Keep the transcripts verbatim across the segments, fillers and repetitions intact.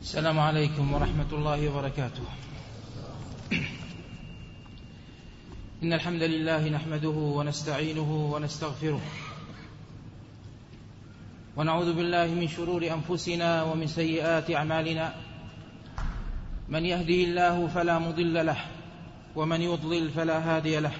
السلام عليكم ورحمة الله وبركاته. إن الحمد لله نحمده ونستعينه ونستغفره، ونعوذ بالله من شرور أنفسنا ومن سيئات أعمالنا. من يهده الله فلا مضل له، ومن يضلل فلا هادي له.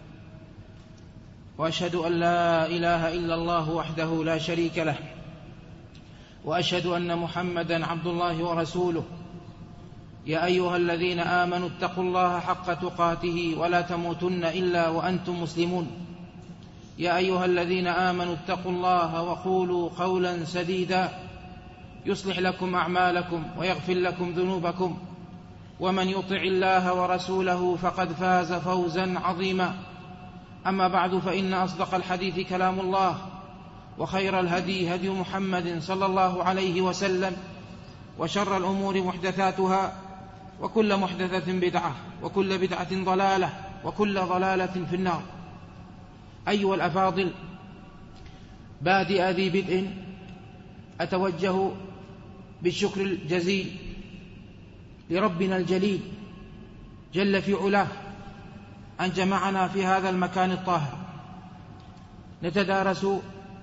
وأشهد أن لا إله إلا الله وحده لا شريك له، وأشهد أن محمدا عبد الله ورسوله. يا أيها الذين آمنوا اتقوا الله حق تقاته ولا تموتن إلا وأنتم مسلمون. يا أيها الذين آمنوا اتقوا الله وقولوا قولا سديدا يصلح لكم أعمالكم ويغفر لكم ذنوبكم، ومن يطع الله ورسوله فقد فاز فوزا عظيما. أما بعد، فإن أصدق الحديث كلام الله، وخير الهدي هدي محمد صلى الله عليه وسلم، وشر الأمور محدثاتها، وكل محدثة بدعة، وكل بدعة ضلالة، وكل ضلالة في النار. أيها الأفاضل، بادئ ذي بدء أتوجه بالشكر الجزيل لربنا الجليل جل في علاه أن جمعنا في هذا المكان الطاهر نتدارس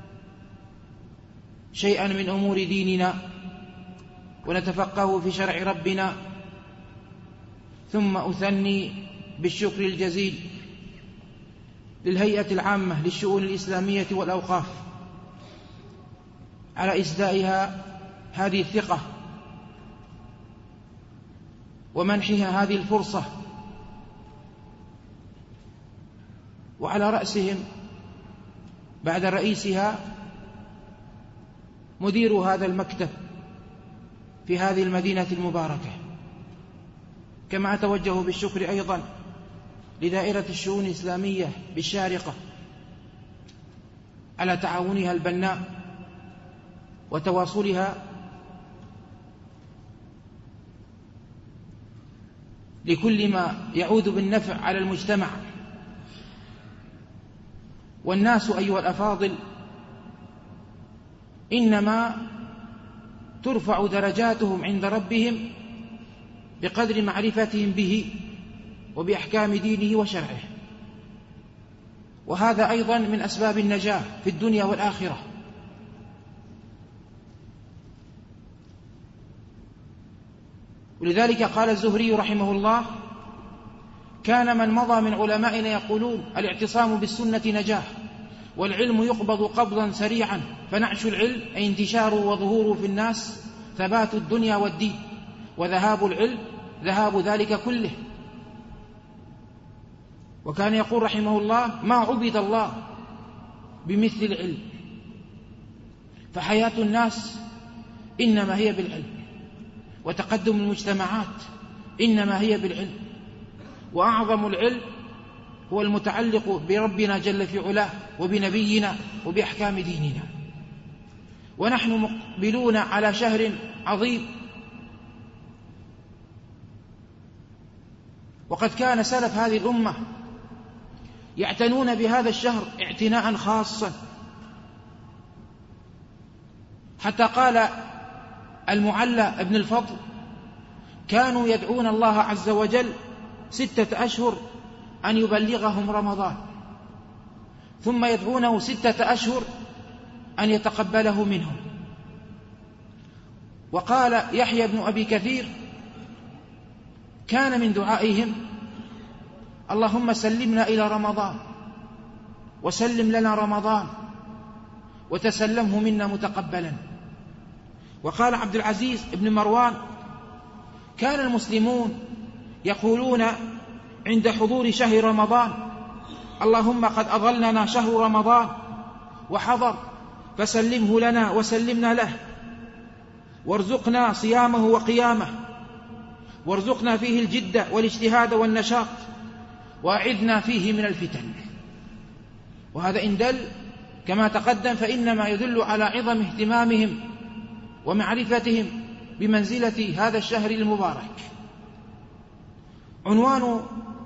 شيئا من أمور ديننا ونتفقه في شرع ربنا. ثم أثني بالشكر الجزيل للهيئة العامة للشؤون الإسلامية والأوقاف على إسدائها هذه الثقة ومنحها هذه الفرصة، وعلى رأسهم بعد رئيسها مدير هذا المكتب في هذه المدينة المباركة. كما أتوجه بالشكر أيضا لدائرة الشؤون الإسلامية بالشارقة على تعاونها البناء وتواصلها لكل ما يعود بالنفع على المجتمع. والناس أيها الأفاضل إنما ترفع درجاتهم عند ربهم بقدر معرفتهم به وبأحكام دينه وشرعه، وهذا أيضا من أسباب النجاة في الدنيا والآخرة. ولذلك قال الزهري رحمه الله: كان من مضى من علمائنا يقولون الاعتصام بالسنة نجاة، والعلم يقبض قبضا سريعا، فنعش العلم أي انتشاره وظهوره في الناس ثبات الدنيا والدين، وذهاب العلم ذهاب ذلك كله. وكان يقول رحمه الله: ما عبد الله بمثل العلم، فحياة الناس إنما هي بالعلم، وتقدم المجتمعات إنما هي بالعلم. وأعظم العلم هو المتعلق بربنا جل في علاه وبنبينا وبأحكام ديننا. ونحن مقبلون على شهر عظيم، وقد كان سلف هذه الأمة يعتنون بهذا الشهر اعتناء خاصا، حتى قال المعلى ابن الفضل: كانوا يدعون الله عز وجل ستة أشهر أن يبلغهم رمضان، ثم يدعونه ستة أشهر أن يتقبله منهم. وقال يحيى بن أبي كثير: كان من دعائهم: اللهم سلمنا إلى رمضان، وسلم لنا رمضان، وتسلمه منا متقبلا. وقال عبد العزيز بن مروان: كان المسلمون يقولون عند حضور شهر رمضان: اللهم قد أظلنا شهر رمضان وحضر، فسلمه لنا وسلمنا له، وارزقنا صيامه وقيامه، وارزقنا فيه الجد والاجتهاد والنشاط، وأعذنا فيه من الفتن. وهذا إن دل كما تقدم فإنما يدل على عظم اهتمامهم ومعرفتهم بمنزلة هذا الشهر المبارك. عنوان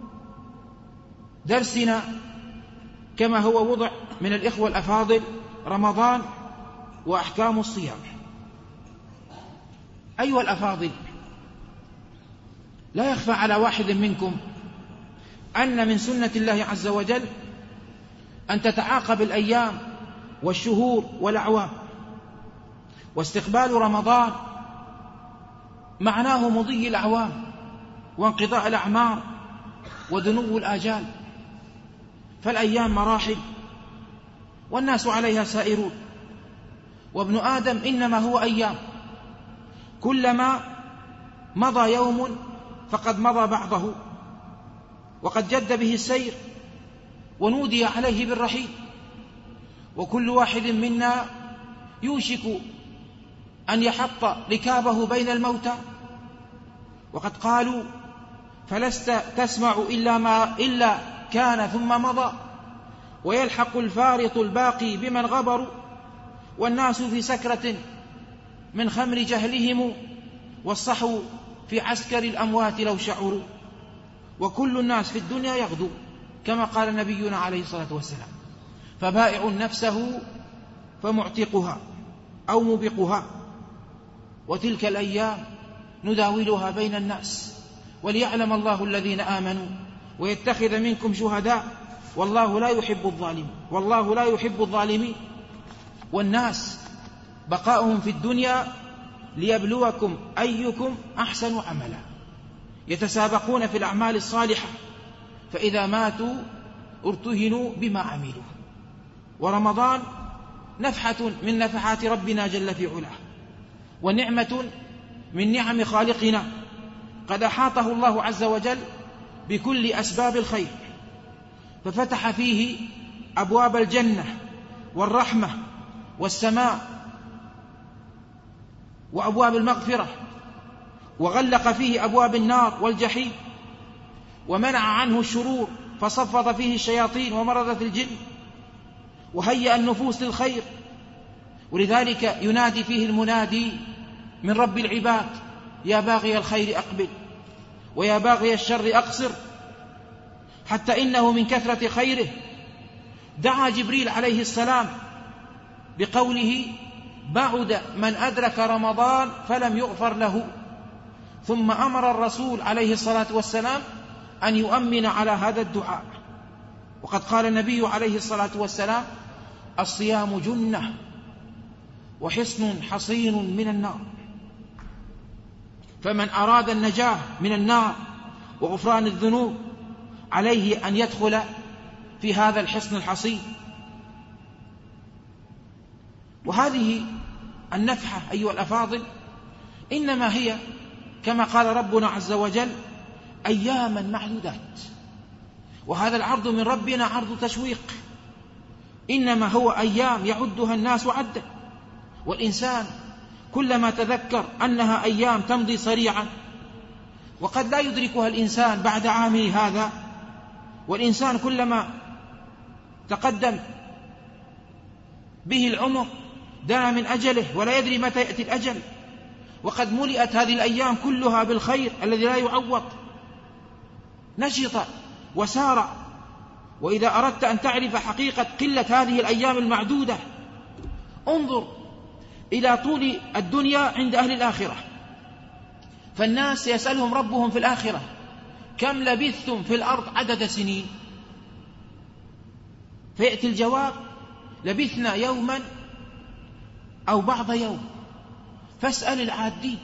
درسنا كما هو وضع من الإخوة الأفاضل: رمضان وأحكام الصيام. أيها الأفاضل، لا يخفى على واحد منكم أن من سنة الله عز وجل أن تتعاقب الأيام والشهور والأعوام، واستقبال رمضان معناه مضي الأعوام وانقضاء الأعمار ودنو الآجال، فالأيام مراحل والناس عليها سائرون، وابن آدم إنما هو أيام، كلما مضى يوم فقد مضى بعضه وقد جد به السير ونودي عليه بالرحيل، وكل واحد منا يوشك أن يحط ركابه بين الموتى، وقد قالوا فلست تسمع إلا ما إلا كان ثم مضى، ويلحق الفارط الباقي بمن غبروا، والناس في سكرة من خمر جهلهم، والصحو في عسكر الأموات لو شعروا، وكل الناس في الدنيا يغدو كما قال نبينا عليه الصلاة والسلام، فبائع نفسه فمعتقها أو موبقها، وتلك الأيام نداولها بين الناس وليعلم الله الذين آمنوا ويتخذ منكم شهداء والله لا يحب الظالمين والله لا يحب الظالمين. والناس بقاؤهم في الدنيا ليبلوكم أيكم أحسن عملا، يتسابقون في الأعمال الصالحة، فإذا ماتوا ارتهنوا بما عملوا. ورمضان نفحة من نفحات ربنا جل في علاه، ونعمة من نعم خالقنا، قد أحاطه الله عز وجل بكل أسباب الخير، ففتح فيه أبواب الجنة والرحمة والسماء وأبواب المغفرة، وغلق فيه أبواب النار والجحيم، ومنع عنه الشرور فصفد فيه الشياطين ومرضة الجن، وهيأ النفوس للخير، ولذلك ينادي فيه المنادي من رب العباد: يا باغي الخير أقبل ويا باغي الشر أقصر، حتى إنه من كثرة خيره دعا جبريل عليه السلام بقوله: بعد من أدرك رمضان فلم يغفر له، ثم أمر الرسول عليه الصلاة والسلام أن يؤمن على هذا الدعاء، وقد قال النبي عليه الصلاة والسلام: الصيام جنة وحصن حصين من النار، فمن أراد النجاة من النار وغفران الذنوب عليه أن يدخل في هذا الحصن الحصين. وهذه النفحة أيها الأفاضل إنما هي كما قال ربنا عز وجل أياما معدودات، وهذا العرض من ربنا عرض تشويق، إنما هو أيام يعدها الناس عدا، والإنسان كلما تذكر أنها أيام تمضي سريعا، وقد لا يدركها الإنسان بعد عامه هذا، والإنسان كلما تقدم به العمر دنا من أجله ولا يدري متى يأتي الأجل، وقد ملئت هذه الأيام كلها بالخير الذي لا يعوض، نشط وسار. وإذا أردت أن تعرف حقيقة قلة هذه الأيام المعدودة انظر إلى طول الدنيا عند أهل الآخرة، فالناس يسألهم ربهم في الآخرة: كم لبثتم في الأرض عدد سنين؟ فيأتي الجواب: لبثنا يوما أو بعض يوم، فاسأل العادين.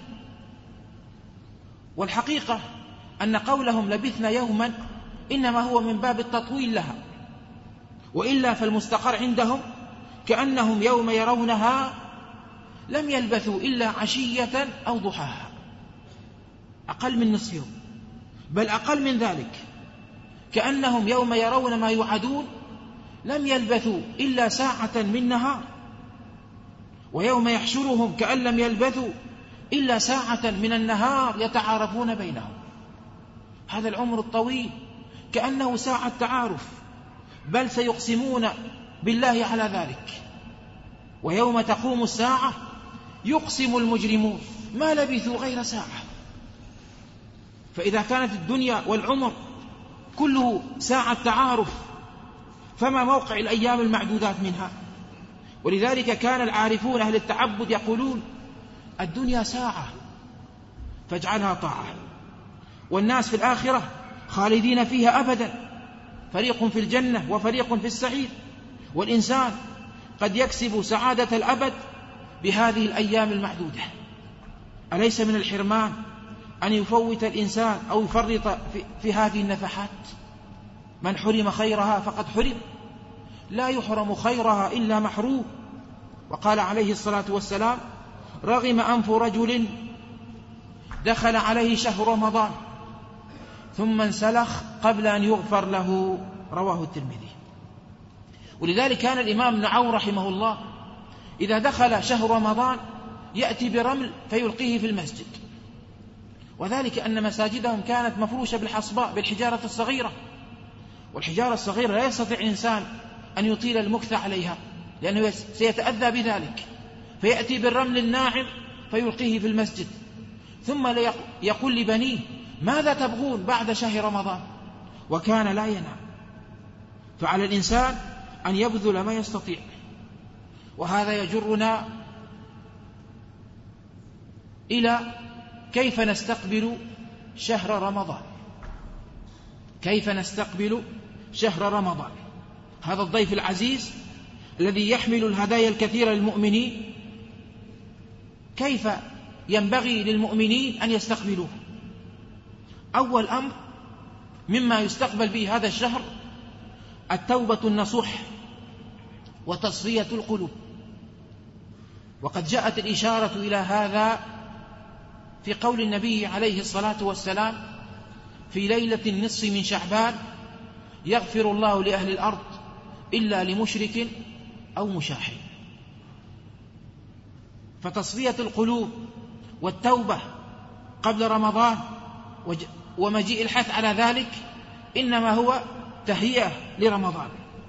والحقيقة أن قولهم لبثنا يوما إنما هو من باب التطويل لها، وإلا فالمستقر عندهم كأنهم يوم يرونها لم يلبثوا إلا عشية أو ضحاها، أقل من نصف يوم، بل أقل من ذلك، كأنهم يوم يرون ما يوعدون لم يلبثوا إلا ساعة من نهار، ويوم يحشرهم كأن لم يلبثوا إلا ساعة من النهار يتعارفون بينهم. هذا العمر الطويل كأنه ساعة تعارف، بل سيقسمون بالله على ذلك. ويوم تقوم الساعة يقسم المجرمون ما لبثوا غير ساعة. فإذا كانت الدنيا والعمر كله ساعة تعارف، فما موقع الأيام المعدودات منها؟ ولذلك كان العارفون أهل التعبد يقولون: الدنيا ساعة فاجعلها طاعة. والناس في الآخرة خالدين فيها أبدا، فريق في الجنة وفريق في السعير. والإنسان قد يكسب سعادة الأبد بهذه الأيام المعدودة. أليس من الحرمان أن يفوت الإنسان أو يفرط في, في هذه النفحات؟ من حرم خيرها فقد حرم، لا يحرم خيرها إلا محروم. وقال عليه الصلاة والسلام: رغم أنف رجل دخل عليه شهر رمضان ثم انسلخ قبل أن يغفر له، رواه الترمذي. ولذلك كان الإمام ابن عون رحمه الله إذا دخل شهر رمضان يأتي برمل فيلقيه في المسجد، وذلك أن مساجدهم كانت مفروشة بالحصباء بالحجارة الصغيرة، والحجارة الصغيرة لا يستطيع الإنسان أن يطيل المكث عليها لأنه سيتأذى بذلك، فيأتي بالرمل الناعم فيلقيه في المسجد، ثم يقول لبنيه: ماذا تبغون بعد شهر رمضان؟ وكان لا ينام. فعلى الإنسان أن يبذل ما يستطيع. وهذا يجرنا إلى كيف نستقبل شهر رمضان. كيف نستقبل شهر رمضان؟ هذا الضيف العزيز الذي يحمل الهدايا الكثيرة للمؤمنين، كيف ينبغي للمؤمنين أن يستقبلوه؟ أول أمر مما يستقبل به هذا الشهر التوبة النصوح وتصفية القلوب. وقد جاءت الإشارة إلى هذا في قول النبي عليه الصلاة والسلام: في ليلة النصف من شعبان يغفر الله لأهل الأرض إلا لمشرك أو مشاحن. فتصفية القلوب والتوبة قبل رمضان ومجيء الحث على ذلك إنما هو تهيئة لرمضان.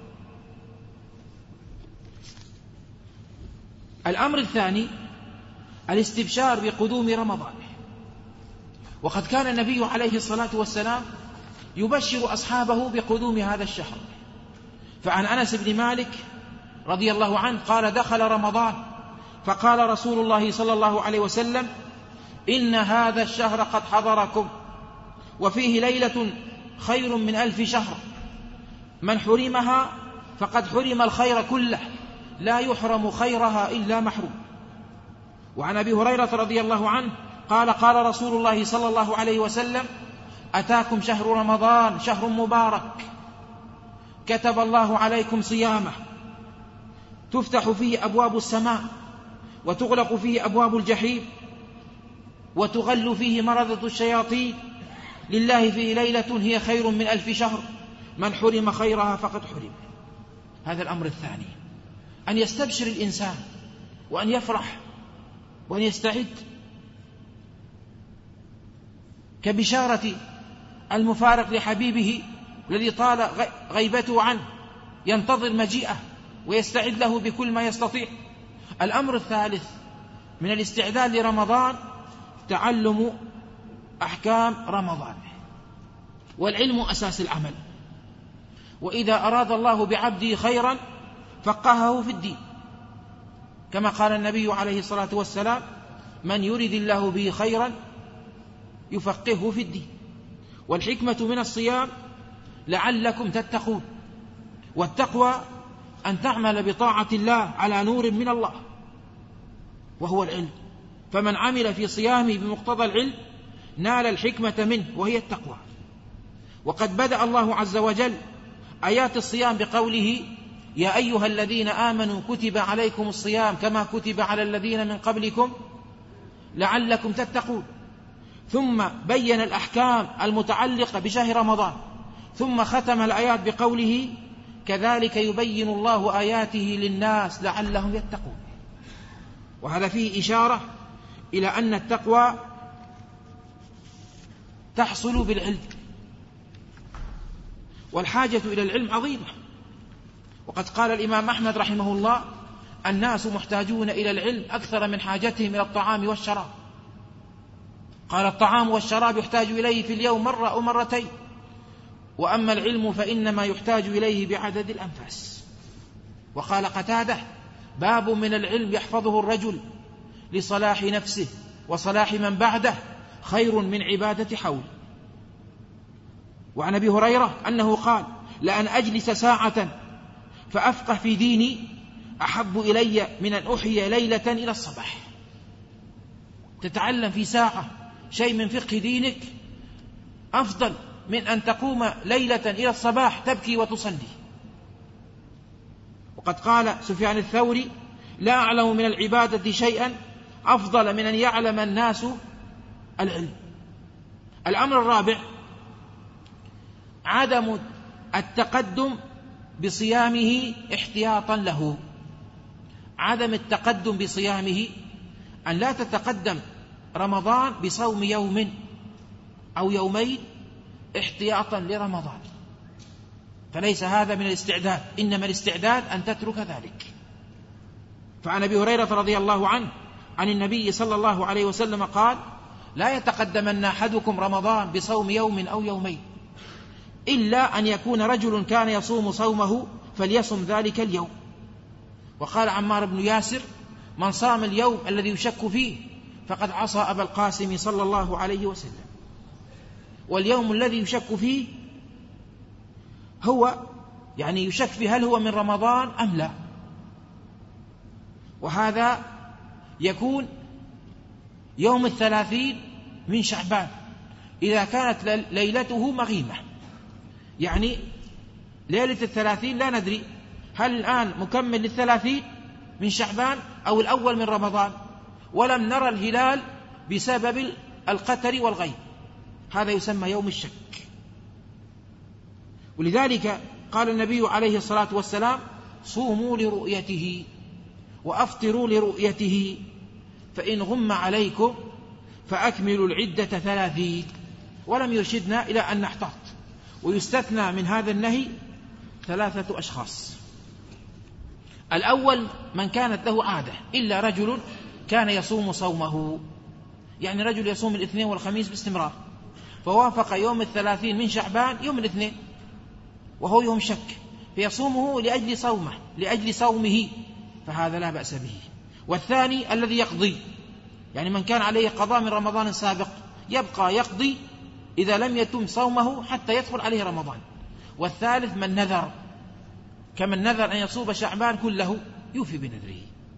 الأمر الثاني الاستبشار بقدوم رمضان. وقد كان النبي عليه الصلاة والسلام يبشر أصحابه بقدوم هذا الشهر. فعن أنس بن مالك رضي الله عنه قال: دخل رمضان فقال رسول الله صلى الله عليه وسلم: إن هذا الشهر قد حضركم وفيه ليلة خير من ألف شهر، من حرمها فقد حرم الخير كله، لا يحرم خيرها إلا محروم. وعن أبي هريرة رضي الله عنه قال: قال رسول الله صلى الله عليه وسلم: أتاكم شهر رمضان شهر مبارك كتب الله عليكم صيامه، تفتح فيه أبواب السماء وتغلق فيه أبواب الجحيم وتغل فيه مرضة الشياطين، لله فيه ليلة هي خير من ألف شهر، من حرم خيرها فقد حرم. هذا الأمر الثاني، أن يستبشر الإنسان وأن يفرح وأن يستعد، كبشارة المفارق لحبيبه الذي طال غيبته عنه، ينتظر مجيئه ويستعد له بكل ما يستطيع. الأمر الثالث من الاستعداد لرمضان تعلم أحكام رمضان، والعلم أساس العمل. وإذا أراد الله بعبده خيرا فقهه في الدين، كما قال النبي عليه الصلاة والسلام: من يرد الله به خيرا يفقهه في الدين. والحكمة من الصيام لعلكم تتقون، والتقوى أن تعمل بطاعة الله على نور من الله وهو العلم، فمن عمل في صيامه بمقتضى العلم نال الحكمة منه وهي التقوى. وقد بدأ الله عز وجل آيات الصيام بقوله: يا أيها الذين آمنوا كتب عليكم الصيام كما كتب على الذين من قبلكم لعلكم تتقون. ثم بين الأحكام المتعلقة بشهر رمضان، ثم ختم الآيات بقوله: كذلك يبين الله آياته للناس لعلهم يتقون. وهذا فيه إشارة إلى أن التقوى تحصل بالعلم، والحاجة إلى العلم عظيمة. وقد قال الإمام أحمد رحمه الله: الناس محتاجون إلى العلم أكثر من حاجتهم إلى الطعام والشراب. قال: الطعام والشراب يحتاج إليه في اليوم مرة أو مرتين، وأما العلم فإنما يحتاج إليه بعدد الأنفاس. وقال قتادة: باب من العلم يحفظه الرجل لصلاح نفسه وصلاح من بعده خير من عبادة حول. وعن أبي هريرة أنه قال: لأن أجلس ساعة فأفقه في ديني أحب إلي من أن أحيي ليلة إلى الصباح. تتعلم في ساعة شيء من فقه دينك أفضل من أن تقوم ليلة إلى الصباح تبكي وتصلي. وقد قال سفيان الثوري: لا أعلم من العبادة شيئا أفضل من أن يعلم الناس العلم. الأمر الرابع: عدم التقدم بصيامه احتياطا له. عدم التقدم بصيامه، أن لا تتقدم رمضان بصوم يوم أو يومين احتياطا لرمضان، فليس هذا من الاستعداد، إنما الاستعداد أن تترك ذلك. فعن أبي هريرة رضي الله عنه عن النبي صلى الله عليه وسلم قال: لا يتقدمن أحدكم رمضان بصوم يوم أو يومين، إلا أن يكون رجل كان يصوم صومه فليصم ذلك اليوم. وقال عمار بن ياسر: من صام اليوم الذي يشك فيه فقد عصى أبا القاسم صلى الله عليه وسلم. واليوم الذي يشك فيه هو يعني يشك فيه هل هو من رمضان أم لا، وهذا يكون يوم الثلاثين من شعبان إذا كانت ليلته مغيمة. يعني ليلة الثلاثين لا ندري هل الآن مكمل للثلاثين من شعبان أو الأول من رمضان، ولم نرى الهلال بسبب القتر والغيم، هذا يسمى يوم الشك. ولذلك قال النبي عليه الصلاة والسلام: صوموا لرؤيته وأفطروا لرؤيته، فإن غم عليكم فأكملوا العدة ثلاثين. ولم يرشدنا إلى أن نحتاط. ويستثنى من هذا النهي ثلاثة أشخاص: الأول من كانت له عادة، إلا رجل كان يصوم صومه، يعني رجل يصوم الاثنين والخميس باستمرار، فوافق يوم الثلاثين من شعبان يوم الاثنين وهو يوم شك، فيصومه لأجل صومه لأجل صومه فهذا لا بأس به. والثاني الذي يقضي، يعني من كان عليه قضاء من رمضان سابق يبقى يقضي إذا لم يتم صومه حتى يدخل عليه رمضان. والثالث من نذر، كمن نذر أن يصوم شعبان كله يوفي بنذره.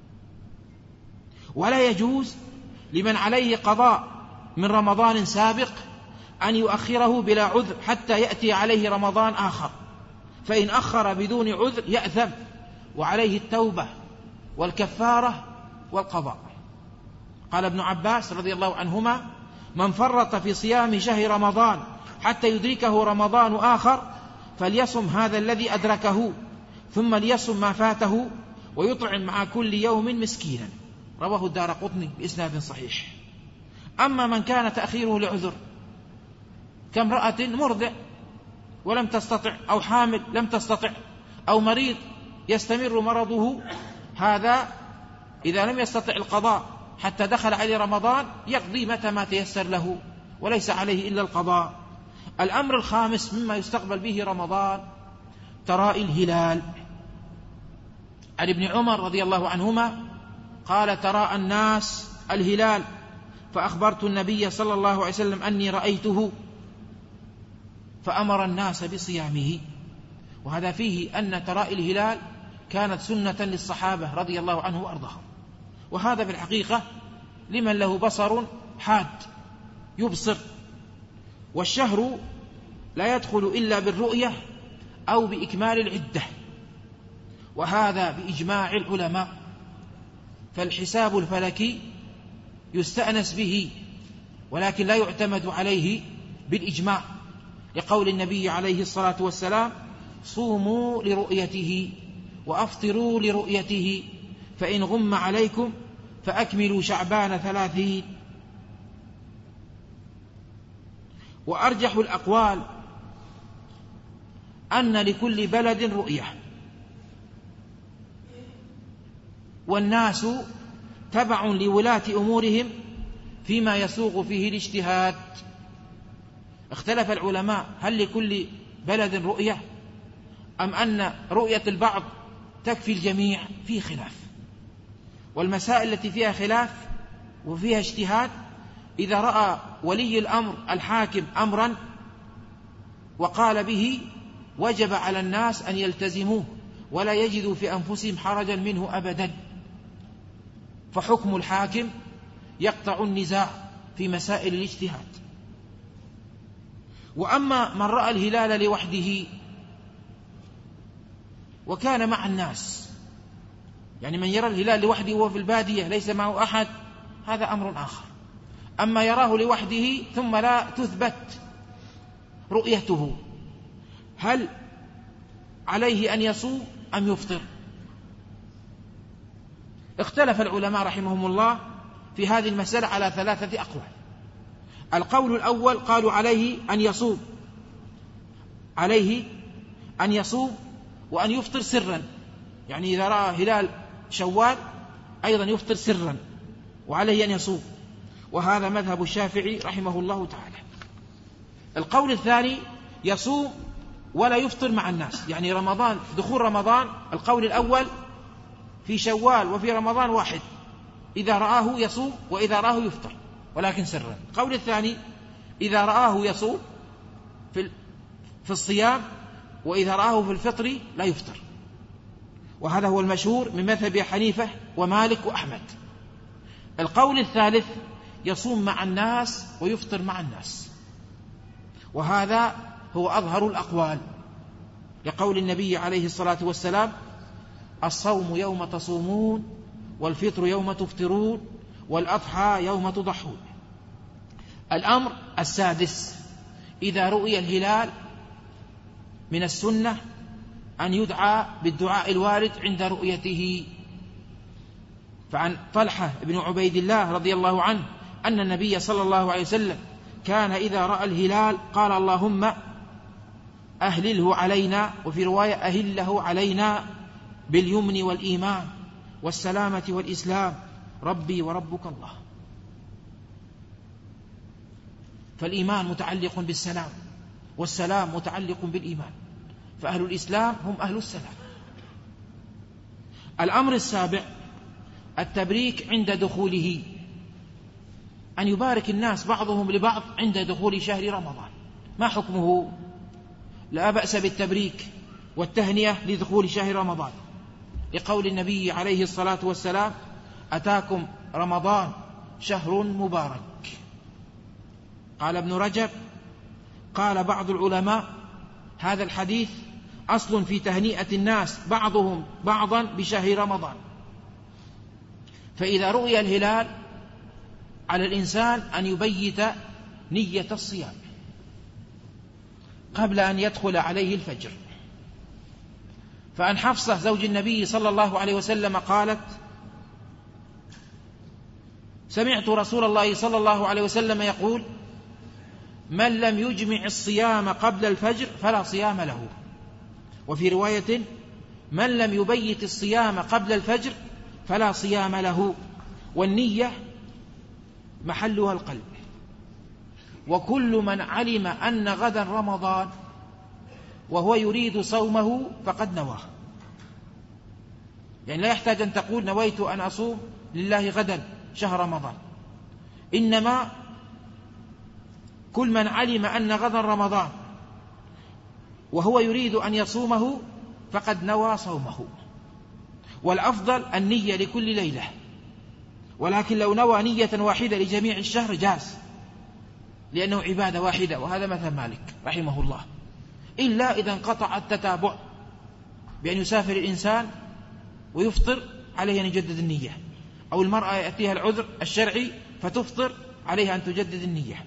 ولا يجوز لمن عليه قضاء من رمضان سابق أن يؤخره بلا عذر حتى يأتي عليه رمضان آخر، فإن أخر بدون عذر يأثم، وعليه التوبة والكفارة والقضاء. قال ابن عباس رضي الله عنهما: من فرط في صيام شهر رمضان حتى يدركه رمضان آخر فليصم هذا الذي أدركه، ثم ليصم ما فاته، ويطعم مع كل يوم مسكينا. رواه الدارقطني بإسناد صحيح. أما من كان تأخيره لعذر كامرأة مرضع ولم تستطع، أو حامل لم تستطع، أو مريض يستمر مرضه، هذا إذا لم يستطع القضاء حتى دخل عليه رمضان يقضي متى ما تيسر له وليس عليه إلا القضاء. الأمر الخامس مما يستقبل به رمضان: تراءي الهلال. عن ابن عمر رضي الله عنهما قال: تراءى الناس الهلال فأخبرت النبي صلى الله عليه وسلم أني رأيته فأمر الناس بصيامه. وهذا فيه أن تراءي الهلال كانت سنة للصحابة رضي الله عنه وأرضاهم، وهذا في الحقيقة لمن له بصر حاد يبصر. والشهر لا يدخل إلا بالرؤية أو بإكمال العدة، وهذا بإجماع العلماء. فالحساب الفلكي يستأنس به ولكن لا يعتمد عليه بالإجماع، لقول النبي عليه الصلاة والسلام: صوموا لرؤيته وأفطروا لرؤيته، فإن غم عليكم فأكملوا شعبان ثلاثين. وأرجح الأقوال أن لكل بلد رؤية، والناس تبع لولاة أمورهم فيما يسوغ فيه الاجتهاد. اختلف العلماء هل لكل بلد رؤية أم أن رؤية البعض تكفي الجميع، في خلاف. والمسائل التي فيها خلاف وفيها اجتهاد إذا رأى ولي الأمر الحاكم أمرا وقال به وجب على الناس أن يلتزموه ولا يجدوا في أنفسهم حرجا منه أبدا، فحكم الحاكم يقطع النزاع في مسائل الاجتهاد. وأما من رأى الهلال لوحده وكان مع الناس، يعني من يرى الهلال لوحده وهو في البادية ليس معه أحد، هذا أمر آخر. أما يراه لوحده ثم لا تثبت رؤيته، هل عليه أن يصوم أم يفطر؟ اختلف العلماء رحمهم الله في هذه المسألة على ثلاثة أقوال. القول الأول قالوا عليه أن يصوم، عليه أن يصوم وأن يفطر سرا، يعني إذا رأى هلال شوال أيضا يفطر سرا وعليه أن يصوم، وهذا مذهب الشافعي رحمه الله تعالى. القول الثاني يصوم ولا يفطر مع الناس، يعني رمضان دخول رمضان القول الأول في شوال وفي رمضان واحد، إذا رآه يصوم وإذا رآه يفطر ولكن سرا. القول الثاني إذا رآه يصوم في في الصيام وإذا رآه في الفطر لا يفطر، وهذا هو المشهور من مذهب حنيفة ومالك وأحمد. القول الثالث يصوم مع الناس ويفطر مع الناس، وهذا هو أظهر الأقوال، لقول النبي عليه الصلاة والسلام: الصوم يوم تصومون والفطر يوم تفطرون والأضحى يوم تضحون. الأمر السادس: إذا رؤي الهلال من السنة أن يدعى بالدعاء الوارد عند رؤيته. فعن طلحة بن عبيد الله رضي الله عنه أن النبي صلى الله عليه وسلم كان إذا رأى الهلال قال: اللهم أهلله علينا، وفي رواية أهله علينا باليمن والإيمان والسلامة والإسلام، ربي وربك الله. فالإيمان متعلق بالسلام والسلام متعلق بالإيمان، فأهل الإسلام هم أهل السلام. الأمر السابع: التبريك عند دخوله، أن يبارك الناس بعضهم لبعض عند دخول شهر رمضان. ما حكمه؟ لا بأس بالتبريك والتهنئة لدخول شهر رمضان، لقول النبي عليه الصلاة والسلام: أتاكم رمضان شهر مبارك. قال ابن رجب: قال بعض العلماء: هذا الحديث أصل في تهنئة الناس بعضهم بعضا بشهر رمضان. فإذا رؤي الهلال على الإنسان أن يبيت نية الصيام قبل أن يدخل عليه الفجر. فعن حفصة زوج النبي صلى الله عليه وسلم قالت: سمعت رسول الله صلى الله عليه وسلم يقول: من لم يجمع الصيام قبل الفجر فلا صيام له. وفي رواية: من لم يبيت الصيام قبل الفجر فلا صيام له. والنية محلها القلب، وكل من علم أن غدا رمضان وهو يريد صومه فقد نواه. يعني لا يحتاج أن تقول نويت أن أصوم لله غدا شهر رمضان، إنما كل من علم أن غدا رمضان وهو يريد أن يصومه فقد نوى صومه. والأفضل النية لكل ليلة، ولكن لو نوى نية واحدة لجميع الشهر جاز، لأنه عبادة واحدة، وهذا مثل مالك رحمه الله، إلا إذا انقطع التتابع بأن يسافر الإنسان ويفطر عليه أن يجدد النية، أو المرأة يأتيها العذر الشرعي فتفطر عليها أن تجدد النية.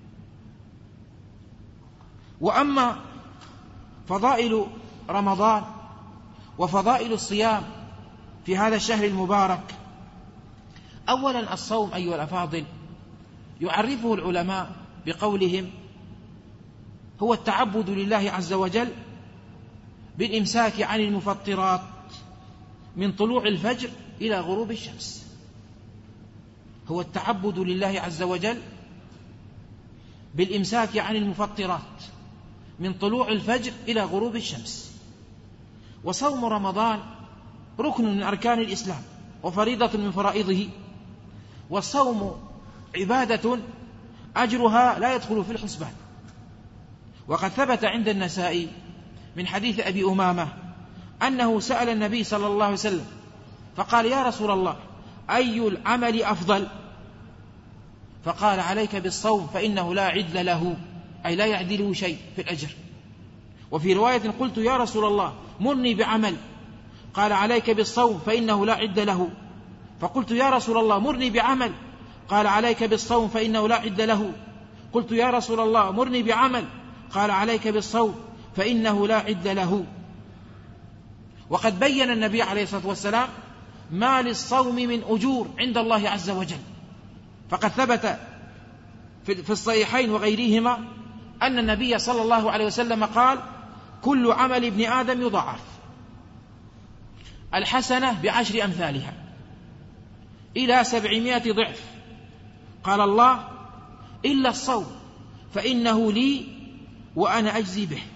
وأما فضائل رمضان وفضائل الصيام في هذا الشهر المبارك: أولا الصوم أيها الأفاضل يعرفه العلماء بقولهم: هو التعبد لله عز وجل بالإمساك عن المفطرات من طلوع الفجر إلى غروب الشمس. هو التعبد لله عز وجل بالإمساك عن المفطرات من طلوع الفجر إلى غروب الشمس. وصوم رمضان ركن من أركان الإسلام وفريضة من فرائضه، والصوم عبادة أجرها لا يدخل في الحسبان. وقد ثبت عند النسائي من حديث أبي أمامة أنه سأل النبي صلى الله عليه وسلم فقال: يا رسول الله، أي العمل أفضل؟ فقال: عليك بالصوم فإنه لا عدل له، أي لا يعدله شيء في الأجر. وفي رواية: قلت يا رسول الله مرني بعمل، قال: عليك بالصوم فإنه لا عد له. فقلت يا رسول الله مرني بعمل، قال: عليك بالصوم فإنه لا عد له. قلت يا رسول الله مرني بعمل، قال: عليك بالصوم فإنه لا عد له. وقد بين النبي عليه الصلاة والسلام ما للصوم من أجور عند الله عز وجل. فقد ثبت في الصحيحين وغيرهما أن النبي صلى الله عليه وسلم قال: كل عمل ابن آدم يضاعف، الحسنة بعشر أمثالها إلى سبعمائة ضعف. قال الله: إلا الصوم فإنه لي وأنا أجزي به،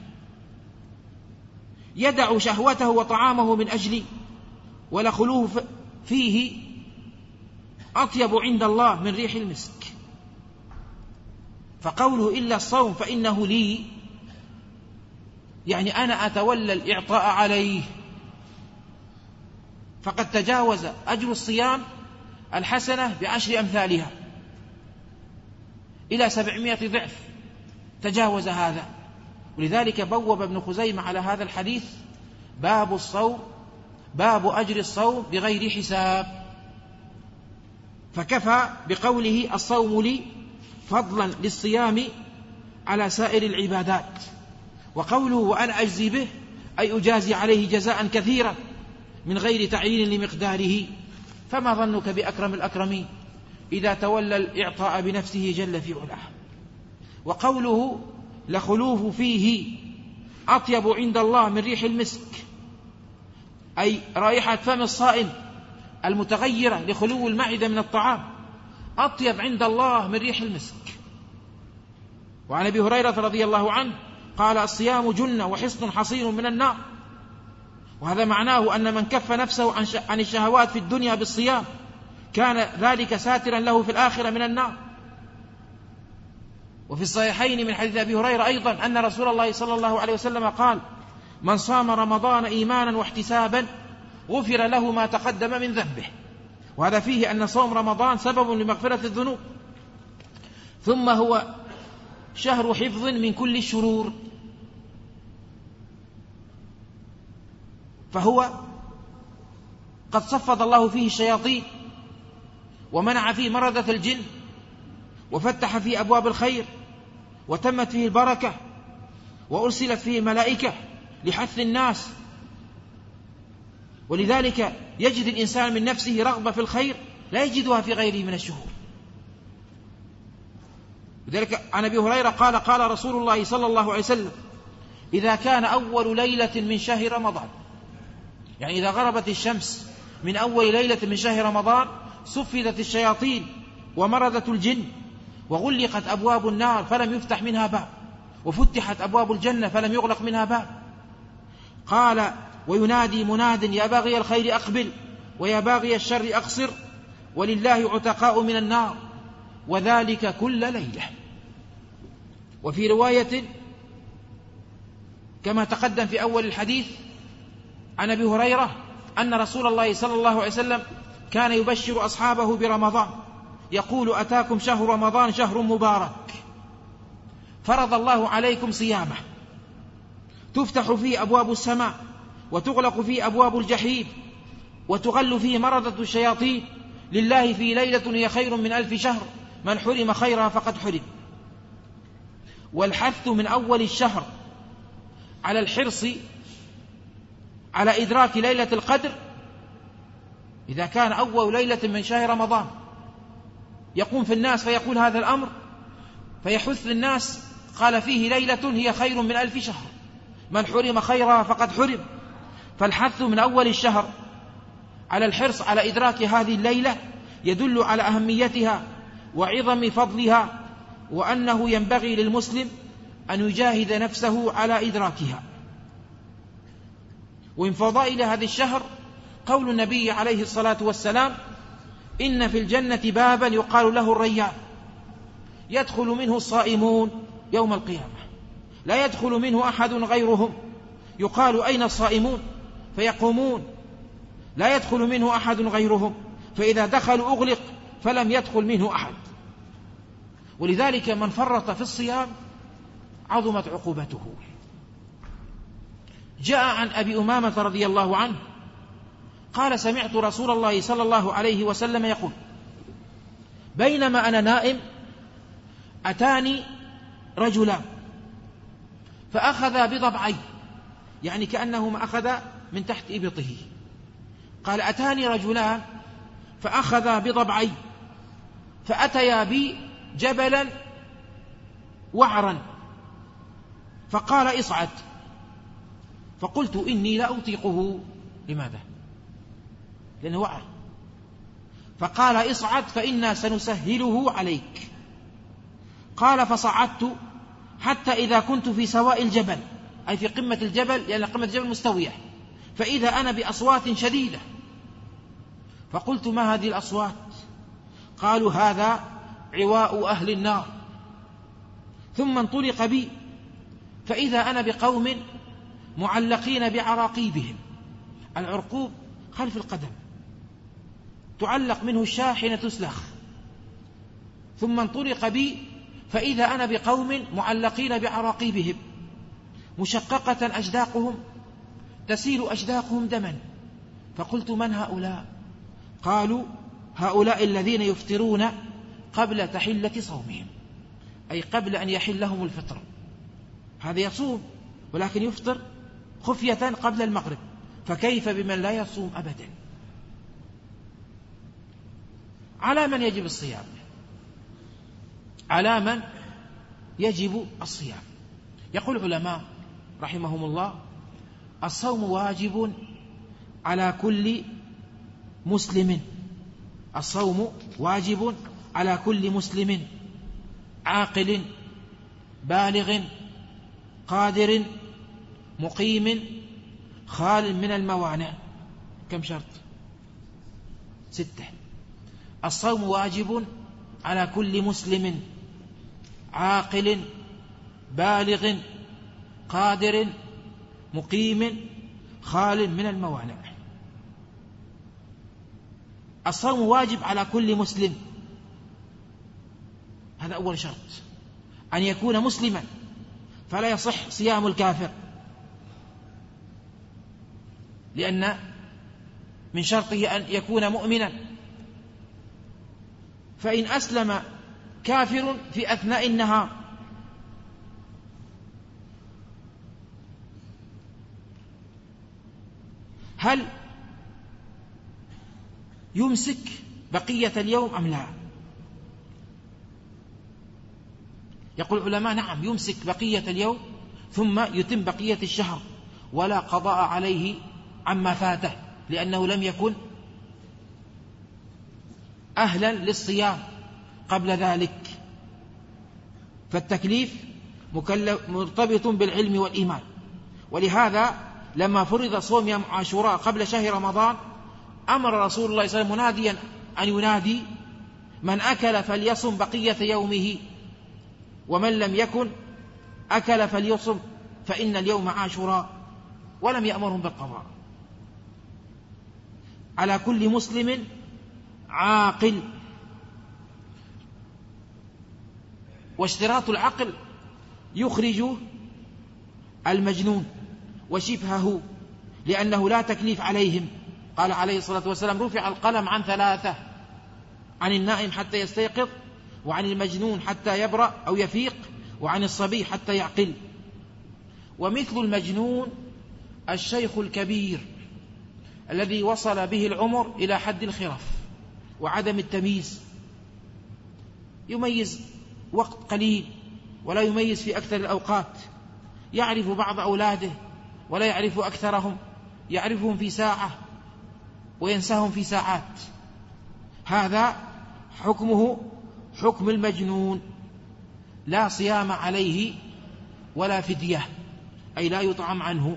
يدع شهوته وطعامه من أجلي، ولخلوه فيه أطيب عند الله من ريح المسك. فقوله إلا الصوم فإنه لي، يعني أنا أتولى الإعطاء عليه. فقد تجاوز أجر الصيام الحسنة بعشر أمثالها إلى سبعمائة ضعف، تجاوز هذا. ولذلك بوب ابن خزيمة على هذا الحديث باب الصوم، باب أجر الصوم بغير حساب. فكفى بقوله الصوم لي فضلا للصيام على سائر العبادات. وقوله وأنا أجزي به، أي أجازي عليه جزاء كثيرا من غير تعيين لمقداره. فما ظنك بأكرم الأكرمين إذا تولى الإعطاء بنفسه جل في علاه. وقوله لخلوه فيه أطيب عند الله من ريح المسك، أي رائحة فم الصائم المتغيرة لخلو المعدة من الطعام أطيب عند الله من ريح المسك. وعن أبي هريرة رضي الله عنه قال: الصيام جنة وحصن حصين من النار. وهذا معناه أن من كف نفسه عن الشهوات في الدنيا بالصيام كان ذلك ساترا له في الآخرة من النار. وفي الصحيحين من حديث أبي هريرة أيضا أن رسول الله صلى الله عليه وسلم قال: من صام رمضان إيمانا واحتسابا غفر له ما تقدم من ذنبه. وهذا فيه أن صوم رمضان سبب لمغفرة الذنوب، ثم هو شهر حفظ من كل الشرور. فهو قد صفد الله فيه الشياطين، ومنع فيه مردة الجن، وفتح فيه أبواب الخير، وتمت فيه البركة، وأرسلت فيه الملائكة لحث الناس. ولذلك يجد الإنسان من نفسه رغبة في الخير لا يجدها في غيره من الشهور. لذلك عن أبي هريرة قال: قال رسول الله صلى الله عليه وسلم: إذا كان أول ليلة من شهر رمضان، يعني إذا غربت الشمس من أول ليلة من شهر رمضان، صفدت الشياطين ومردت الجن، وغلقت أبواب النار فلم يفتح منها باب، وفتحت أبواب الجنة فلم يغلق منها باب. قال: وينادي مناد: يا باغي الخير أقبل، ويا باغي الشر أقصر، ولله عتقاء من النار، وذلك كل ليلة. وفي رواية كما تقدم في أول الحديث عن أبي هريرة أن رسول الله صلى الله عليه وسلم كان يبشر أصحابه برمضان يقول: أتاكم شهر رمضان شهر مبارك فرض الله عليكم صيامه، تفتح فيه أبواب السماء، وتغلق فيه أبواب الجحيم، وتغل فيه مردة الشياطين، لله في ليلة هي خير من ألف شهر، من حرم خيرها فقد حرم. والحث من أول الشهر على الحرص على إدراك ليلة القدر، إذا كان أول ليلة من شهر رمضان يقوم في الناس فيقول هذا الأمر، فيحث الناس، قال فيه ليلة هي خير من ألف شهر، من حرم خيرها فقد حرم. فالحث من أول الشهر على الحرص على إدراك هذه الليلة يدل على أهميتها وعظم فضلها، وأنه ينبغي للمسلم أن يجاهد نفسه على إدراكها. ومن فضائل هذا الشهر قول النبي عليه الصلاة والسلام: إن في الجنة بابا يقال له الريان، يدخل منه الصائمون يوم القيامة، لا يدخل منه أحد غيرهم. يقال أين الصائمون؟ فيقومون، لا يدخل منه أحد غيرهم، فإذا دخلوا أغلق فلم يدخل منه أحد. ولذلك من فرط في الصيام عظمت عقوبته. جاء عن أبي أمامة رضي الله عنه قال: سمعت رسول الله صلى الله عليه وسلم يقول: بينما أنا نائم أتاني رجلان فأخذا بضبعي، يعني كأنهما أخذ من تحت إبطه. قال: أتاني رجلان فأخذا بضبعي فأتيا بي جبلا وعرا فقال: اصعد. فقلت: إني لا أطيقه. لماذا؟ لأنه وعر. فقال: اصعد فإنا سنسهله عليك. قال: فصعدت حتى إذا كنت في سواء الجبل، أي في قمة الجبل، لأن قمة الجبل مستوية، فإذا أنا بأصوات شديدة. فقلت: ما هذه الأصوات؟ قالوا: هذا عواء أهل النار. ثم انطلق بي فإذا أنا بقوم معلقين بعراقيبهم. العرقوب خلف القدم، تعلق منه الشاحنة تسلخ. ثم انطلق بي فإذا أنا بقوم معلقين بعراقيبهم مشققة أجداقهم تسيل أجداقهم دما. فقلت: من هؤلاء؟ قالوا: هؤلاء الذين يفطرون قبل تحلة صومهم، أي قبل أن يحل لهم الفطر. هذا يصوم ولكن يفطر خفية قبل المغرب، فكيف بمن لا يصوم أبدا؟ على من يجب الصيام؟ على من يجب الصيام؟ يقول العلماء رحمهم الله: الصوم واجب على كل مسلم. الصوم واجب على كل مسلم عاقل بالغ قادر مقيم خال من الموانع. كم شرط؟ ستة. الصوم واجب على كل مسلم عاقل بالغ قادر مقيم خال من الموانع. الصوم واجب على كل مسلم، هذا أول شرط، أن يكون مسلما، فلا يصح صيام الكافر، لأن من شرطه أن يكون مؤمنا. فإن أسلم كافر في أثناء النهار هل يمسك بقية اليوم أم لا؟ يقول العلماء: نعم، يمسك بقية اليوم ثم يتم بقية الشهر، ولا قضاء عليه عما فاته، لأنه لم يكن أهلا للصيام قبل ذلك. فالتكليف مرتبط بالعلم والإيمان. ولهذا لما فرض صوم يوم عاشوراء قبل شهر رمضان أمر رسول الله صلى الله عليه وسلم مناديا أن ينادي: من أكل فليصم بقية يومه، ومن لم يكن أكل فليصم فإن اليوم عاشوراء، ولم يأمرهم بالقضاء. على كل مسلم عاقل. واشتراط العقل يخرج المجنون وشبهه، لأنه لا تكليف عليهم. قال عليه الصلاة والسلام: رفع القلم عن ثلاثة: عن النائم حتى يستيقظ، وعن المجنون حتى يبرأ أو يفيق، وعن الصبي حتى يعقل. ومثل المجنون الشيخ الكبير الذي وصل به العمر إلى حد الخرف وعدم التمييز، يميز وقت قليل ولا يميز في أكثر الأوقات، يعرف بعض أولاده ولا يعرف أكثرهم، يعرفهم في ساعة وينساهم في ساعات. هذا حكمه حكم المجنون، لا صيام عليه ولا فدية، أي لا يطعم عنه.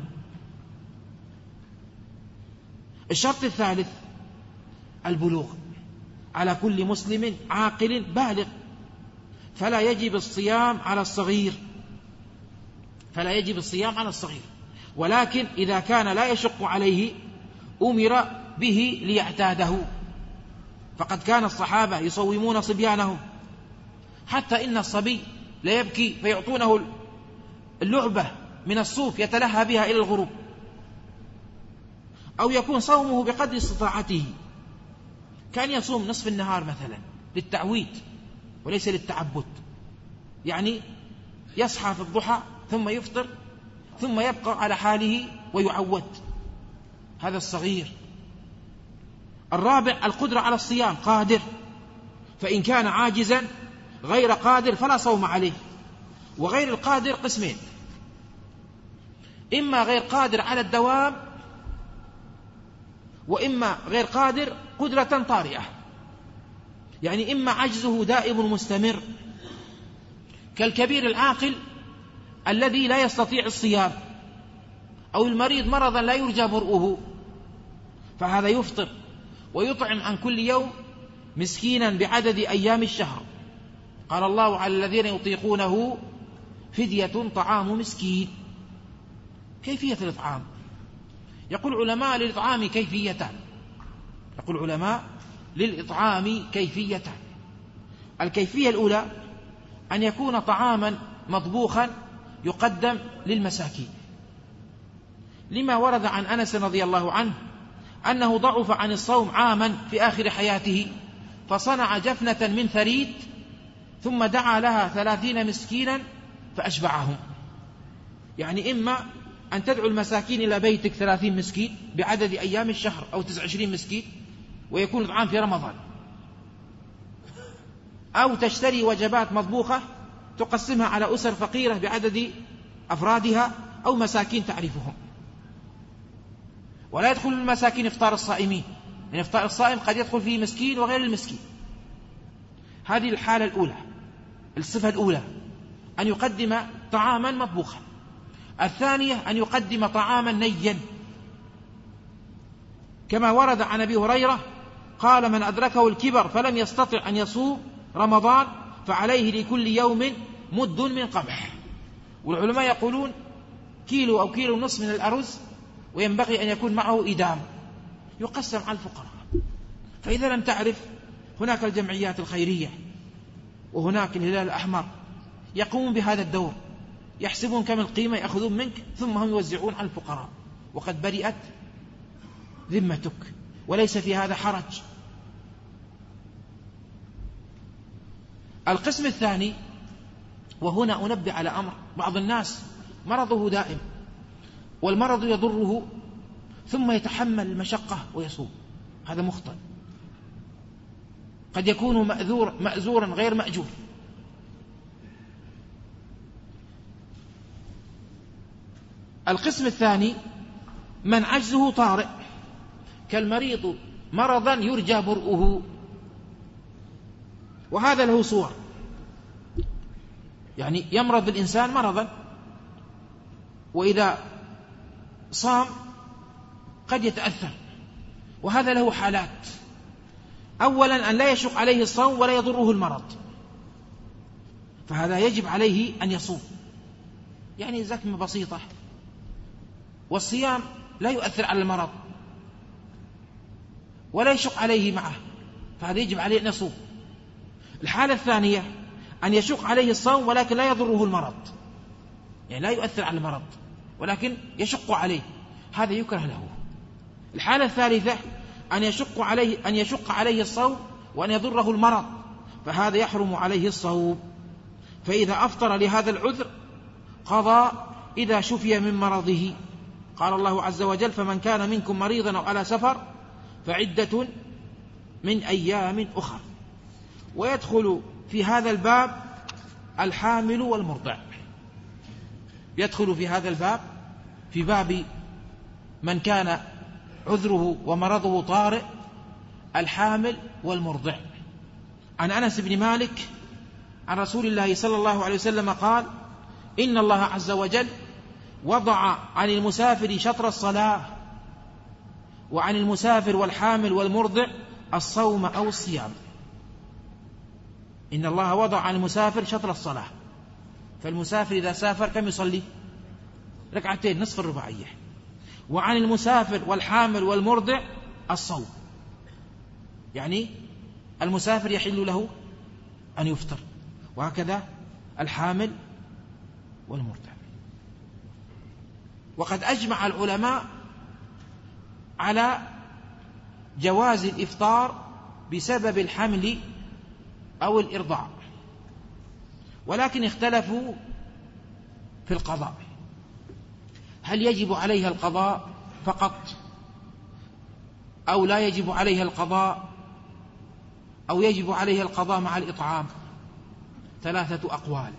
الشرط الثالث البلوغ على كل مسلم عاقل بالغ. فلا يجب الصيام على الصغير فلا يجب الصيام على الصغير ولكن إذا كان لا يشق عليه أمر به ليعتاده، فقد كان الصحابة يصومون صبيانهم، حتى إن الصبي لا يبكي فيعطونه اللعبة من الصوف يتلهى بها إلى الغروب، أو يكون صومه بقدر استطاعته، كان يصوم نصف النهار مثلا للتعويد وليس للتعبد، يعني يصحى في الضحى ثم يفطر ثم يبقى على حاله ويعود، هذا الصغير. الرابع القدرة على الصيام، قادر، فإن كان عاجزا غير قادر فلا صوم عليه. وغير القادر قسمين: إما غير قادر على الدوام، وإما غير قادر قدرة طارئة، يعني إما عجزه دائم مستمر كالكبير العاقل الذي لا يستطيع الصيام، أو المريض مرضا لا يرجى برؤه، فهذا يفطر ويطعم عن كل يوم مسكينا بعدد أيام الشهر. قال الله على الذين يطيقونه فدية طعام مسكين. كيفية الإطعام؟ يقول علماء للإطعام كيفيتان يقول علماء للإطعام كيفيتان الكيفية الأولى أن يكون طعاما مطبوخا يقدم للمساكين، لما ورد عن أنس رضي الله عنه أنه ضعف عن الصوم عاما في آخر حياته، فصنع جفنة من ثريد ثم دعا لها ثلاثين مسكينا فأشبعهم. يعني إما أن تدعو المساكين إلى بيتك ثلاثين مسكين بعدد أيام الشهر أو تسعة وعشرين مسكين ويكون الطعام في رمضان، أو تشتري وجبات مطبوخة تقسمها على أسر فقيرة بعدد أفرادها أو مساكين تعرفهم. ولا يدخل المساكين إفطار الصائمين، لأن يعني إفطار الصائم قد يدخل فيه مسكين وغير المسكين. هذه الحالة الأولى، الصفة الأولى أن يقدم طعاما مطبوخا. الثانية أن يقدم طعاما نيا، كما ورد عن أبي هريرة قال: من أدركه الكبر فلم يستطع أن يصوم رمضان فعليه لكل يوم مد من قمح. والعلماء يقولون كيلو أو كيلو ونصف من الأرز، وينبغي أن يكون معه إدام يقسم على الفقراء. فإذا لم تعرف، هناك الجمعيات الخيرية وهناك الهلال الأحمر يقومون بهذا الدور، يحسبون كم القيمة يأخذون منك ثم هم يوزعون على الفقراء، وقد برئت ذمتك وليس في هذا حرج. القسم الثاني، وهنا أنبه على أمر: بعض الناس مرضه دائم والمرض يضره ثم يتحمل المشقة ويصوم، هذا مخطئ، قد يكون مأذور مأزورا غير مأجور. القسم الثاني من عجزه طارئ، كالمريض مرضا يرجى برؤه، وهذا له صور، يعني يمرض الإنسان مرضا وإذا صام قد يتأثر، وهذا له حالات: أولا أن لا يشق عليه الصوم ولا يضره المرض، فهذا يجب عليه أن يصوم، يعني زكمة بسيطة، والصيام لا يؤثر على المرض ولا يشق عليه معه، فهذا يجب عليه أن يصوم. الحالة الثانية أن يشق عليه الصوم ولكن لا يضره المرض، يعني لا يؤثر على المرض ولكن يشق عليه، هذا يكره له. الحالة الثالثة أن يشق عليه أن يشق عليه الصوم وأن يضره المرض، فهذا يحرم عليه الصوم. فإذا أفطر لهذا العذر قضى إذا شفي من مرضه. قال الله عز وجل: فمن كان منكم مريضا أو على سفر فعدة من أيام أخر. ويدخل في هذا الباب الحامل والمرضع، يدخل في هذا الباب في باب من كان عذره ومرضه طارئ الحامل والمرضع. عن أنس بن مالك عن رسول الله صلى الله عليه وسلم قال: إن الله عز وجل وضع عن المسافر شطر الصلاة، وعن المسافر والحامل والمرضع الصوم أو الصيام. إن الله وضع عن المسافر شطر الصلاة، فالمسافر إذا سافر كم يصلي؟ ركعتين نصف الرباعية. وعن المسافر والحامل والمرضع الصوم، يعني المسافر يحل له أن يفطر، وهكذا الحامل والمرضع. وقد أجمع العلماء على جواز الإفطار بسبب الحمل أو الإرضاع، ولكن اختلفوا في القضاء، هل يجب عليها القضاء فقط أو لا يجب عليها القضاء أو يجب عليها القضاء مع الإطعام؟ ثلاثة أقوال.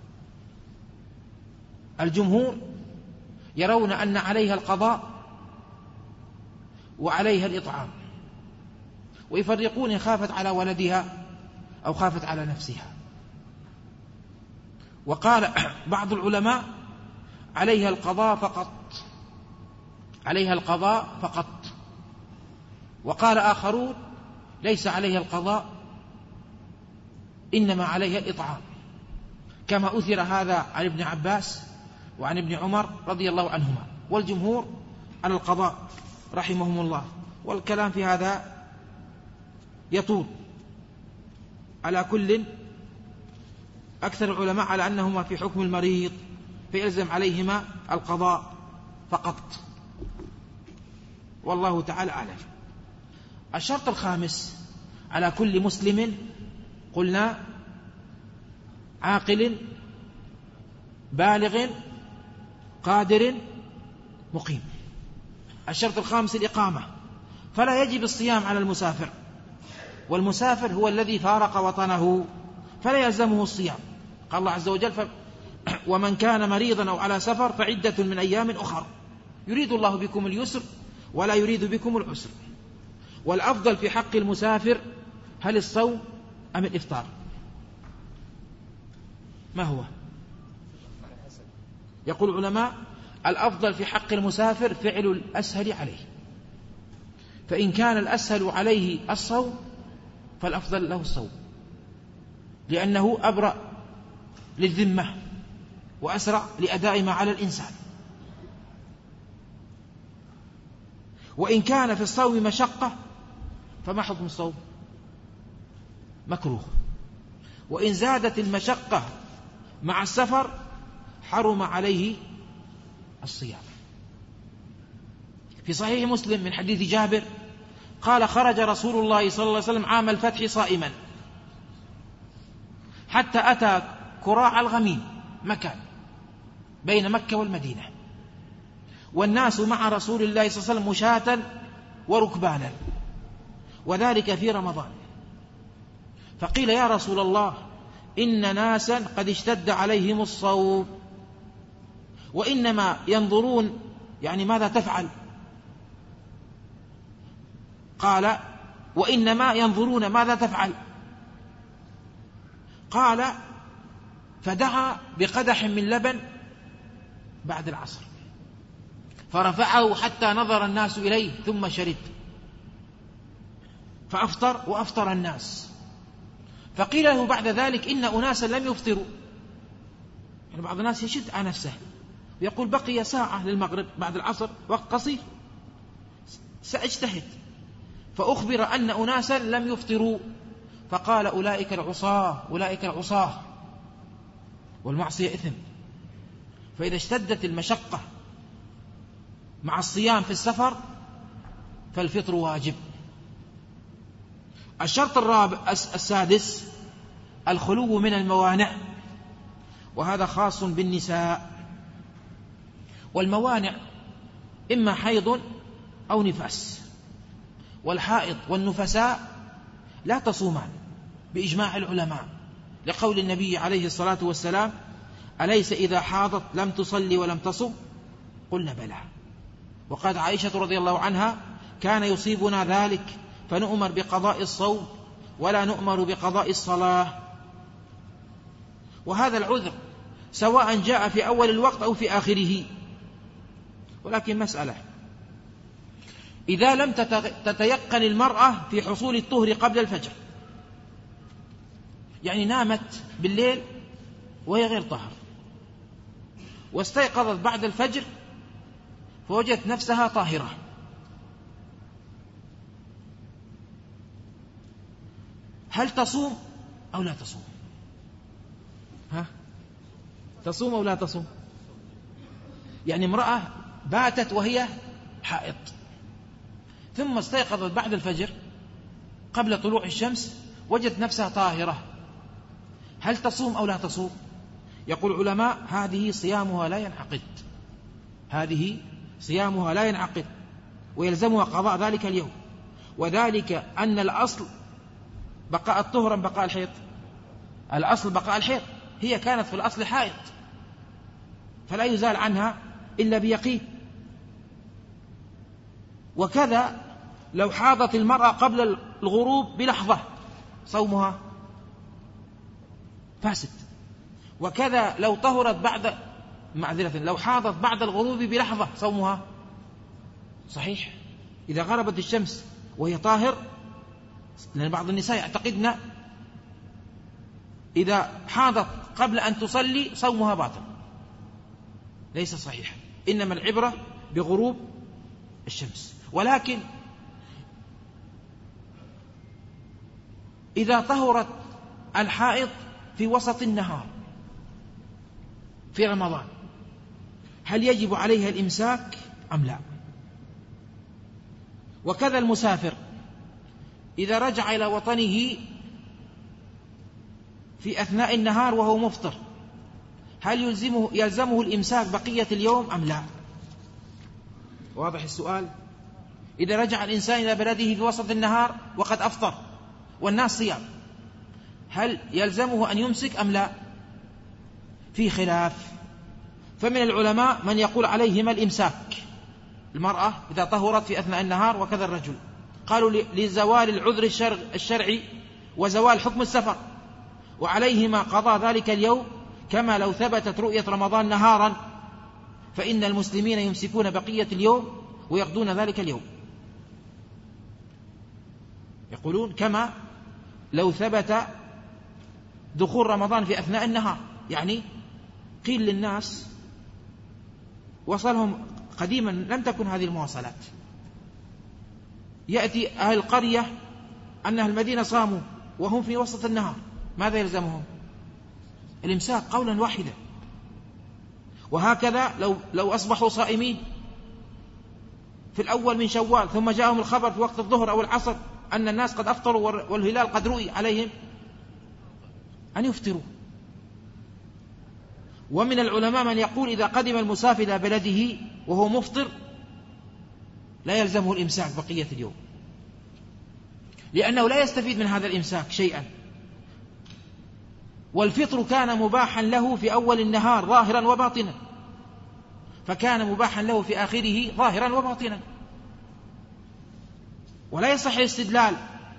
الجمهور يرون أن عليها القضاء وعليها الإطعام، ويفرقون إن خافت على ولدها أو خافت على نفسها. وقال بعض العلماء عليها القضاء فقط، عليها القضاء فقط. وقال آخرون ليس عليها القضاء، إنما عليها الإطعام، كما أثر هذا عن ابن عباس وعن ابن عمر رضي الله عنهما. والجمهور على القضاء رحمهم الله، والكلام في هذا يطول. على كل أكثر العلماء على أنهما في حكم المريض، فيلزم عليهما القضاء فقط، والله تعالى أعلم. الشرط الخامس على كل مسلم قلنا عاقل بالغ قادر مقيم. الشرط الخامس الإقامة، فلا يجب الصيام على المسافر، والمسافر هو الذي فارق وطنه فلا يلزمه الصيام. قال الله عز وجل ف... ومن كان مريضا أو على سفر فعدة من أيام أخر يريد الله بكم اليسر ولا يريد بكم العسر. والأفضل في حق المسافر هل الصوم أم الإفطار؟ ما هو؟ يقول العلماء الأفضل في حق المسافر فعل الأسهل عليه، فإن كان الأسهل عليه الصوم فالأفضل له الصوم، لأنه أبرأ للذمة وأسرع لأداء ما على الإنسان. وإن كان في الصوم مشقة فما حكم الصوم؟ مكروه. وإن زادت المشقة مع السفر حرم عليه الصيام. في صحيح مسلم من حديث جابر قال خرج رسول الله صلى الله عليه وسلم عام الفتح صائما حتى أتى كراع الغميم، مكان بين مكة والمدينة، والناس مع رسول الله صلى الله عليه وسلم مشاة وركبانا، وذلك في رمضان. فقيل يا رسول الله إن ناسا قد اشتد عليهم الصوم وإنما ينظرون، يعني ماذا تفعل؟ قال وإنما ينظرون ماذا تفعل؟ قال فدعا بقدح من لبن بعد العصر فرفعه حتى نظر الناس إليه ثم شرب، فأفطر وأفطر الناس. فقيل له بعد ذلك إن أناسا لم يفطروا، يعني بعض الناس يشد على نفسه ويقول بقي ساعة للمغرب بعد العصر وقت قصير سأجتهد، فأخبر أن أناسا لم يفطروا، فقال أولئك العصاة أولئك العصاة، والمعصية إثم. فإذا اشتدت المشقة مع الصيام في السفر فالفطر واجب. الشرط الرابع السادس الخلو من الموانع، وهذا خاص بالنساء. والموانع إما حيض أو نفاس، والحائض والنفساء لا تصومان بإجماع العلماء، لقول النبي عليه الصلاة والسلام أليس إذا حاضت لم تصلي ولم تصم؟ قلنا بلى. وقال عائشة رضي الله عنها كان يصيبنا ذلك فنؤمر بقضاء الصوم ولا نؤمر بقضاء الصلاة. وهذا العذر سواء جاء في أول الوقت أو في آخره. ولكن مسألة، إذا لم تتيقن المرأة في حصول الطهر قبل الفجر يعني نامت بالليل وهي غير طاهر، واستيقظت بعد الفجر فوجدت نفسها طاهرة، هل تصوم أو لا تصوم؟ ها؟ تصوم أو لا تصوم؟ يعني امرأة باتت وهي حائض ثم استيقظت بعد الفجر قبل طلوع الشمس وجدت نفسها طاهرة، هل تصوم أو لا تصوم؟ يقول العلماء هذه صيامها لا ينعقد، هذه صيامها لا ينعقد ويلزمها قضاء ذلك اليوم، وذلك أن الأصل بقاء الطهر أم بقاء الحيض؟ الأصل بقاء الحيض، هي كانت في الأصل حائض فلا يزال عنها إلا بيقين. وكذا لو حاضت المرأة قبل الغروب بلحظة صومها فاسد، وكذا لو طهرت بعد معذرة لو حاضت بعد الغروب بلحظة صومها صحيح. إذا غربت الشمس وهي طاهر، لأن بعض النساء يعتقدن إذا حاضت قبل أن تصلي صومها باطل، ليس صحيح، إنما العبرة بغروب الشمس. ولكن إذا طهرت الحائض في وسط النهار في رمضان هل يجب عليها الإمساك أم لا؟ وكذا المسافر إذا رجع إلى وطنه في أثناء النهار وهو مفطر هل يلزمه, يلزمه الإمساك بقية اليوم أم لا؟ واضح السؤال؟ إذا رجع الإنسان إلى بلده في وسط النهار وقد أفطر والناس صيام هل يلزمه أن يمسك أم لا؟ في خلاف، فمن العلماء من يقول عليهما الإمساك، المرأة إذا طهرت في أثناء النهار وكذا الرجل، قالوا لزوال العذر الشرعي وزوال حكم السفر، وعليهما قضاء ذلك اليوم، كما لو ثبتت رؤية رمضان نهارا فإن المسلمين يمسكون بقية اليوم ويقضون ذلك اليوم. يقولون كما لو ثبت دخول رمضان في أثناء النهار، يعني قيل للناس وصلهم قديما لم تكن هذه المواصلات، يأتي أهل القرية أن أهل المدينة صاموا وهم في وسط النهار، ماذا يلزمهم؟ الإمساك قولا واحدا. وهكذا لو, لو أصبحوا صائمين في الأول من شوال ثم جاءهم الخبر في وقت الظهر أو العصر أن الناس قد أفطروا والهلال قد رؤي، عليهم أن يفطروا. ومن العلماء من يقول إذا قدم المسافر إلى بلده وهو مفطر لا يلزمه الإمساك بقية اليوم، لأنه لا يستفيد من هذا الإمساك شيئا، والفطر كان مباحا له في أول النهار ظاهرا وباطنا، فكان مباحا له في آخره ظاهرا وباطنا، ولا يصح الاستدلال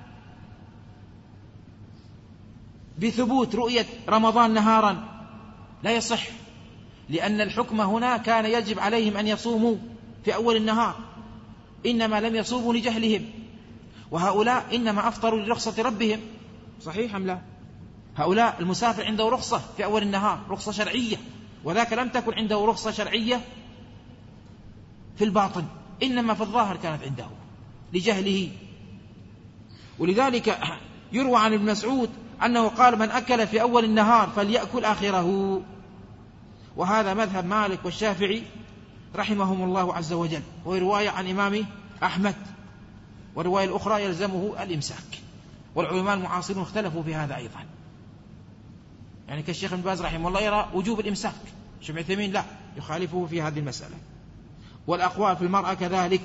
بثبوت رؤية رمضان نهارا، لا يصح، لأن الحكم هنا كان يجب عليهم أن يصوموا في أول النهار، إنما لم يصوموا لجهلهم، وهؤلاء إنما أفطروا لرخصة ربهم، صحيح أم لا؟ هؤلاء المسافر عنده رخصة في أول النهار، رخصة شرعية، وذاك لم تكن عنده رخصة شرعية في الباطن، إنما في الظاهر كانت عنده لجهله. ولذلك يروى عن ابن مسعود أنه قال من أكل في أول النهار فليأكل آخره، وهذا مذهب مالك والشافعي رحمهم الله عز وجل، ورواية عن إمام أحمد، والرواية الأخرى يلزمه الإمساك، والعلماء المعاصرون اختلفوا في هذا أيضا، يعني كالشيخ ابن باز رحمه الله يرى وجوب الإمساك، الشيخ ابن عثيمين لا، يخالفه في هذه المسألة، والأقوال في المرأة كذلك.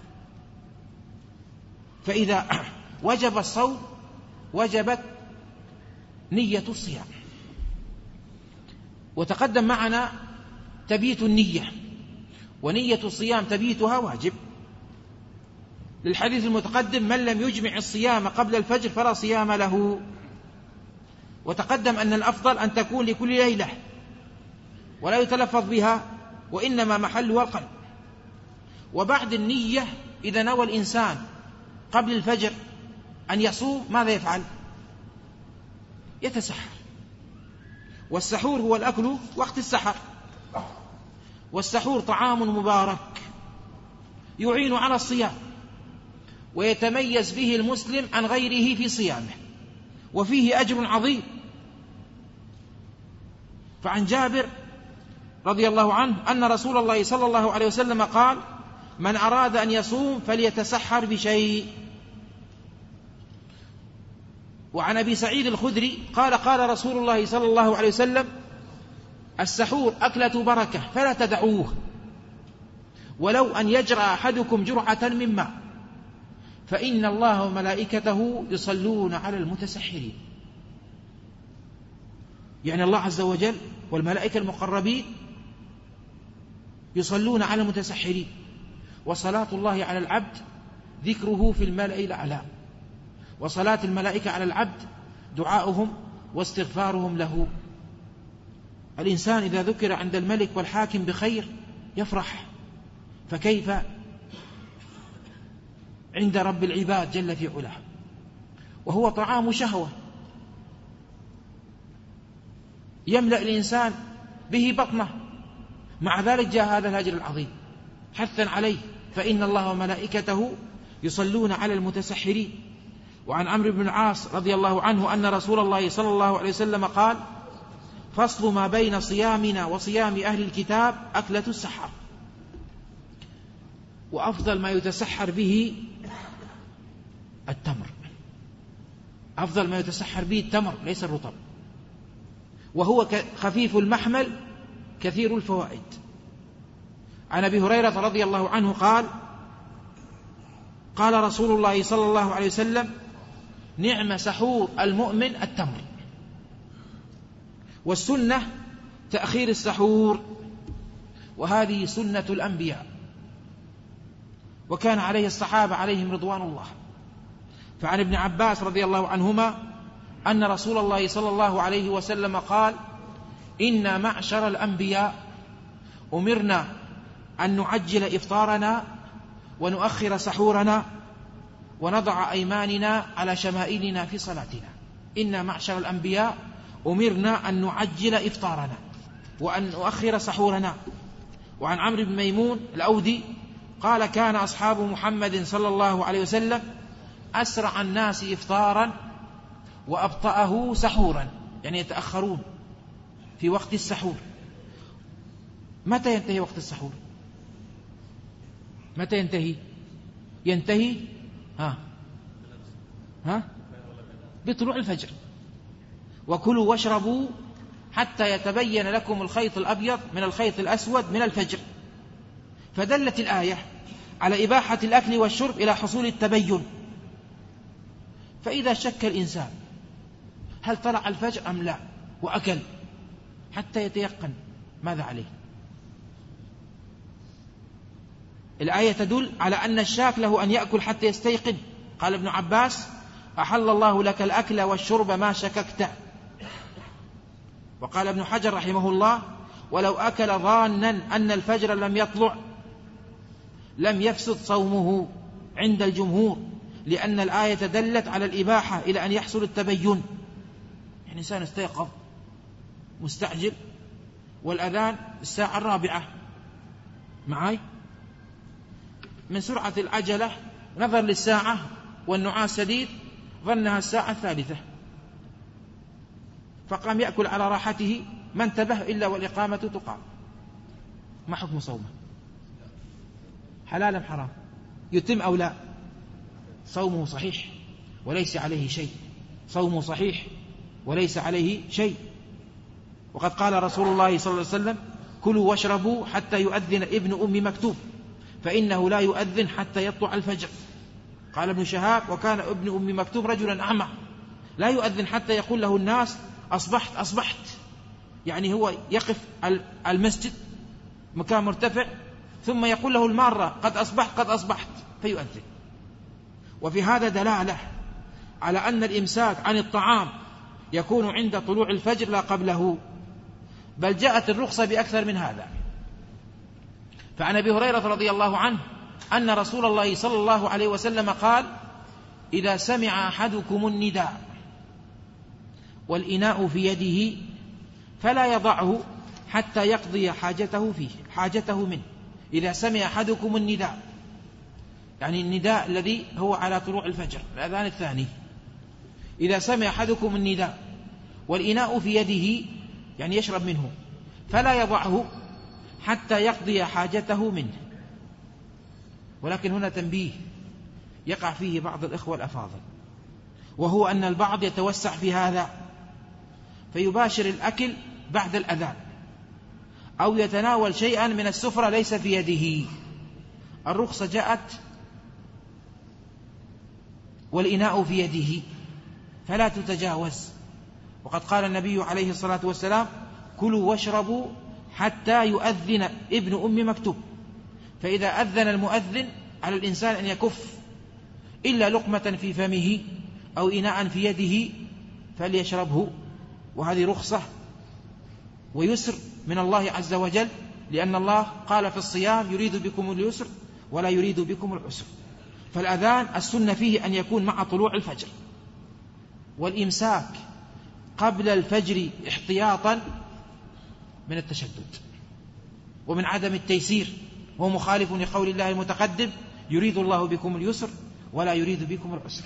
فإذا وجب الصوم وجبت نية الصيام. وتقدم معنا تبيت النية، ونية الصيام تبيتها واجب، للحديث المتقدم من لم يجمع الصيام قبل الفجر فلا صيام له. وتقدم أن الأفضل أن تكون لكل ليلة ولا يتلفظ بها، وإنما محلها القلب. وبعد النية إذا نوى الإنسان قبل الفجر أن يصوم ماذا يفعل؟ يتسحر. والسحور هو الأكل وقت السحر. والسحور طعام مبارك يعين على الصيام، ويتميز به المسلم عن غيره في صيامه، وفيه أجر عظيم. فعن جابر رضي الله عنه أن رسول الله صلى الله عليه وسلم قال: من أراد أن يصوم فليتسحر بشيء. وعن أبي سعيد الخدري قال: قال رسول الله صلى الله عليه وسلم: السحور أكلة بركة فلا تدعوه، ولو أن يجرى أحدكم جرعة من ماء، فإن الله وملائكته يصلون على المتسحرين. يعني الله عز وجل والملائكة المقربين يصلون على المتسحرين، وصلاة الله على العبد ذكره في الملأ الأعلى، وصلاة الملائكة على العبد دعاؤهم واستغفارهم له. الإنسان إذا ذكر عند الملك والحاكم بخير يفرح، فكيف عند رب العباد جل في علاه، وهو طعام شهوة يملأ الإنسان به بطنه. مع ذلك جاء هذا الأجر العظيم حثا عليه: فإن الله وملائكته يصلون على المتسحرين. وعن عمرو بن العاص رضي الله عنه أن رسول الله صلى الله عليه وسلم قال: فصل ما بين صيامنا وصيام أهل الكتاب أكلة السحر. وأفضل ما يتسحر به التمر، أفضل ما يتسحر به التمر ليس الرطب، وهو خفيف المحمل كثير الفوائد. عن أبي هريرة رضي الله عنه قال: قال رسول الله صلى الله عليه وسلم: نعم سحور المؤمن التمر. والسنة تأخير السحور، وهذه سنة الأنبياء، وكان عليه الصحابة عليهم رضوان الله. فعن ابن عباس رضي الله عنهما أن رسول الله صلى الله عليه وسلم قال: إنا معشر الأنبياء أمرنا أن نعجل إفطارنا ونؤخر سحورنا ونضع أيماننا على شمائلنا في صلاتنا. إنا معشر الأنبياء أمرنا أن نعجل إفطارنا وأن نؤخر سحورنا. وعن عمرو بن ميمون الأودي قال: كان أصحاب محمد صلى الله عليه وسلم أسرع الناس إفطارا وأبطأه سحورا، يعني يتأخرون في وقت السحور. متى ينتهي وقت السحور؟ متى ينتهي؟ ينتهي ها ها بطلوع الفجر. وكلوا واشربوا حتى يتبين لكم الخيط الأبيض من الخيط الأسود من الفجر. فدلت الآية على إباحة الأكل والشرب إلى حصول التبين. فإذا شك الإنسان هل طلع الفجر أم لا وأكل حتى يتيقن، ماذا عليه؟ الآية تدل على أن الشاك له أن يأكل حتى يستيقن. قال ابن عباس: أحل الله لك الأكل والشرب ما شككت. وقال ابن حجر رحمه الله: ولو أكل ظانا أن الفجر لم يطلع لم يفسد صومه عند الجمهور، لأن الآية دلت على الإباحة إلى أن يحصل التبين. يعني إنسان استيقظ مستعجل والأذان الساعة الرابعة معاي، من سرعة العجلة نظر للساعة والنعاس شديد ظنها الساعة الثالثة، فقام يأكل على راحته، ما انتبه إلا والإقامة تقام. ما حكم صومه؟ حلال أم حرام؟ يتم أو لا؟ صومه صحيح وليس عليه شيء، صومه صحيح وليس عليه شيء. وقد قال رسول الله صلى الله عليه وسلم: كلوا واشربوا حتى يؤذن ابن أم مكتوم، فإنه لا يؤذن حتى يطلع الفجر. قال ابن شهاب: وكان ابن أم مكتوم رجلا أعمى لا يؤذن حتى يقول له الناس: أصبحت أصبحت، يعني هو يقف المسجد مكان مرتفع ثم يقول له المارة: قد أصبحت قد أصبحت، فيؤذن. وفي هذا دلالة على أن الإمساك عن الطعام يكون عند طلوع الفجر لا قبله، بل جاءت الرخصة بأكثر من هذا. فعن أبي هريرة رضي الله عنه أن رسول الله صلى الله عليه وسلم قال: إذا سمع أحدكم النداء والإناء في يده فلا يضعه حتى يقضي حاجته فيه حاجته منه. إذا سمع أحدكم النداء، يعني النداء الذي هو على طلوع الفجر الأذان الثاني، إذا سمع أحدكم النداء والإناء في يده يعني يشرب منه، فلا يضعه حتى يقضي حاجته منه. ولكن هنا تنبيه يقع فيه بعض الإخوة الأفاضل، وهو أن البعض يتوسع في هذا فيباشر الأكل بعد الأذان، أو يتناول شيئا من السفرة ليس في يده. الرخصة جاءت والإناء في يده فلا تتجاوز، وقد قال النبي عليه الصلاة والسلام: كلوا واشربوا حتى يؤذن ابن أم مكتوم. فإذا أذن المؤذن على الإنسان أن يكف إلا لقمة في فمه أو إناء في يده فليشربه، وهذه رخصة ويسر من الله عز وجل، لأن الله قال في الصيام: يريد بكم اليسر ولا يريد بكم العسر. فالأذان السنة فيه أن يكون مع طلوع الفجر، والإمساك قبل الفجر احتياطا من التشدد ومن عدم التيسير، وهو مخالف لقول الله المتقدم: يريد الله بكم اليسر ولا يريد بكم العسر.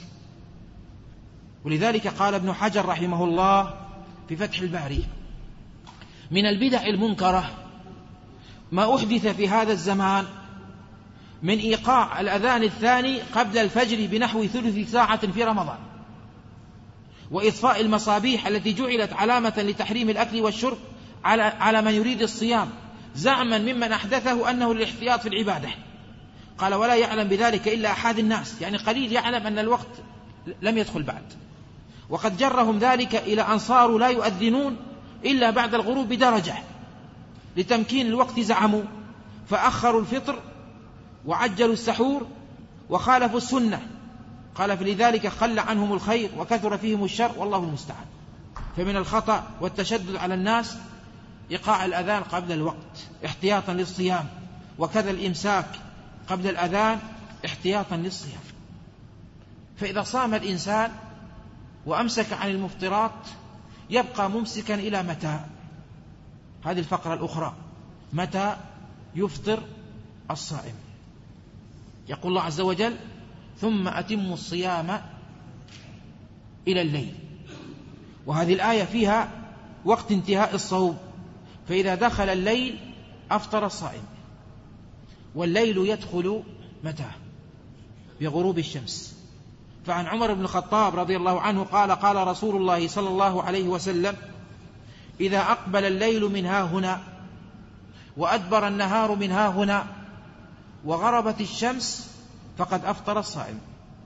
ولذلك قال ابن حجر رحمه الله في فتح الباري: من البدع المنكرة ما أحدث في هذا الزمان من إيقاع الأذان الثاني قبل الفجر بنحو ثلث ساعة في رمضان، وإطفاء المصابيح التي جعلت علامة لتحريم الأكل والشرب على على من يريد الصيام، زعما ممن أحدثه أنه للاحتياط في العبادة. قال: ولا يعلم بذلك إلا أحد الناس، يعني قليل يعلم أن الوقت لم يدخل بعد. وقد جرهم ذلك إلى أن صاروا لا يؤذنون إلا بعد الغروب بدرجة لتمكين الوقت، زعموا، فأخروا الفطر وعجلوا السحور وخالفوا السنة. قال: فلذلك خل عنهم الخير وكثر فيهم الشر، والله المستعان. فمن الخطأ والتشدد على الناس إيقاع الأذان قبل الوقت احتياطا للصيام، وكذا الإمساك قبل الأذان احتياطا للصيام. فإذا صام الإنسان وأمسك عن المفطرات يبقى ممسكا إلى متى؟ هذه الفقرة الأخرى: متى يفطر الصائم؟ يقول الله عز وجل: ثم أتموا الصيام إلى الليل. وهذه الآية فيها وقت انتهاء الصوم، فإذا دخل الليل أفطر الصائم. والليل يدخل متى؟ بغروب الشمس. فعن عمر بن الخطاب رضي الله عنه قال: قال رسول الله صلى الله عليه وسلم: إذا أقبل الليل من ها هنا وأدبر النهار من ها هنا وغربت الشمس فقد أفطر الصائم.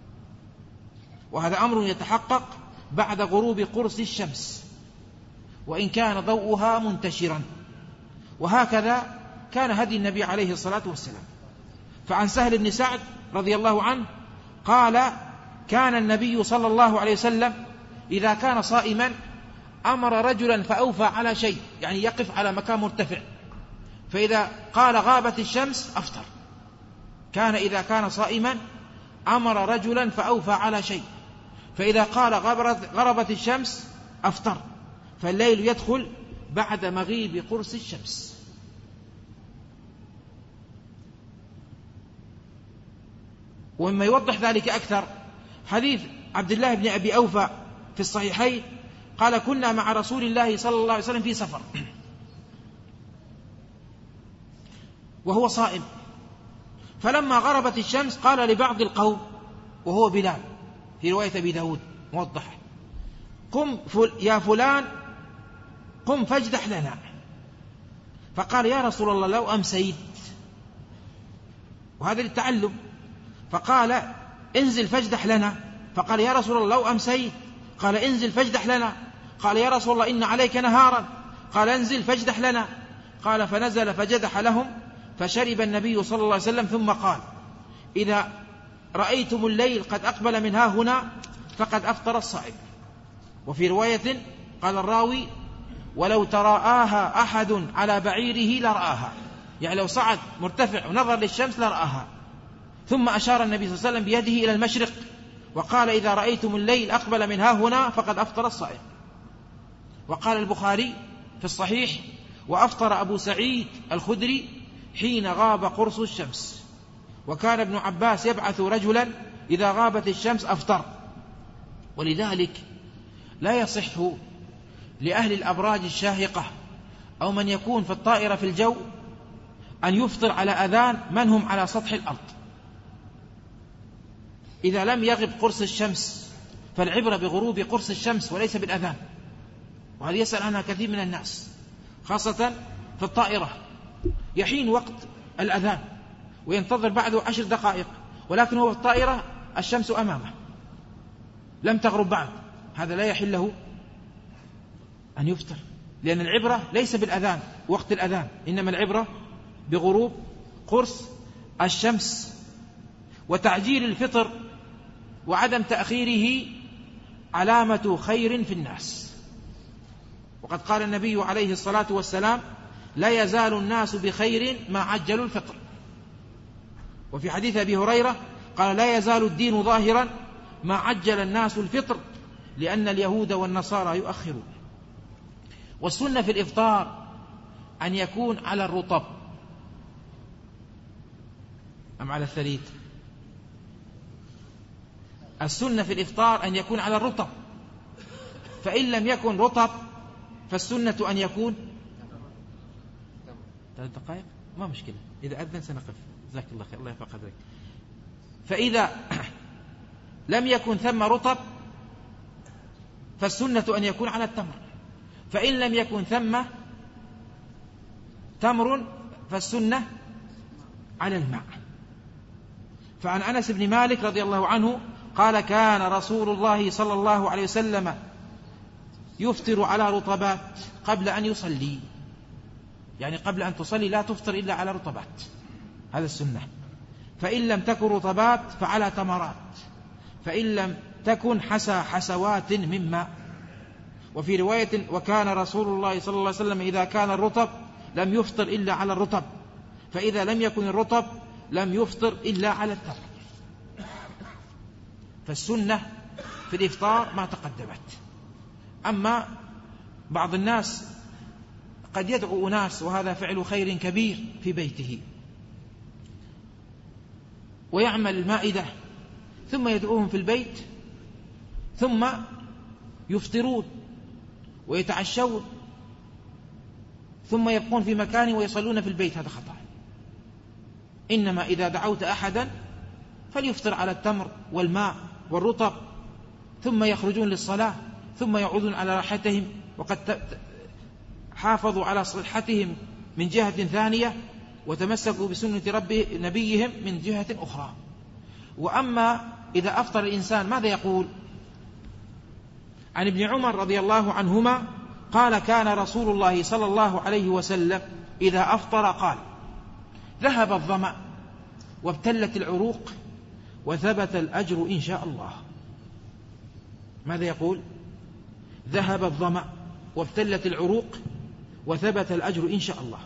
وهذا أمر يتحقق بعد غروب قرص الشمس وإن كان ضوءها منتشرا، وهكذا كان هدي النبي عليه الصلاة والسلام. فعن سهل بن سعد رضي الله عنه قال: كان النبي صلى الله عليه وسلم إذا كان صائما أمر رجلا فأوفى على شيء، يعني يقف على مكان مرتفع، فإذا قال غابت الشمس أفطر. كان إذا كان صائما أمر رجلا فأوفى على شيء، فإذا قال غربت الشمس أفطر. فالليل يدخل بعد مغيب قرص الشمس. ومما يوضح ذلك أكثر حديث عبد الله بن أبي أوفى في الصحيحين قال: كنا مع رسول الله صلى الله عليه وسلم في سفر وهو صائم، فلما غربت الشمس قال لبعض القوم وهو بلال في رواية أبي داود موضحة: قم فل يا فلان قم فاجدح لنا. فقال: يا رسول الله لو أمسيت، وهذا للتعلم. فقال: انزل فاجدح لنا. فقال: يا رسول الله لو أمسيت. قال: انزل فاجدح لنا. قال: يا رسول الله إن عليك نهارا. قال: انزل فاجدح لنا. قال: فنزل فجدح لهم، فشرب النبي صلى الله عليه وسلم ثم قال: إذا رأيتم الليل قد أقبل من ها هنا فقد أفطر الصائم. وفي رواية قال الراوي: ولو تراءاها أحد على بعيره لرآها، يعني لو صعد مرتفع ونظر للشمس لرآها. ثم أشار النبي صلى الله عليه وسلم بيده إلى المشرق وقال: إذا رأيتم الليل أقبل من ها هنا فقد أفطر الصائم. وقال البخاري في الصحيح: وأفطر أبو سعيد الخدري حين غاب قرص الشمس، وكان ابن عباس يبعث رجلا إذا غابت الشمس أفطر. ولذلك لا يصح لأهل الأبراج الشاهقة أو من يكون في الطائرة في الجو أن يفطر على أذان من هم على سطح الأرض. إذا لم يغب قرص الشمس فالعبرة بغروب قرص الشمس وليس بالأذان، وهذا يسأل عنها كثير من الناس خاصة في الطائرة، يحين وقت الأذان وينتظر بعده عشر دقائق، ولكن هو في الطائرة الشمس أمامه لم تغرب بعد، هذا لا يحل له أن يفطر، لأن العبرة ليس بالأذان وقت الأذان، إنما العبرة بغروب قرص الشمس. وتعجيل الفطر وعدم تأخيره علامة خير في الناس، وقد قال النبي عليه الصلاة والسلام: لا يزال الناس بخير ما عجلوا الفطر. وفي حديث أبي هريرة قال: لا يزال الدين ظاهرا ما عجل الناس الفطر لأن اليهود والنصارى يؤخرون. والسنة في الإفطار أن يكون على الرطب أم على الثليث؟ السنة في الإفطار أن يكون على الرطب، فإن لم يكن رطب فالسنة أن يكون ثلاث دقائق، ما مشكلة، إذا أذن سنقف، جزاك الله خير، الله يرفع قدرك. فإذا لم يكن ثم رطب فالسنة أن يكون على التمر، فإن لم يكن ثم تمر فالسنة على الماء. فعن أنس بن مالك رضي الله عنه قال: كان رسول الله صلى الله عليه وسلم يفطر على رطبات قبل أن يصلي، يعني قبل أن تصلي لا تفطر إلا على رطبات، هذا السنة. فإن لم تكن رطبات فعلى تمرات، فإن لم تكن حسى حسوات من ماء. وفي رواية: وكان رسول الله صلى الله عليه وسلم إذا كان الرطب لم يفطر إلا على الرطب، فإذا لم يكن الرطب لم يفطر إلا على التمر. فالسنة في الإفطار ما تقدمت. أما بعض الناس قد يدعو أناس، وهذا فعل خير كبير، في بيته ويعمل المائدة ثم يدعوهم في البيت ثم يفطرون ويتعشون ثم يبقون في مكان ويصلون في البيت، هذا خطأ. إنما إذا دعوت أحدا فليفطر على التمر والماء والرطب، ثم يخرجون للصلاة، ثم يعودون على راحتهم، وقد حافظوا على صحتهم من جهة ثانية وتمسكوا بسنة ربه نبيهم من جهة أخرى. وأما إذا أفطر الإنسان ماذا يقول؟ عن ابن عمر رضي الله عنهما قال: كان رسول الله صلى الله عليه وسلم إذا أفطر قال: ذهب الظمأ وابتلت العروق وثبت الأجر إن شاء الله. ماذا يقول؟ ذهب الظمأ وابتلت العروق وثبت الأجر إن شاء الله.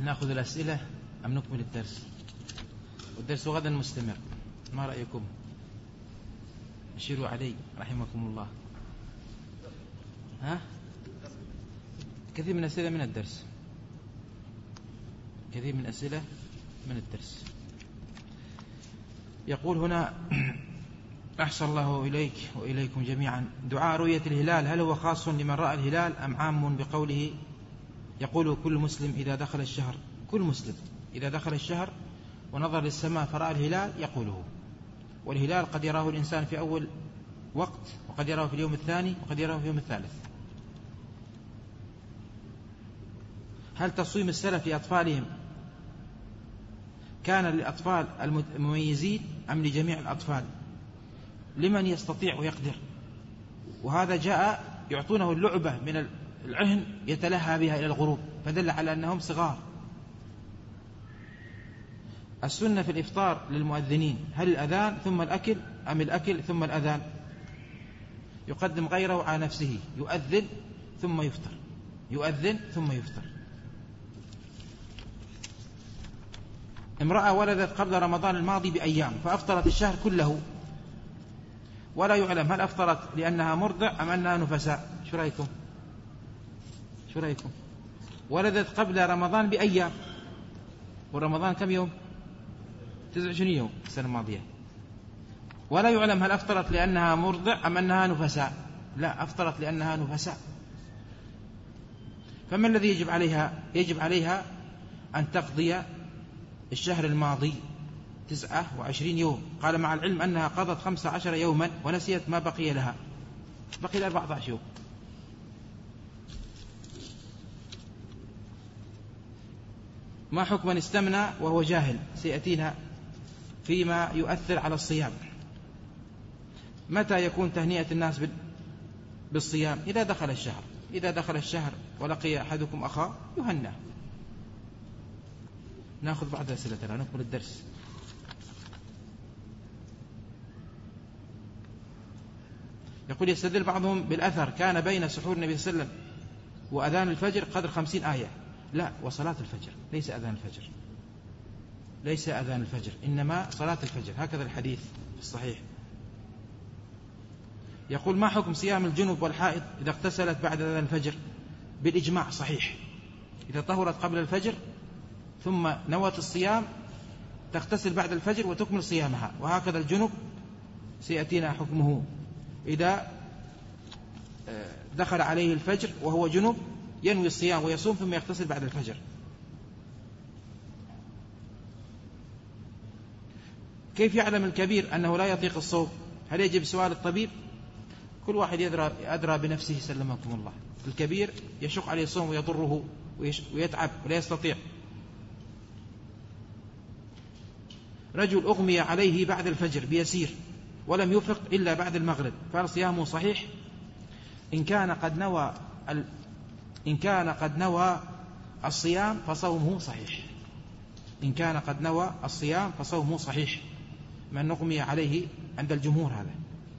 هل نأخذ الأسئلة أم نكمل الدرس؟ والدرس غدا مستمر، ما رأيكم؟ أشيروا علي رحمكم الله. ها؟ كثير من الأسئلة من الدرس، كثير من الأسئلة من الدرس. يقول هنا: أحسن الله إليك وإليكم جميعا، دعاء رؤية الهلال هل هو خاص لمن رأى الهلال أم عام بقوله يقول كل مسلم إذا دخل الشهر، كل مسلم إذا دخل الشهر ونظر للسماء فرأى الهلال يقوله، والهلال قد يراه الإنسان في أول وقت، وقد يراه في اليوم الثاني، وقد يراه في اليوم الثالث. هل تصويم السلف لأطفالهم كان للأطفال المميزين أم لجميع الأطفال؟ لمن يستطيع ويقدر؟ وهذا جاء يعطونه اللعبة من العهن يتلهى بها إلى الغروب، فدل على أنهم صغار. السنة في الإفطار للمؤذنين هل الأذان ثم الأكل أم الأكل ثم الأذان؟ يقدم غيره على نفسه، يؤذن ثم يفطر، يؤذن ثم يفطر. امرأة ولدت قبل رمضان الماضي بأيام فأفطرت الشهر كله، ولا يعلم هل أفطرت لأنها مرضع أم أنها نفساء. شو رأيكم؟ شو رأيكم؟ ولدت قبل رمضان بأيام، ورمضان كم يوم؟ تسعة وعشرين يوم السنة الماضية. ولا يعلم هل أفطرت لأنها مرضع أم أنها نفساء. لا، أفطرت لأنها نفساء. فما الذي يجب عليها؟ يجب عليها أن تقضي الشهر الماضي تسعة وعشرين يوم. قال مع العلم أنها قضت خمسة عشر يوما ونسيت ما بقي لها، بقي لها أربعة عشر يوم. ما حكم من استمنى وهو جاهل؟ سيأتينا فيما يؤثر على الصيام. متى يكون تهنئة الناس بالصيام؟ إذا دخل الشهر، إذا دخل الشهر ولقي أحدكم أخاه يهنى. نأخذ بعض أسئلتنا نكمل الدرس. يقول: يستدل بعضهم بالأثر كان بين سحور النبي صلى الله عليه وسلم وأذان الفجر قدر خمسين آية. لا، وصلاة الفجر، ليس أذان الفجر، ليس أذان الفجر، إنما صلاة الفجر، هكذا الحديث في الصحيح. يقول: ما حكم صيام الجنوب والحائض إذا اغتسلت بعد أذان الفجر؟ بالإجماع صحيح، إذا طهرت قبل الفجر ثم نوت الصيام تغتسل بعد الفجر وتكمل صيامها. وهكذا الجنوب سيأتينا حكمه، إذا دخل عليه الفجر وهو جنوب ينوي الصيام ويصوم ثم يغتسل بعد الفجر. كيف يعلم الكبير أنه لا يطيق الصوم؟ هل يجب سؤال الطبيب؟ كل واحد يدرى أدرى بنفسه سلمكم الله. الكبير يشق عليه الصوم ويضره ويتعب ولا يستطيع. رجل أغمي عليه بعد الفجر بيسير ولم يفق إلا بعد المغرب، فهل صيامه صحيح؟ إن كان قد نوى ال... إن كان قد نوى الصيام فصومه صحيح. إن كان قد نوى الصيام فصومه صحيح، من أغمي عليه عند الجمهور هذا.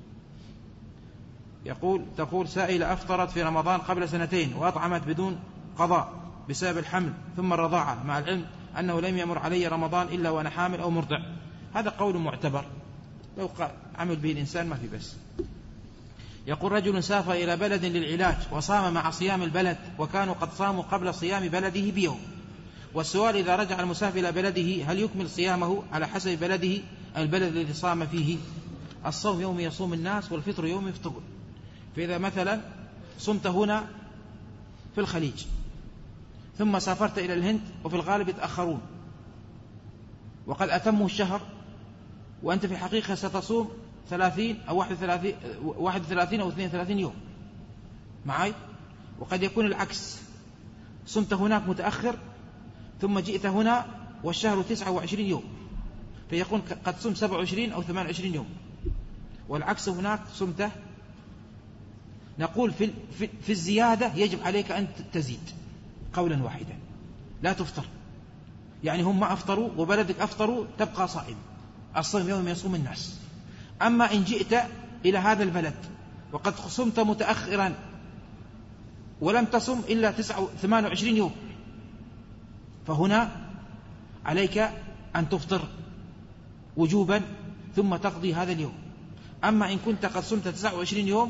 يقول تقول سائلة أفطرت في رمضان قبل سنتين وأطعمت بدون قضاء بسبب الحمل ثم الرضاعة، مع العلم أنه لم يمر علي رمضان إلا وأنا حامل أو مرضع. هذا قول معتبر، لو عمل به الإنسان ما في بس. يقول رجل سافر إلى بلد للعلاج وصام مع صيام البلد وكانوا قد صاموا قبل صيام بلده بيوم، والسؤال: إذا رجع المسافر إلى بلده هل يكمل صيامه على حسب بلده البلد الذي صام فيه؟ الصوم يوم يصوم الناس والفطر يوم يفطرون. فإذا مثلا صمت هنا في الخليج ثم سافرت إلى الهند وفي الغالب يتأخرون وقد أتموا الشهر، وأنت في الحقيقة ستصوم ثلاثين أو واحد وثلاثين, واحد وثلاثين أو اثنين وثلاثين يوم معي. وقد يكون العكس، صمت هناك متأخر ثم جئت هنا والشهر تسعة وعشرين يوم، فيكون قد صمت سبعة وعشرين أو ثمانية وعشرين يوم، والعكس هناك صمته. نقول في, في, في الزيادة يجب عليك أن تزيد قولا واحدا، لا تفطر. يعني هم ما أفطروا وبلدك أفطروا تبقى صائم، الصوم يوم يصوم الناس. أما إن جئت إلى هذا البلد وقد صمت متأخرا ولم تصم إلا ثمانية وعشرين يوم فهنا عليك أن تفطر وجوبا ثم تقضي هذا اليوم. أما إن كنت قد صمت تسعة وعشرين يوم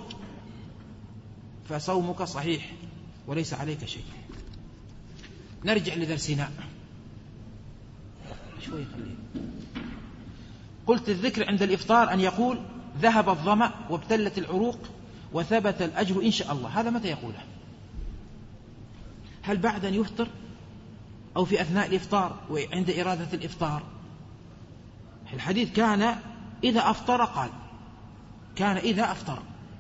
فصومك صحيح وليس عليك شيء. نرجع لدرسنا شوي خليه. قلت الذكر عند الإفطار أن يقول ذهب الظمأ وابتلت العروق وثبت الأجر إن شاء الله. هذا متى يقوله؟ هل بعد أن يفطر أو في أثناء الإفطار وعند إرادة الإفطار؟ الحديث كان إذا أفطر قال، كان إذا أفطر،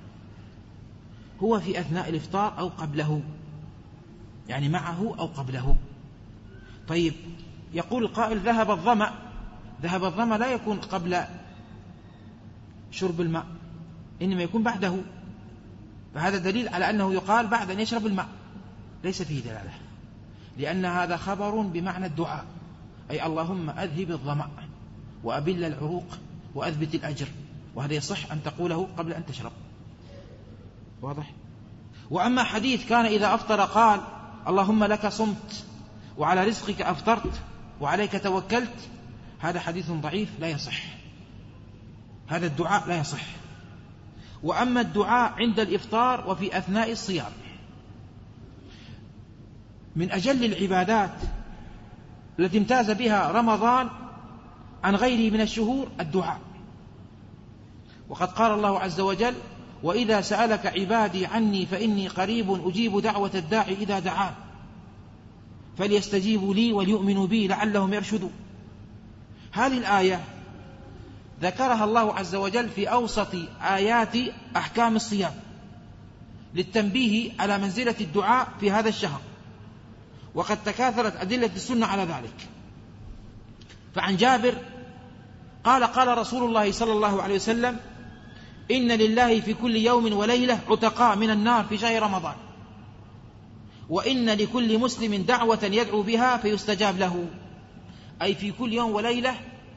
هو في أثناء الإفطار أو قبله، يعني معه أو قبله. طيب يقول القائل ذهب الظمأ، ذهب الظمأ لا يكون قبل شرب الماء، إنما يكون بعده، فهذا دليل على أنه يقال بعد أن يشرب الماء، ليس فيه دلالة، لأن هذا خبر بمعنى الدعاء، أي اللهم أذهب الظمأ وأبل العروق وأثبت الأجر، وهذا يصح أن تقوله قبل أن تشرب. واضح؟ وأما حديث كان إذا أفطر قال اللهم لك صمت وعلى رزقك أفطرت وعليك توكلت، هذا حديث ضعيف لا يصح، هذا الدعاء لا يصح. وأما الدعاء عند الإفطار وفي أثناء الصيام، من أجل العبادات التي امتاز بها رمضان عن غيره من الشهور الدعاء، وقد قال الله عز وجل وإذا سألك عبادي عني فإني قريب أجيب دعوة الداعي إذا دعان فليستجيبوا لي وليؤمنوا بي لعلهم يرشدون. هذه الآية ذكرها الله عز وجل في أوسط آيات أحكام الصيام للتنبيه على منزلة الدعاء في هذا الشهر، وقد تكاثرت أدلة السنة على ذلك. فعن جابر قال قال رسول الله صلى الله عليه وسلم إن لله في كل يوم وليلة عتقاء من النار في شهر رمضان، وإن لكل مسلم دعوة يدعو بها فيستجاب له، أي في كل يوم وليلة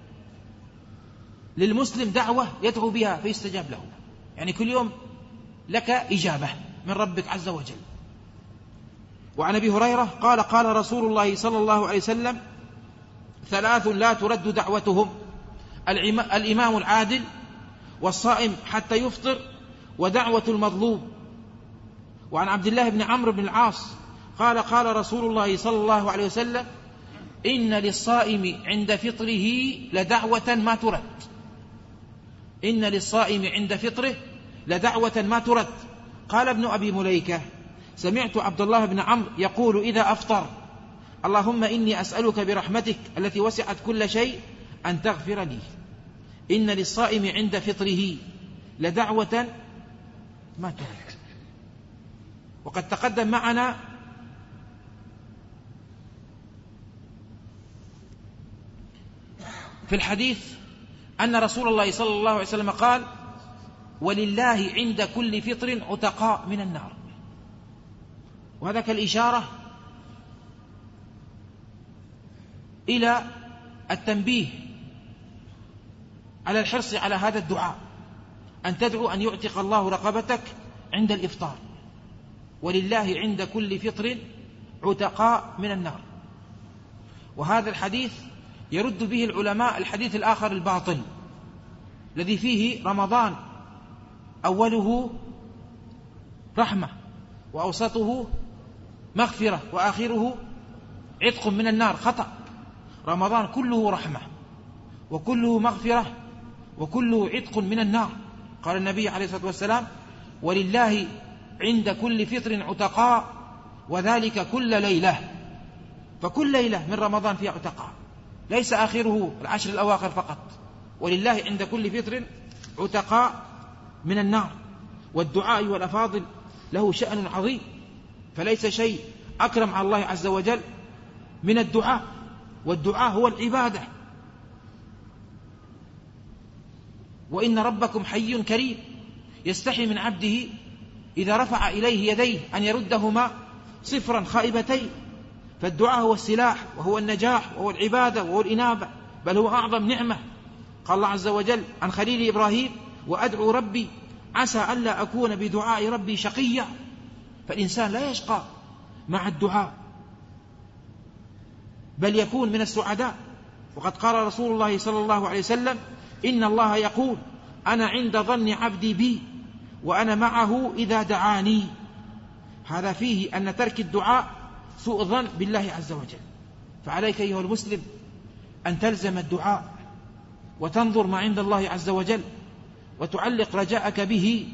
للمسلم دعوة يدعو بها فيستجاب له، يعني كل يوم لك إجابة من ربك عز وجل. وعن أبي هريرة قال قال رسول الله صلى الله عليه وسلم ثلاث لا ترد دعوتهم الإمام العادل والصائم حتى يفطر ودعوة المظلوم. وعن عبد الله بن عمرو بن العاص قال قال رسول الله صلى الله عليه وسلم إن للصائم عند فطره لدعوة ما ترد، إن للصائم عند فطره لدعوة ما ترد. قال ابن أبي مليكة سمعت عبد الله بن عمرو يقول إذا أفطر اللهم إني أسألك برحمتك التي وسعت كل شيء أن تغفر لي. إن للصائم عند فطره لدعوة ما ترد. وقد تقدم معنا في الحديث أن رسول الله صلى الله عليه وسلم قال ولله عند كل فطر عتقاء من النار، وهذا كالإشارة إلى التنبيه على الحرص على هذا الدعاء، أن تدعو أن يعتق الله رقبتك عند الإفطار، ولله عند كل فطر عتقاء من النار. وهذا الحديث يرد به العلماء الحديث الآخر الباطل الذي فيه رمضان أوله رحمة وأوسطه مغفرة وآخره عتق من النار. خطأ، رمضان كله رحمة وكله مغفرة وكله عتق من النار. قال النبي عليه الصلاة والسلام ولله عند كل فطر عتقاء وذلك كل ليلة، فكل ليلة من رمضان فيها عتقاء، ليس آخره العشر الأواخر فقط. ولله عند كل فطر عتقاء من النار. والدعاء والأفاضل له شأن عظيم، فليس شيء أكرم على الله عز وجل من الدعاء، والدعاء هو العبادة. وإن ربكم حي كريم يستحي من عبده إذا رفع إليه يديه أن يردهما صفرا خائبتين. فالدعاء هو السلاح وهو النجاح وهو العبادة وهو الإنابة، بل هو أعظم نعمة. قال الله عز وجل عن خليل إبراهيم وأدعو ربي عسى ألا أكون بدعاء ربي شقيا. فالإنسان لا يشقى مع الدعاء، بل يكون من السعداء. وقد قال رسول الله صلى الله عليه وسلم: إن الله يقول: أنا عند ظن عبدي بي وأنا معه إذا دعاني. هذا فيه أن ترك الدعاء سوء ظن بالله عز وجل. فعليك أيها المسلم أن تلزم الدعاء وتنظر ما عند الله عز وجل وتعلق رجاءك به.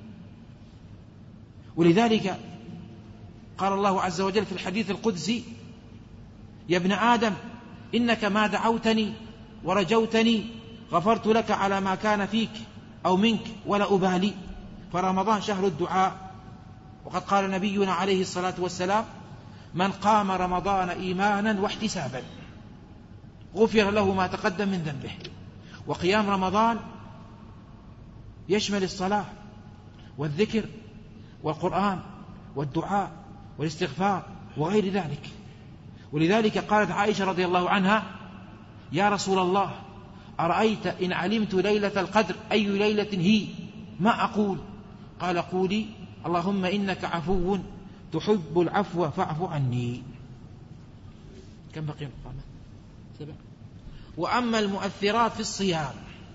ولذلك قال الله عز وجل في الحديث القدسي: يا ابن آدم إنك ما دعوتني ورجوتني غفرت لك على ما كان فيك أو منك ولا أبالي. فرمضان شهر الدعاء. وقد قال نبينا عليه الصلاة والسلام: من قام رمضان إيمانا واحتسابا غفر له ما تقدم من ذنبه. وقيام رمضان يشمل الصلاة والذكر والقرآن والدعاء والاستغفار وغير ذلك. ولذلك قالت عائشة رضي الله عنها: يا رسول الله أرأيت إن علمت ليلة القدر أي ليلة هي ما أقول؟ قال: قولي اللهم إنك عفو تحب العفو فاعف عني. كم بقي مقامة؟ سبع. وأما المؤثرات في الصيام،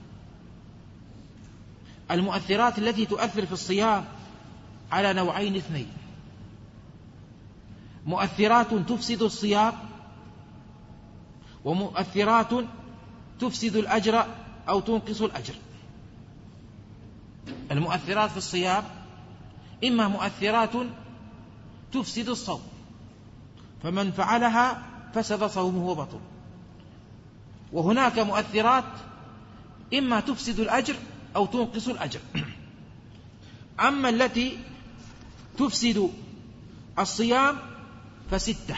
المؤثرات التي تؤثر في الصيام على نوعين اثنين: مؤثرات تفسد الصيام، ومؤثرات تفسد الأجر أو تنقص الأجر. المؤثرات في الصيام إما مؤثرات تفسد الصوم، فمن فعلها فسد صومه وبطل. وهناك مؤثرات إما تفسد الأجر أو تنقص الأجر. أما التي تفسد الصيام فستة.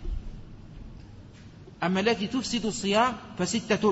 أما التي تفسد الصيام فستة: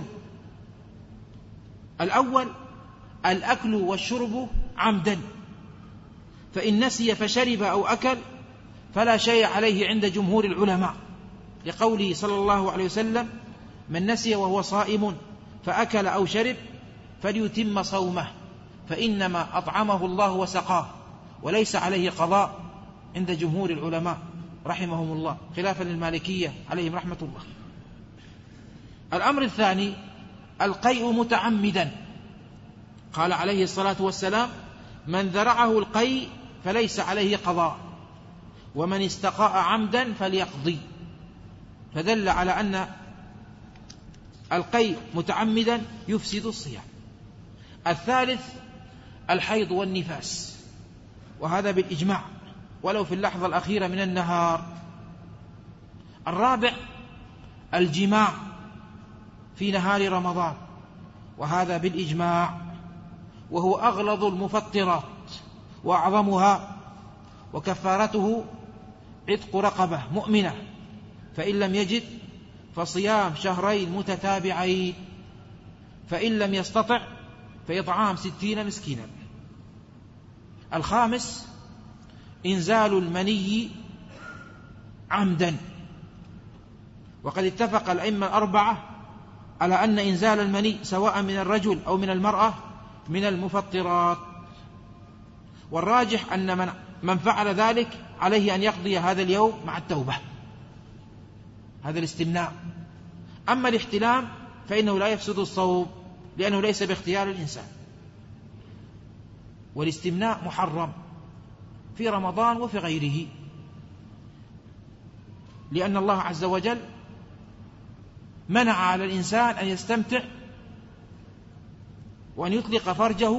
الأول الأكل والشرب عمدا، فإن نسي فشرب أو أكل فلا شيء عليه عند جمهور العلماء، لقوله صلى الله عليه وسلم: من نسي وهو صائم فأكل أو شرب فليتم صومه فإنما أطعمه الله وسقاه وليس عليه قضاء عند جمهور العلماء رحمهم الله، خلافا للمالكية عليهم رحمة الله. الأمر الثاني القيء متعمدا، قال عليه الصلاة والسلام: من ذرعه القيء فليس عليه قضاء، ومن استقاء عمدا فليقضي. فدل على أن القيء متعمدا يفسد الصيام. الثالث الحيض والنفاس، وهذا بالإجماع ولو في اللحظة الأخيرة من النهار. الرابع الجماع في نهار رمضان، وهذا بالإجماع، وهو أغلظ المفطرات وأعظمها، وكفارته عتق رقبة مؤمنة، فإن لم يجد فصيام شهرين متتابعين، فإن لم يستطع فإطعام ستين مسكينا. الخامس إنزال المني عمدا، وقد اتفق الأئمة الأربعة على أن إنزال المني سواء من الرجل أو من المرأة من المفطرات، والراجح أن من, من فعل ذلك عليه أن يقضي هذا اليوم مع التوبة، هذا الاستمناء. أما الاحتلام فإنه لا يفسد الصوم لأنه ليس باختيار الإنسان، والاستمناء محرم في رمضان وفي غيره، لأن الله عز وجل منع على الإنسان أن يستمتع وأن يطلق فرجه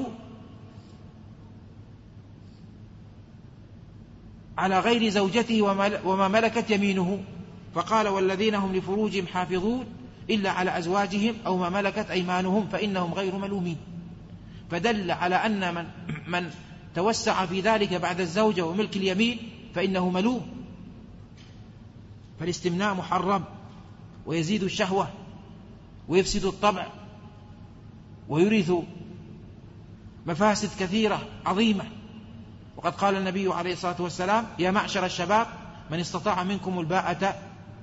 على غير زوجته وما ملكت يمينه، فقال: والذين هم لفروجهم حافظون إلا على أزواجهم أو ما ملكت أيمانهم فإنهم غير ملومين. فدل على أن من, من توسع في ذلك بعد الزوجة وملك اليمين فإنه ملوم. فالاستمناء محرم ويزيد الشهوة ويفسد الطبع ويورث مفاسد كثيرة عظيمة. وقد قال النبي عليه الصلاة والسلام: يا معشر الشباب من استطاع منكم الباءة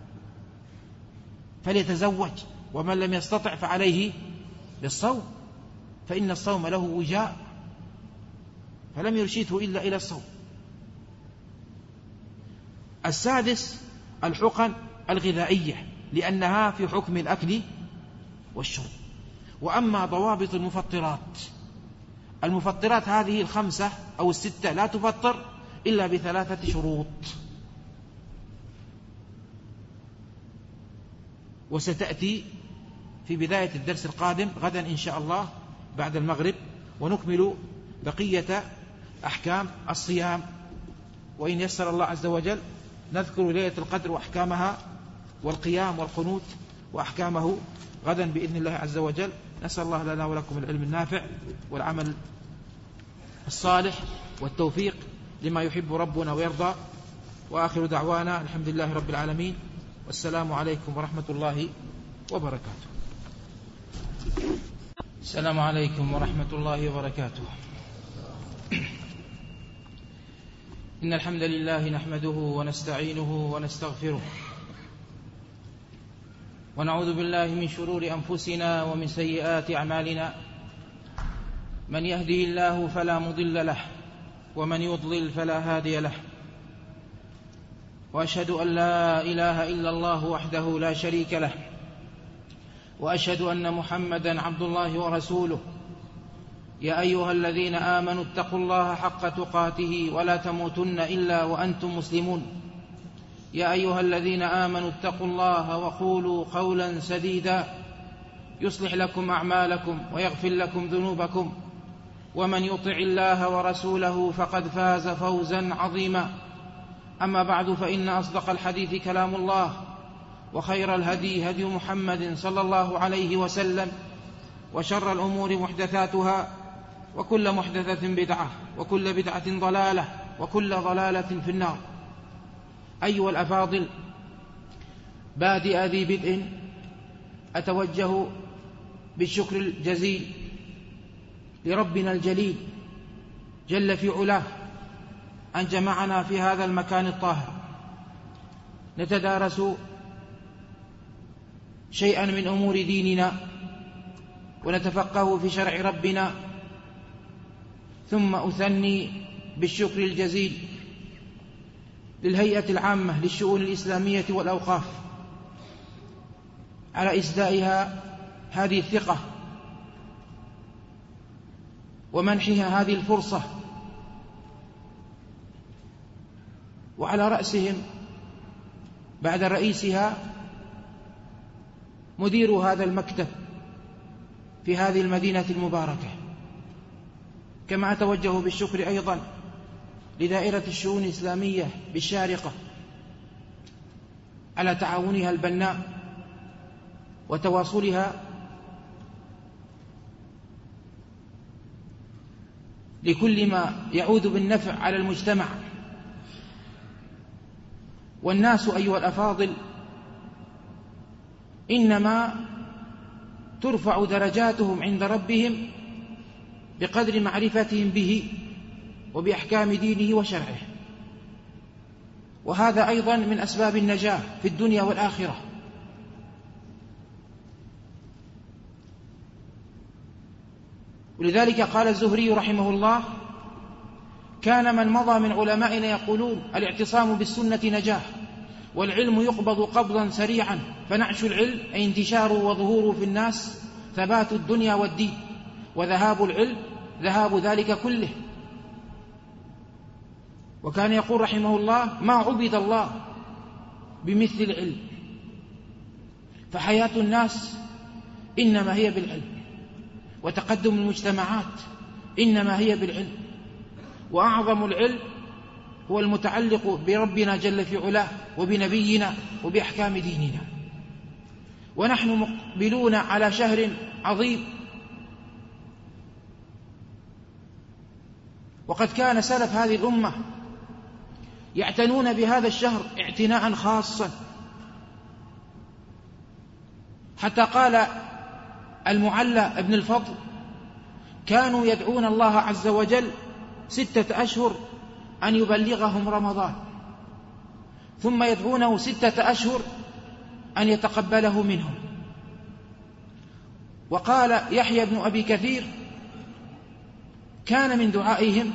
فليتزوج، ومن لم يستطع فعليه بالصوم، فإن الصوم له وجاء، فلم يرشده إلا إلى الصوم. السادس الحقن الغذائية، لأنها في حكم الأكل والشرب. وأما ضوابط المفطرات، المفطرات هذه الخمسة أو الستة لا تفطر إلا بثلاثة شروط، وستأتي في بداية الدرس القادم غدا إن شاء الله بعد المغرب، ونكمل بقية أحكام الصيام. وإن يسر الله عز وجل نذكر ليلة القدر وأحكامها والقيام والقنوت وأحكامه غدا بإذن الله عز وجل. نسأل الله لنا ولكم العلم النافع والعمل الصالح والتوفيق لما يحب ربنا ويرضى. وآخر دعوانا الحمد لله رب العالمين، والسلام عليكم ورحمة الله وبركاته. السلام عليكم ورحمة الله وبركاته. إن الحمد لله نحمده ونستعينه ونستغفره، ونعوذ بالله من شرور أنفسنا ومن سيئات أعمالنا. من يهده الله فلا مضل له، ومن يضلل فلا هادي له. وأشهد أن لا إله إلا الله وحده لا شريك له، وأشهد أن محمدا عبد الله ورسوله. يا أيها الذين آمنوا اتقوا الله حق تقاته ولا تموتن إلا وأنتم مسلمون. يا أيها الذين آمنوا اتقوا الله وقولوا قولا سديدا يصلح لكم أعمالكم ويغفر لكم ذنوبكم، ومن يطع الله ورسوله فقد فاز فوزا عظيما. أما بعد، فإن أصدق الحديث كلام الله، وخير الهدي هدي محمد صلى الله عليه وسلم، وشر الأمور محدثاتها، وكل محدثة بدعة، وكل بدعة ضلالة، وكل ضلالة في النار. أيها الأفاضل، بادئ ذي بدء أتوجه بالشكر الجزيل لربنا الجليل جل في علاه أن جمعنا في هذا المكان الطاهر نتدارس شيئا من أمور ديننا ونتفقه في شرع ربنا. ثم أثني بالشكر الجزيل للهيئة العامة للشؤون الإسلامية والأوقاف على إسدائها هذه الثقة ومنحها هذه الفرصة، وعلى رأسهم بعد رئيسها مدير هذا المكتب في هذه المدينة المباركة. كما أتوجه بالشكر أيضا لدائرة الشؤون الإسلامية بالشارقة على تعاونها البناء وتواصلها لكل ما يعود بالنفع على المجتمع. والناس أيها الأفاضل إنما ترفع درجاتهم عند ربهم بقدر معرفتهم به وبأحكام دينه وشرعه، وهذا أيضا من أسباب النجاة في الدنيا والآخرة. ولذلك قال الزهري رحمه الله: كان من مضى من علمائنا يقولون الاعتصام بالسنة نجاح، والعلم يقبض قبضا سريعا، فنعش العلم أي انتشاره وظهوره في الناس ثبات الدنيا والدين، وذهاب العلم ذهاب ذلك كله. وكان يقول رحمه الله: ما عبد الله بمثل العلم، فحياة الناس إنما هي بالعلم، وتقدم المجتمعات إنما هي بالعلم. وأعظم العلم هو المتعلق بربنا جل في علاه وبنبينا وبأحكام ديننا. ونحن مقبلون على شهر عظيم، وقد كان سلف هذه الأمة يعتنون بهذا الشهر اعتناء خاصا، حتى قال المعلى ابن الفضل: كانوا يدعون الله عز وجل ستة أشهر أن يبلغهم رمضان، ثم يدعونه ستة أشهر أن يتقبله منهم. وقال يحيى بن أبي كثير: كان من دعائهم: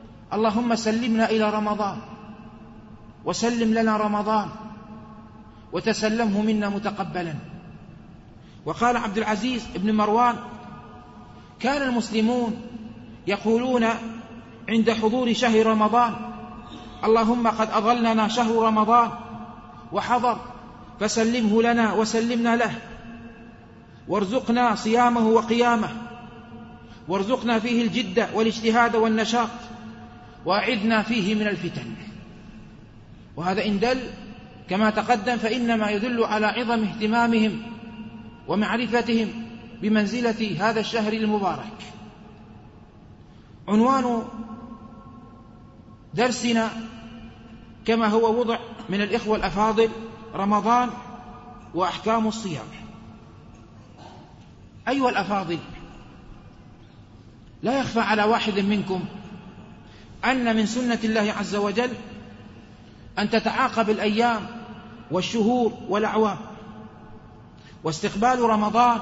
اللهم سلمنا إلى رمضان، وسلم لنا رمضان، وتسلمه منا متقبلا. وقال عبد العزيز بن مروان: كان المسلمون يقولون عند حضور شهر رمضان: اللهم قد أظلنا شهر رمضان وحضر، فسلمه لنا وسلمنا له، وارزقنا صيامه وقيامه، وارزقنا فيه الجد والاجتهاد والنشاط، وأعذنا فيه من الفتن. وهذا إن دل كما تقدم فإنما يدل على عظم اهتمامهم ومعرفتهم بمنزلة هذا الشهر المبارك. عنوان درسنا كما هو وضع من الإخوة الأفاضل: رمضان وأحكام الصيام. أيها الأفاضل، لا يخفى على واحد منكم أن من سنة الله عز وجل أن تتعاقب الأيام والشهور والأعوام، واستقبال رمضان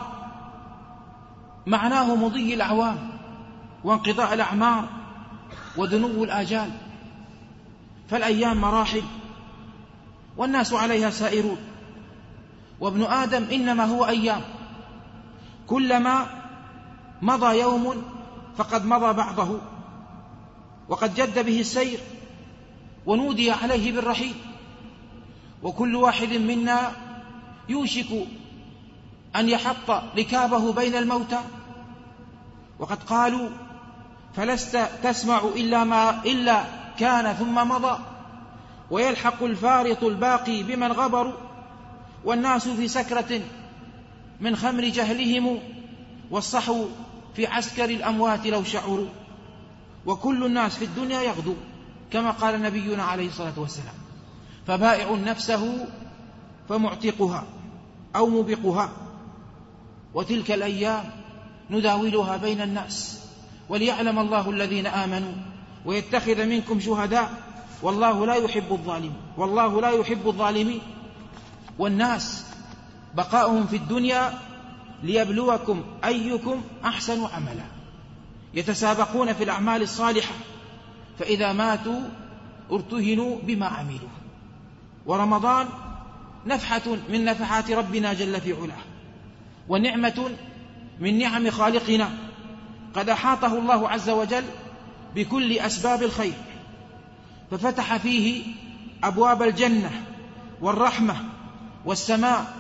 معناه مضي الأعوام وانقضاء الأعمار ودنو الآجال، فالأيام مراحل والناس عليها سائرون، وابن آدم إنما هو أيام، كلما مضى يوم فقد مضى بعضه، وقد جد به السير ونودي عليه بالرحيل، وكل واحد منا يوشك أن يحط ركابه بين الموتى، وقد قالوا: فلست تسمع إلا ما إلا كان ثم مضى، ويلحق الفارط الباقي بمن غبروا، والناس في سكرة من خمر جهلهم، والصحو في عسكر الأموات لو شعروا، وكل الناس في الدنيا يغدو، كما قال نبينا عليه الصلاة والسلام: فبائع نفسه فمعتقها أو موبقها، وتلك الأيام نداولها بين الناس، وليعلم الله الذين آمنوا ويتخذ منكم شهداء، والله لا يحب الظالمين والله لا يحب الظالمين. والناس بقاؤهم في الدنيا ليبلوكم أيكم أحسن عملا، يتسابقون في الأعمال الصالحة، فإذا ماتوا ارتهنوا بما عملوا. ورمضان نفحة من نفحات ربنا جل في علاه، ونعمة من نعم خالقنا، قد أحاطه الله عز وجل بكل أسباب الخير، ففتح فيه أبواب الجنة والرحمة والسماء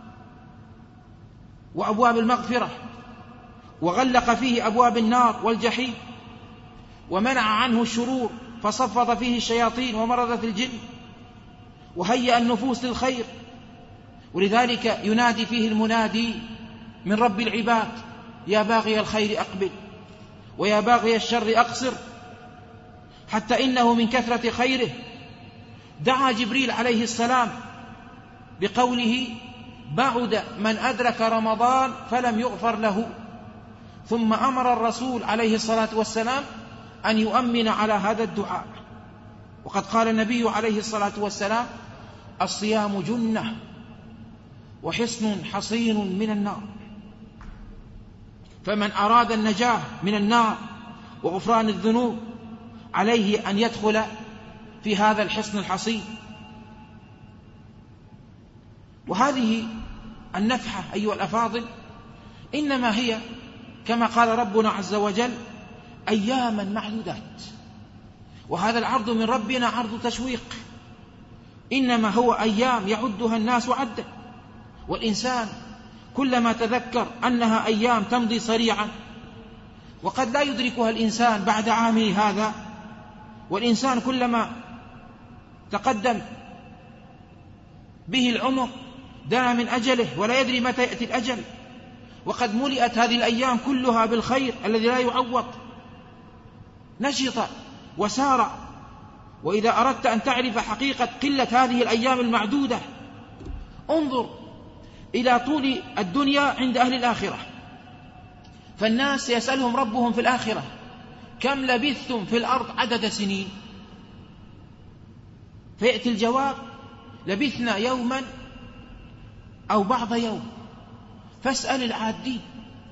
وأبواب المغفرة، وغلق فيه أبواب النار والجحيم، ومنع عنه الشرور، فصفد فيه الشياطين ومرضة الجن، وهيأ النفوس للخير. ولذلك ينادي فيه المنادي من رب العباد: يا باغي الخير أقبل، ويا باغي الشر أقصر. حتى إنه من كثرة خيره دعا جبريل عليه السلام بقوله: بعد من أدرك رمضان فلم يغفر له. ثم أمر الرسول عليه الصلاة والسلام أن يؤمن على هذا الدعاء، وقد قال النبي عليه الصلاة والسلام: الصيام جنة وحصن حصين من النار، فمن أراد النجاة من النار وغفران الذنوب عليه أن يدخل في هذا الحصن الحصين. وهذه النفحة أيها الأفاضل إنما هي كما قال ربنا عز وجل: أياما معدودات. وهذا العرض من ربنا عرض تشويق، إنما هو أيام يعدها الناس عدا، والإنسان كلما تذكر أنها أيام تمضي سريعا، وقد لا يدركها الإنسان بعد عامه هذا، والإنسان كلما تقدم به العمر دنا من أجله ولا يدري متى يأتي الأجل، وقد ملئت هذه الأيام كلها بالخير الذي لا يعوض، نشط وسار. وإذا أردت أن تعرف حقيقة قلة هذه الأيام المعدودة انظر إلى طول الدنيا عند أهل الآخرة، فالناس يسألهم ربهم في الآخرة: كم لبثتم في الأرض عدد سنين؟ فيأتي الجواب: لبثنا يوما أو بعض يوم، فاسأل العادين.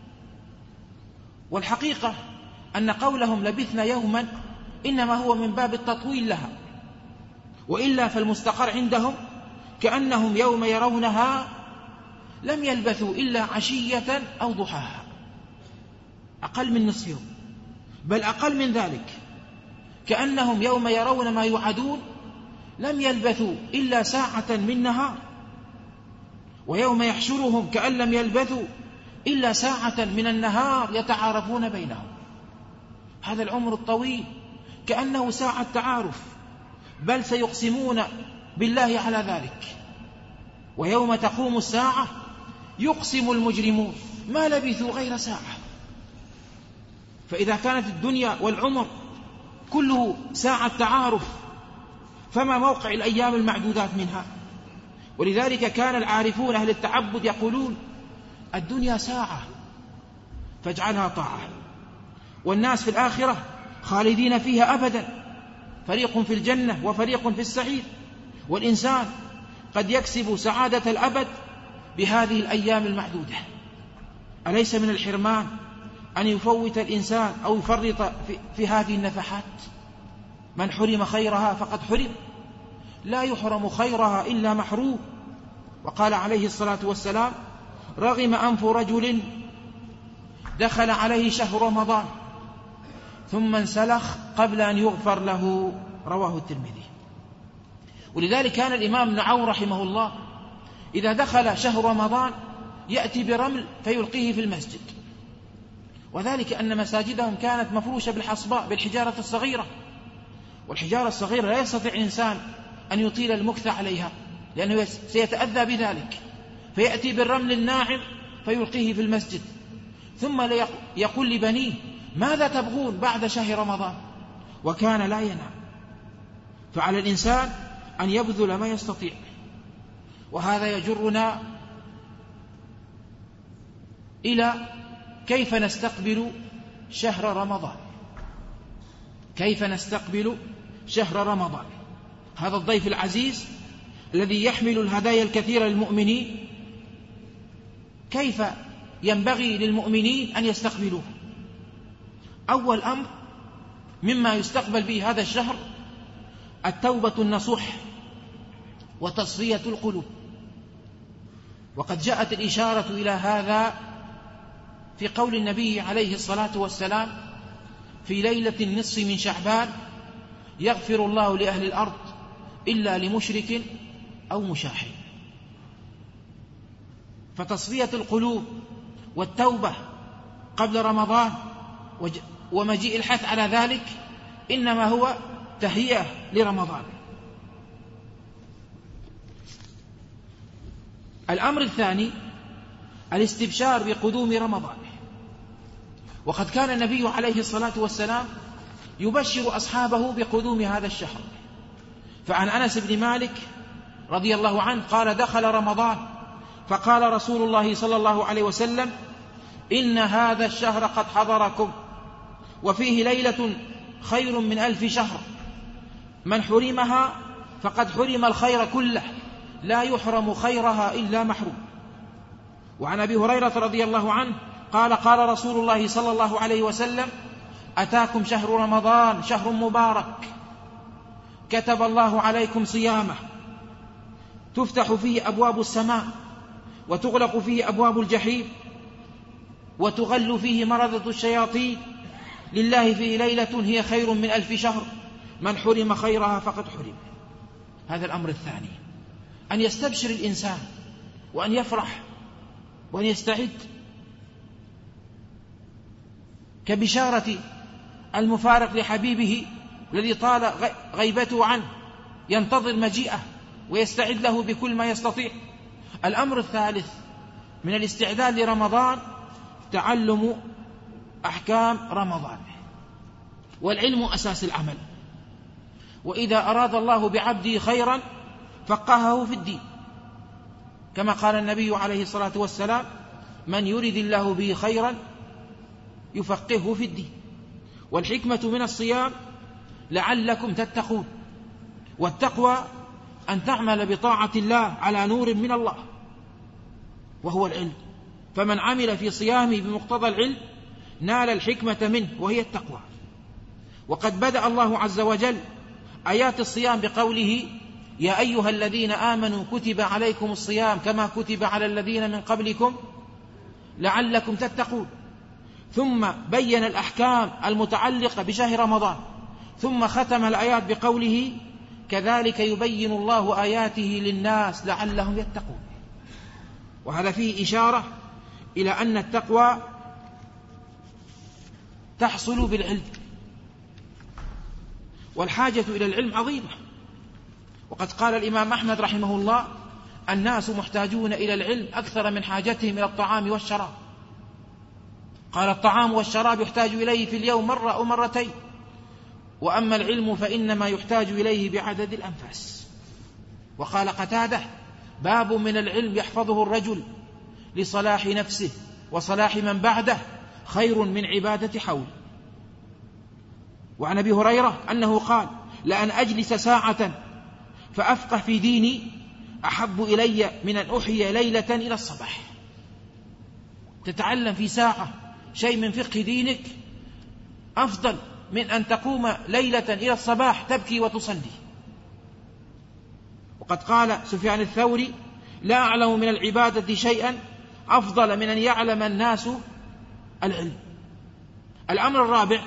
والحقيقة أن قولهم لبثنا يوما إنما هو من باب التطويل لها، وإلا فالمستقر عندهم كأنهم يوم يرونها لم يلبثوا إلا عشية أو ضحاها، أقل من نصف يوم، بل أقل من ذلك، كأنهم يوم يرون ما يوعدون لم يلبثوا إلا ساعة من نهار، ويوم يحشرهم كأن لم يلبثوا إلا ساعة من النهار يتعارفون بينهم. هذا العمر الطويل كأنه ساعة تعارف، بل سيقسمون بالله على ذلك. ويوم تقوم الساعة يقسم المجرمون ما لبثوا غير ساعة. فإذا كانت الدنيا والعمر كله ساعة تعارف، فما موقع الأيام المعدودات منها؟ ولذلك كان العارفون أهل التعبد يقولون الدنيا ساعة فاجعلها طاعة، والناس في الآخرة خالدين فيها أبدا، فريق في الجنة وفريق في السعير، والإنسان قد يكسب سعادة الأبد بهذه الأيام المعدودة. أليس من الحرمان أن يفوت الإنسان أو يفرط في, في هذه النفحات؟ من حرم خيرها فقد حرم، لا يحرم خيرها إلا محروم. وقال عليه الصلاة والسلام: رغم أنف رجل دخل عليه شهر رمضان ثم انسلخ قبل أن يغفر له، رواه الترمذي. ولذلك كان الإمام نعو رحمه الله إذا دخل شهر رمضان يأتي برمل فيلقيه في المسجد، وذلك أن مساجدهم كانت مفروشة بالحصباء بالحجارة الصغيرة، والحجارة الصغيرة لا يستطيع الإنسان أن يطيل المكث عليها لأنه سيتأذى بذلك، فيأتي بالرمل الناعم فيلقيه في المسجد، ثم يقول لبنيه: ماذا تبغون بعد شهر رمضان؟ وكان لا ينام. فعلى الإنسان أن يبذل ما يستطيع. وهذا يجرنا إلى كيف نستقبل شهر رمضان. كيف نستقبل شهر رمضان؟ هذا الضيف العزيز الذي يحمل الهدايا الكثيرة للمؤمنين، كيف ينبغي للمؤمنين أن يستقبلوه؟ أول أمر مما يستقبل به هذا الشهر التوبة النصوح وتصفية القلوب. وقد جاءت الإشارة إلى هذا في قول النبي عليه الصلاة والسلام: في ليلة النصف من شعبان يغفر الله لأهل الأرض إلا لمشرك أو مشاحن. فتصفية القلوب والتوبة قبل رمضان ومجيء الحث على ذلك إنما هو تهيئة لرمضان. الأمر الثاني الاستبشار بقدوم رمضان. وقد كان النبي عليه الصلاة والسلام يبشر أصحابه بقدوم هذا الشهر. فعن أنس بن مالك رضي الله عنه قال: دخل رمضان فقال رسول الله صلى الله عليه وسلم: إن هذا الشهر قد حضركم وفيه ليلة خير من ألف شهر، من حرمها فقد حرم الخير كله، لا يحرم خيرها إلا محروم. وعن أبي هريرة رضي الله عنه قال: قال رسول الله صلى الله عليه وسلم: أتاكم شهر رمضان شهر مبارك كتب الله عليكم صيامه، تفتح فيه أبواب السماء وتغلق فيه أبواب الجحيم وتغل فيه مرضة الشياطين، لله فيه ليلة هي خير من ألف شهر، من حرم خيرها فقد حرم. هذا الأمر الثاني، أن يستبشر الإنسان وأن يفرح وأن يستعد، كبشارة المفارق لحبيبه الذي طال غيبته عنه، ينتظر مجيئه ويستعد له بكل ما يستطيع. الأمر الثالث من الاستعداد لرمضان تعلم أحكام رمضان، والعلم أساس العمل. وإذا أراد الله بعبده خيرا فقهه في الدين، كما قال النبي عليه الصلاة والسلام: من يرد الله به خيرا يفقهه في الدين. والحكمة من الصيام لعلكم تتقون، والتقوى أن تعمل بطاعة الله على نور من الله وهو العلم، فمن عمل في صيامه بمقتضى العلم نال الحكمة منه وهي التقوى. وقد بدأ الله عز وجل آيات الصيام بقوله: يا أيها الذين آمنوا كتب عليكم الصيام كما كتب على الذين من قبلكم لعلكم تتقون. ثم بين الأحكام المتعلقة بشهر رمضان، ثم ختم الآيات بقوله كذلك يبين الله آياته للناس لعلهم يتقون. وهذا فيه إشارة إلى أن التقوى تحصل بالعلم، والحاجة إلى العلم عظيمة. وقد قال الإمام أحمد رحمه الله الناس محتاجون إلى العلم أكثر من حاجتهم إلى الطعام والشراب. قال الطعام والشراب يحتاج إليه في اليوم مرة أو مرتين، وأما العلم فإنما يحتاج إليه بعدد الأنفاس. وقال قتادة باب من العلم يحفظه الرجل لصلاح نفسه وصلاح من بعده خير من عبادة حول. وعن أبي هريرة أنه قال لأن أجلس ساعة فأفقه في ديني أحب إلي من أن أحيي ليلة إلى الصباح. تتعلم في ساعة شيء من فقه دينك أفضل من أن تقوم ليلة إلى الصباح تبكي وتصلي. وقد قال سفيان الثوري لا أعلم من العبادة شيئا أفضل من أن يعلم الناس العلم. الأمر الرابع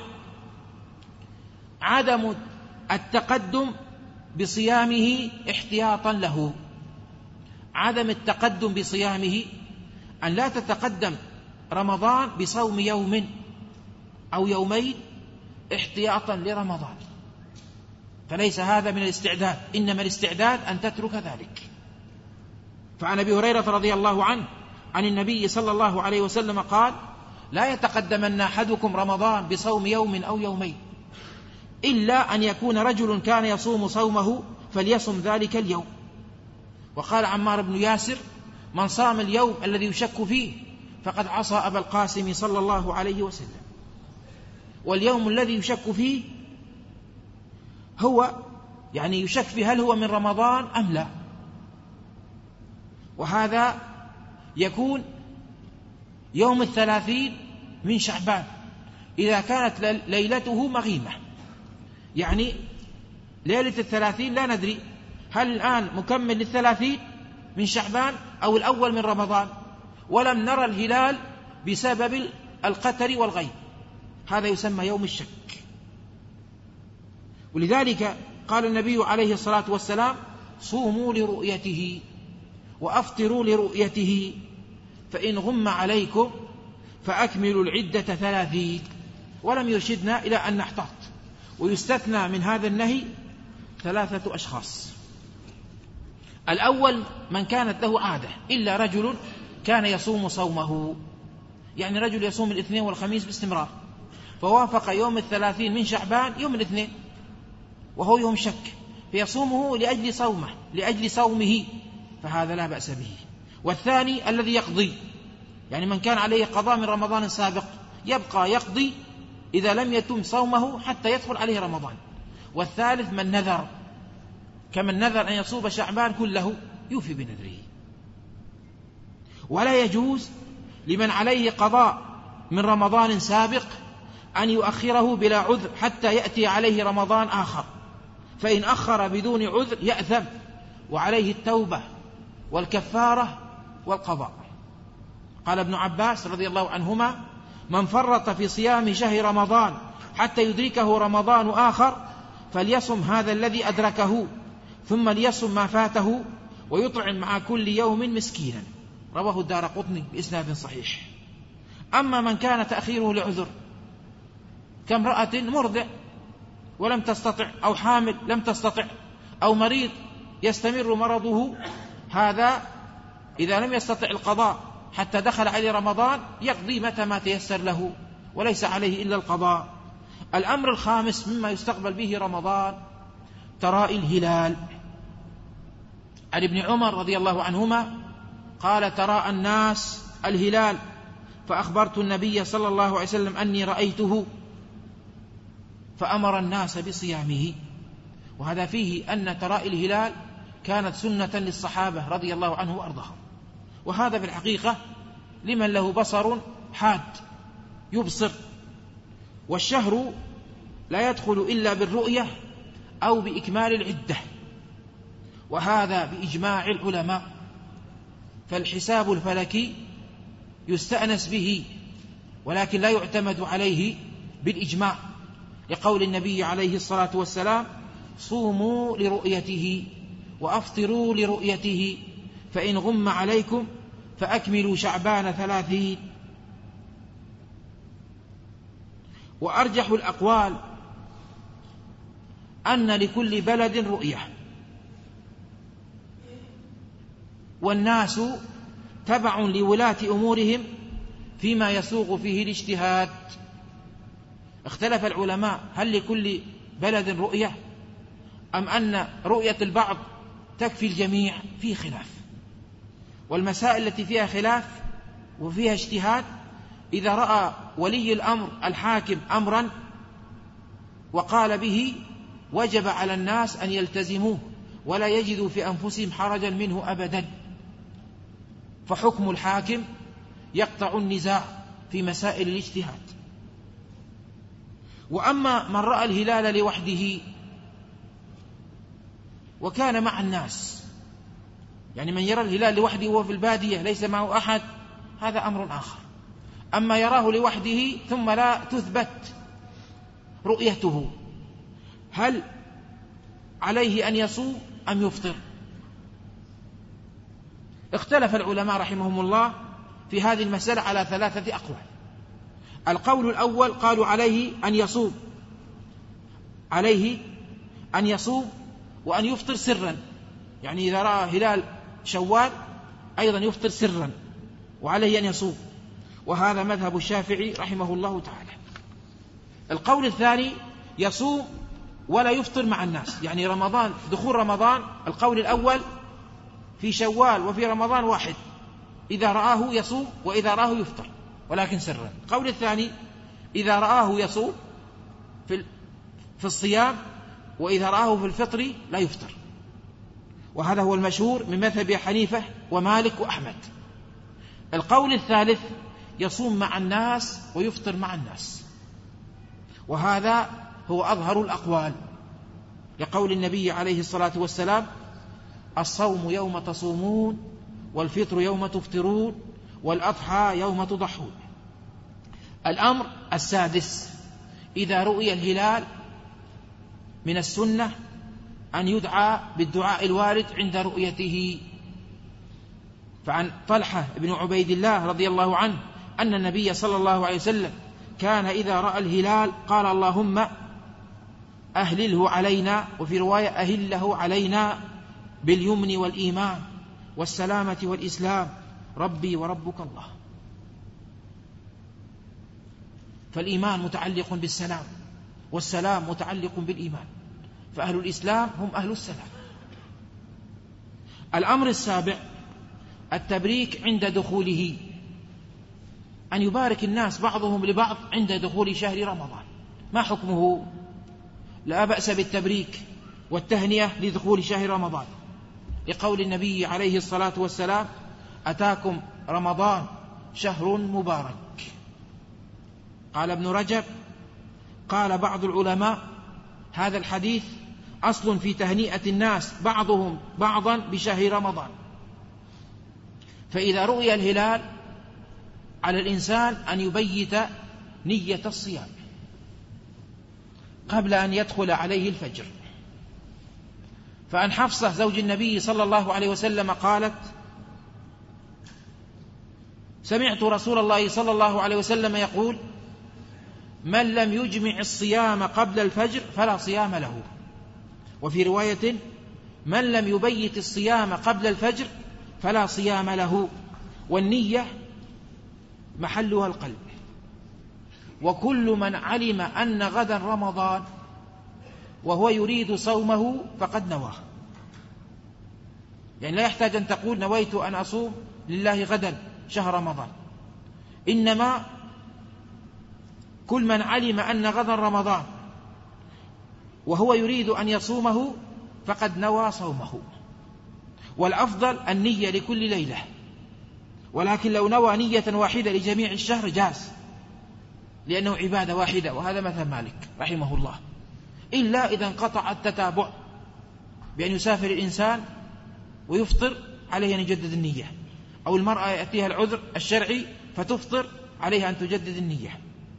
عدم التقدم بصيامه احتياطا له. عدم التقدم بصيامه أن لا تتقدم رمضان بصوم يوم أو يومين احتياطا لرمضان، فليس هذا من الاستعداد، إنما الاستعداد أن تترك ذلك. فعن أبي هريرة رضي الله عنه عن النبي صلى الله عليه وسلم قال لا يتقدمن أحدكم رمضان بصوم يوم أو يومين إلا أن يكون رجل كان يصوم صومه فليصم ذلك اليوم. وقال عمار بن ياسر من صام اليوم الذي يشك فيه فقد عصى أبا القاسم صلى الله عليه وسلم. واليوم الذي يشك فيه هو يعني يشك فيه هل هو من رمضان أم لا، وهذا يكون يوم الثلاثين من شعبان إذا كانت ليلته مغيمة. يعني ليلة الثلاثين لا ندري هل الآن مكمل للثلاثين من شعبان أو الأول من رمضان، ولم نرى الهلال بسبب القتر والغيم، هذا يسمى يوم الشك. ولذلك قال النبي عليه الصلاة والسلام صوموا لرؤيته وأفطروا لرؤيته فإن غم عليكم فأكملوا العدة ثلاثين. ولم يرشدنا إلى أن نحتاط. ويستثنى من هذا النهي ثلاثة أشخاص. الأول من كانت له عادة، إلا رجل كان يصوم صومه، يعني رجل يصوم الاثنين والخميس باستمرار فوافق يوم الثلاثين من شعبان يوم الاثنين وهو يوم شك فيصومه لأجل صومه لأجل صومه فهذا لا بأس به. والثاني الذي يقضي، يعني من كان عليه قضاء من رمضان سابق يبقى يقضي إذا لم يتم صومه حتى يدخل عليه رمضان. والثالث من نذر، كمن نذر أن يصوم شعبان كله يوفي بنذره. ولا يجوز لمن عليه قضاء من رمضان سابق أن يؤخره بلا عذر حتى يأتي عليه رمضان آخر، فإن أخر بدون عذر يأثم وعليه التوبة والكفارة والقضاء. قال ابن عباس رضي الله عنهما من فرط في صيام شهر رمضان حتى يدركه رمضان آخر فليصم هذا الذي أدركه ثم ليصم ما فاته ويطعم مع كل يوم مسكينا. رواه الدارقطني بإسناد صحيح. أما من كان تأخيره لعذر كامرأة مرضع ولم تستطع، أو حامل لم تستطع، أو مريض يستمر مرضه، هذا إذا لم يستطع القضاء حتى دخل عليه رمضان يقضي متى ما تيسر له وليس عليه إلا القضاء. الأمر الخامس مما يستقبل به رمضان تراءي الهلال. عن ابن عمر رضي الله عنهما قال تراءى الناس الهلال فأخبرت النبي صلى الله عليه وسلم أني رأيته فأمر الناس بصيامه. وهذا فيه أن تراءي الهلال كانت سنة للصحابة رضي الله عنه وأرضاهم، وهذا في الحقيقة لمن له بصر حاد يبصر. والشهر لا يدخل إلا بالرؤية أو بإكمال العدة. وهذا بإجماع العلماء. فالحساب الفلكي يستأنس به ولكن لا يعتمد عليه بالإجماع، لقول النبي عليه الصلاة والسلام: صوموا لرؤيته وأفطروا لرؤيته، فإن غم عليكم فأكملوا شعبان ثلاثين. وأرجح الأقوال أن لكل بلد رؤية، والناس تبع لولاة أمورهم فيما يسوغ فيه الاجتهاد. اختلف العلماء هل لكل بلد رؤية أم أن رؤية البعض تكفي الجميع؟ في خلاف. والمسائل التي فيها خلاف وفيها اجتهاد، إذا رأى ولي الأمر الحاكم أمرا وقال به وجب على الناس أن يلتزموه ولا يجدوا في أنفسهم حرجا منه أبدا، فحكم الحاكم يقطع النزاع في مسائل الاجتهاد. وأما من رأى الهلال لوحده وكان مع الناس، يعني من يرى الهلال لوحده وهو في البادية ليس معه أحد، هذا أمر آخر. أما يراه لوحده ثم لا تثبت رؤيته، هل عليه أن يصوم أم يفطر؟ اختلف العلماء رحمهم الله في هذه المسألة على ثلاثة أقوال. القول الأول قالوا عليه أن يصوم، عليه أن يصوم وأن يفطر سرا، يعني إذا رأى هلال شوال أيضا يفطر سرا وعليه أن يصوم، وهذا مذهب الشافعي رحمه الله تعالى. القول الثاني يصوم ولا يفطر مع الناس، يعني رمضان دخول رمضان، القول الأول في شوال وفي رمضان واحد، إذا رآه يصوم وإذا رآه يفطر ولكن سرا. القول الثاني إذا رآه يصوم في في الصيام وإذا رآه في الفطر لا يفطر، وهذا هو المشهور من مذهب حنيفة ومالك وأحمد. القول الثالث يصوم مع الناس ويفطر مع الناس، وهذا هو أظهر الأقوال، لقول النبي عليه الصلاة والسلام: الصوم يوم تصومون والفطر يوم تفطرون والأضحى يوم تضحون. الأمر السادس: إذا رؤي الهلال من السنة أن يدعى بالدعاء الوارد عند رؤيته. فعن طلحة بن عبيد الله رضي الله عنه أن النبي صلى الله عليه وسلم كان إذا رأى الهلال قال: اللهم أهلله علينا، وفي رواية أهله علينا باليمن والإيمان والسلامة والإسلام، ربي وربك الله. فالإيمان متعلق بالسلام والسلام متعلق بالإيمان، فأهل الإسلام هم أهل السلام. الأمر السابع التبريك عند دخوله، أن يبارك الناس بعضهم لبعض عند دخول شهر رمضان. ما حكمه؟ لا بأس بالتبريك والتهنئة لدخول شهر رمضان، لقول النبي عليه الصلاة والسلام: أتاكم رمضان شهر مبارك. قال ابن رجب: قال بعض العلماء هذا الحديث أصل في تهنئة الناس بعضهم بعضا بشهر رمضان. فإذا رؤي الهلال على الإنسان أن يبيت نية الصيام قبل أن يدخل عليه الفجر. فأن حفصة زوج النبي صلى الله عليه وسلم قالت: سمعت رسول الله صلى الله عليه وسلم يقول: من لم يجمع الصيام قبل الفجر فلا صيام له. وفي رواية: من لم يبيت الصيام قبل الفجر فلا صيام له. والنية محلها القلب، وكل من علم أن غدا رمضان وهو يريد صومه فقد نواه. يعني لا يحتاج أن تقول نويت أن أصوم لله غدا شهر رمضان، إنما كل من علم أن غدا رمضان وهو يريد أن يصومه فقد نوى صومه. والأفضل النية لكل ليلة، ولكن لو نوى نية واحدة لجميع الشهر جاز، لأنه عبادة واحدة، وهذا مثل مالك رحمه الله، إلا إذا انقطع التتابع بأن يسافر الإنسان ويفطر عليه أن يجدد النية، أو المرأة يأتيها العذر الشرعي فتفطر عليها أن تجدد النية.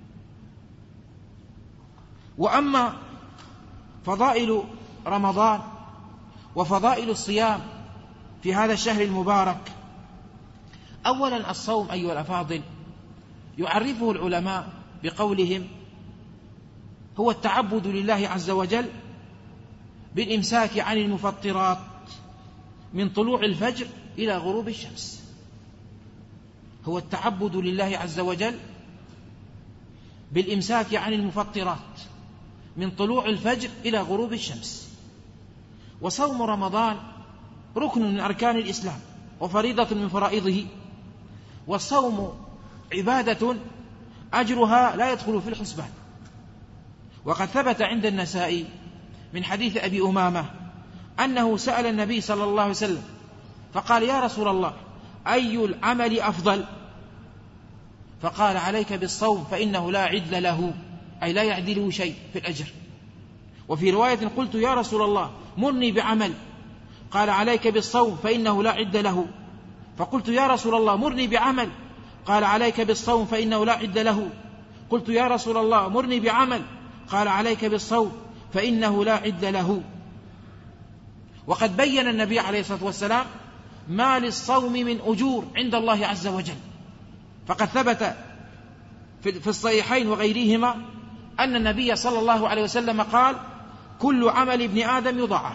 وأما فضائل رمضان وفضائل الصيام في هذا الشهر المبارك، أولا الصوم أيها الأفاضل يعرفه العلماء بقولهم هو التعبد لله عز وجل بالإمساك عن المفطرات من طلوع الفجر إلى غروب الشمس. هو التعبد لله عز وجل بالإمساك عن المفطرات من طلوع الفجر إلى غروب الشمس. وصوم رمضان ركن من أركان الإسلام وفريضة من فرائضه، والصوم عبادة أجرها لا يدخل في الحسبان. وقد ثبت عند النسائي من حديث أبي أمامة أنه سأل النبي صلى الله عليه وسلم فقال: يا رسول الله، أي العمل أفضل؟ فقال: عليك بالصوم فإنه لا عدل له، أي لا يعدله شيء في الأجر. وفي رواية: قلت يا رسول الله مرني بعمل، قال: عليك بالصوم فإنه لا عد له. فقلت يا رسول الله مرني بعمل، قال: عليك بالصوم فإنه لا عد له. قلت يا رسول الله مرني بعمل، قال: عليك بالصوم فإنه لا عد له. وقد بين النبي عليه الصلاة والسلام ما للصوم من أجور عند الله عز وجل، فقد ثبت في الصحيحين وغيرهما أن النبي صلى الله عليه وسلم قال: كل عمل ابن آدم يضاعف،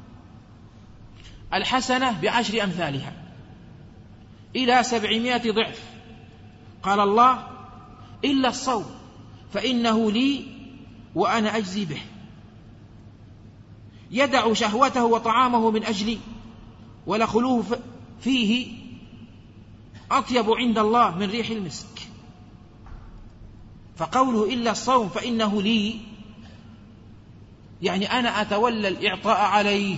الحسنة بعشر أمثالها إلى سبعمائة ضعف. قال الله: إلا الصوم فإنه لي وأنا أجزي به، يدع شهوته وطعامه من أجلي، ولخلوه فيه أطيب عند الله من ريح المسك. فقوله إلا الصوم فإنه لي يعني أنا أتولى الإعطاء عليه،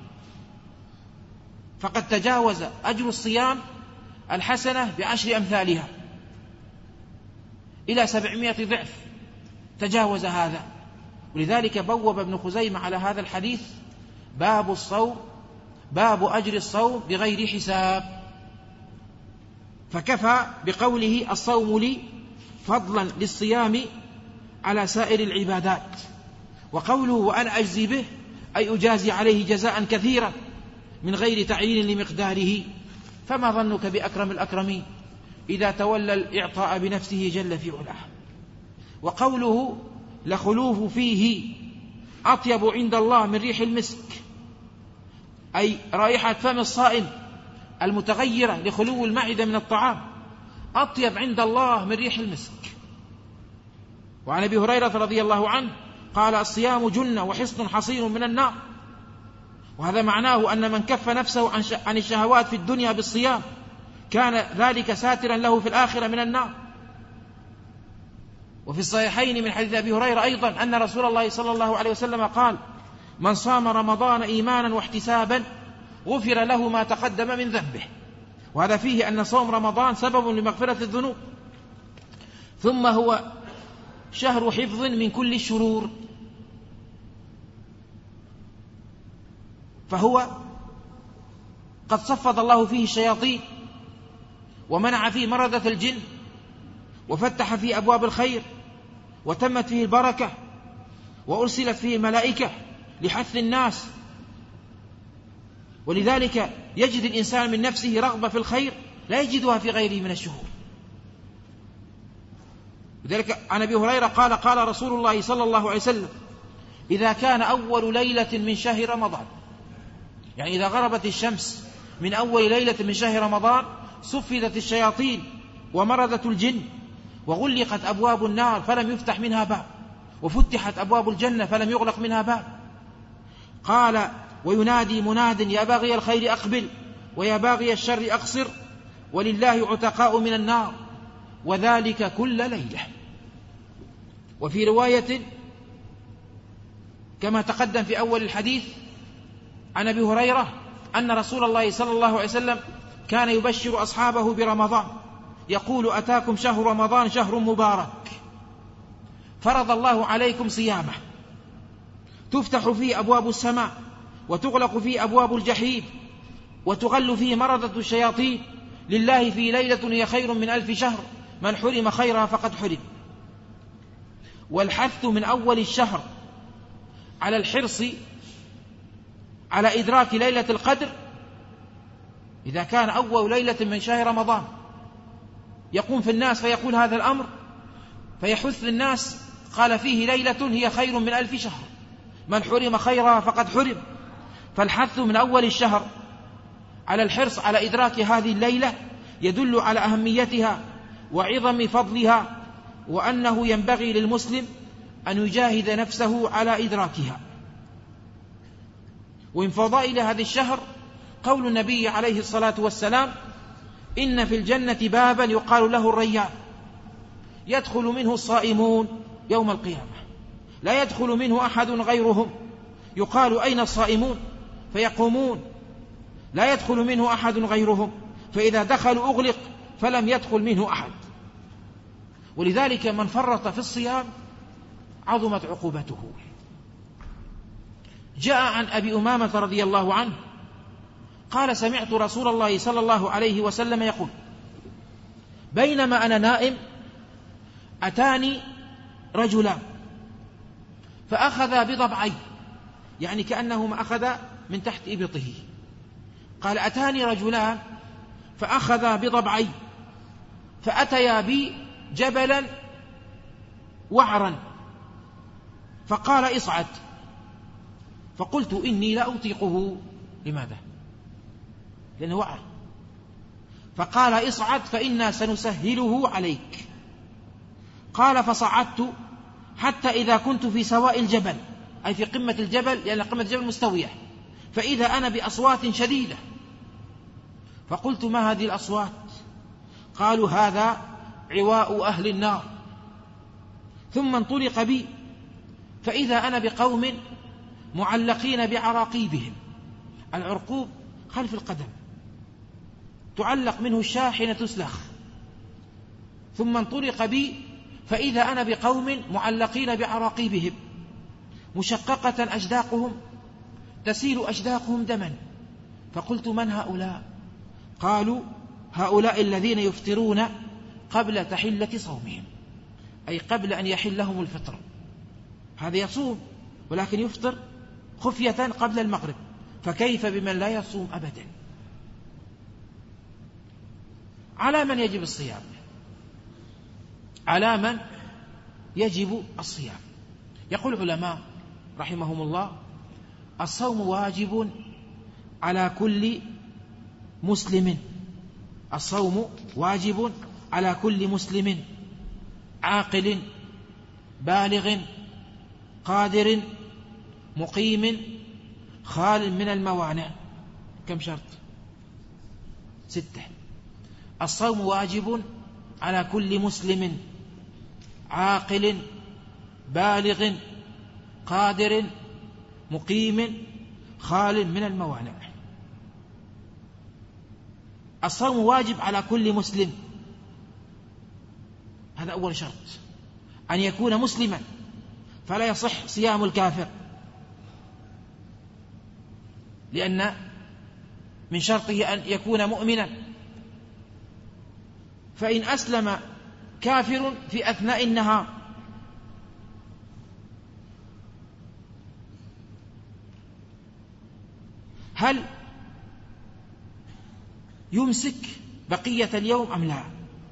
فقد تجاوز أجر الصيام الحسنة بعشر أمثالها إلى سبعمائة ضعف، تجاوز هذا. ولذلك بوب ابن خزيمة على هذا الحديث باب الصوم، باب أجر الصوم بغير حساب. فكفى بقوله الصوم لي فضلا للصيام على سائر العبادات. وقوله وأنا أجزي به أي أجازي عليه جزاء كثيرا من غير تعيين لمقداره. فما ظنك بأكرم الأكرمين إذا تولى الإعطاء بنفسه جل في علاه. وقوله لخلوه فيه أطيب عند الله من ريح المسك، أي رائحة فم الصائم المتغيرة لخلو المعدة من الطعام أطيب عند الله من ريح المسك. وعن أبي هريرة رضي الله عنه قال: الصيام جنة وحصن حصين من النار. وهذا معناه أن من كف نفسه عن الشهوات في الدنيا بالصيام كان ذلك ساترا له في الآخرة من النار. وفي الصحيحين من حديث أبي هريرة أيضا أن رسول الله صلى الله عليه وسلم قال: من صام رمضان إيمانا واحتسابا غفر له ما تقدم من ذنبه. وهذا فيه أن صوم رمضان سبب لمغفرة الذنوب، ثم هو شهر حفظ من كل الشرور، فهو قد صفد الله فيه الشياطين ومنع فيه مردة الجن وفتح فيه أبواب الخير وتمت فيه البركة وأرسلت فيه الملائكة لحث الناس. ولذلك يجد الإنسان من نفسه رغبة في الخير لا يجدها في غيره من الشهور. لذلك عن أبي هريرة قال: قال رسول الله صلى الله عليه وسلم: إذا كان أول ليلة من شهر رمضان، يعني إذا غربت الشمس من أول ليلة من شهر رمضان، صفدت الشياطين ومردت الجن وغلقت أبواب النار فلم يفتح منها باب، وفتحت أبواب الجنة فلم يغلق منها باب. قال: وينادي مناد يا باغي الخير أقبل ويا باغي الشر أقصر ولله عتقاء من النار، وذلك كل ليلة. وفي رواية كما تقدم في أول الحديث عن أبي هريرة أن رسول الله صلى الله عليه وسلم كان يبشر أصحابه برمضان يقول: أتاكم شهر رمضان شهر مبارك فرض الله عليكم صيامه، تفتح فيه أبواب السماء وتغلق فيه أبواب الجحيم وتغل فيه مردة الشياطين لله في ليلة هي خير من ألف شهر من حرم خيرها فقد حرم. والحث من أول الشهر على الحرص على إدراك ليلة القدر إذا كان أول ليلة من شهر رمضان يقوم في الناس فيقول هذا الأمر فيحث الناس قال فيه ليلة هي خير من ألف شهر من حرم خيرها فقد حرم. فالحث من أول الشهر على الحرص على إدراك هذه الليلة يدل على أهميتها وعظم فضلها، وأنه ينبغي للمسلم أن يجاهد نفسه على إدراكها. ومن فضائل هذا الشهر قول النبي عليه الصلاة والسلام إن في الجنة بابا يقال له الريان يدخل منه الصائمون يوم القيامة لا يدخل منه أحد غيرهم، يقال أين الصائمون فيقومون لا يدخل منه أحد غيرهم، فإذا دخلوا أغلق فلم يدخل منه أحد. ولذلك من فرط في الصيام عظمت عقوبته. جاء عن أبي أمامة رضي الله عنه قال سمعت رسول الله صلى الله عليه وسلم يقول بينما أنا نائم أتاني رجلان فأخذا بضبعي، يعني كأنهما أخذ من تحت إبطه. قال أتاني رجلان فأخذا بضبعي فأتيا بي جبلا وعرا فقال اصعد، فقلت إني لا أطيقه. لماذا؟ لأنه وعر. فقال اصعد فإنا سنسهله عليك. قال فصعدت حتى إذا كنت في سواء الجبل أي في قمة الجبل لأن قمة الجبل مستوية، فإذا أنا بأصوات شديدة فقلت ما هذه الأصوات؟ قالوا هذا عواء أهل النار. ثم انطلق بي فإذا أنا بقوم معلقين بعراقيبهم، العرقوب خلف القدم تعلق منه الشاحنة تسلخ. ثم انطلق بي فإذا أنا بقوم معلقين بعراقيبهم مشققة أجداقهم تسيل أجداقهم دما. فقلت من هؤلاء؟ قالوا هؤلاء الذين يفطرون قبل تحلة صومهم، أي قبل أن يحل لهم الفطر. هذا يصوم ولكن يفطر خفية قبل المغرب، فكيف بمن لا يصوم أبدا؟ على من يجب الصيام؟ على من يجب الصيام؟ يقول العلماء رحمهم الله الصوم واجب على كل مسلم، الصوم واجب على كل مسلم عاقل بالغ قادر مقيم خال من الموانع. كم شرط؟ ستة. الصوم واجب على كل مسلم عاقل بالغ قادر مقيم خال من الموانع. الصوم واجب على كل مسلم، هذا أول شرط، أن يكون مسلما، فلا يصح صيام الكافر، لأن من شرطه أن يكون مؤمنا. فإن أسلم كافر في أثناء النهار هل يمسك بقية اليوم أم لا؟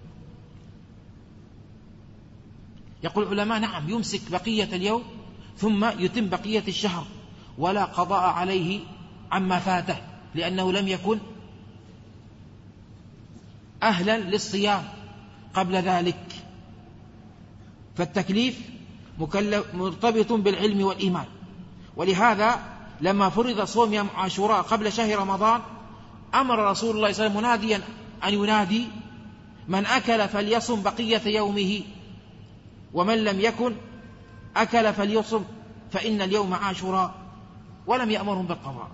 يقول العلماء نعم يمسك بقية اليوم ثم يتم بقية الشهر ولا قضاء عليه عما فاته، لأنه لم يكن أهلا للصيام قبل ذلك. فالتكليف مرتبط بالعلم والإيمان. ولهذا لما فرض صوم يوم عاشوراء قبل شهر رمضان أمر رسول الله صلى الله عليه وسلم مناديا أن ينادي من أكل فليصم بقية يومه، ومن لم يكن أكل فليصم فإن اليوم عاشوراء، ولم يأمرهم بالقضاء.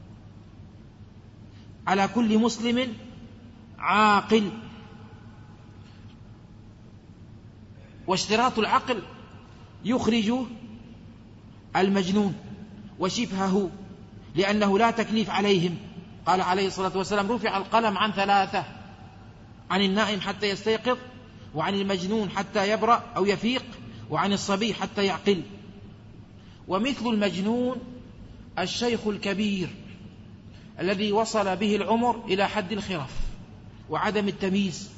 على كل مسلم عاقل. واشتراط العقل يخرج المجنون وشبهه، لأنه لا تكليف عليهم قال عليه الصلاة والسلام: رفع القلم عن ثلاثة: عن النائم حتى يستيقظ، وعن المجنون حتى يبرأ أو يفيق، وعن الصبي حتى يعقل. ومثل المجنون الشيخ الكبير الذي وصل به العمر إلى حد الخرف وعدم التمييز،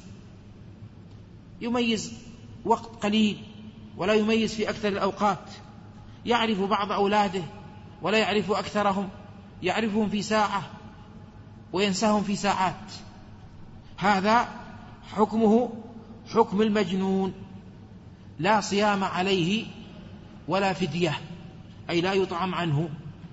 يميز وقت قليل ولا يميز في أكثر الأوقات، يعرف بعض أولاده ولا يعرف أكثرهم، يعرفهم في ساعة وينساهم في ساعات. هذا حكمه حكم المجنون، لا صيام عليه ولا فدية، أي لا يطعم عنه.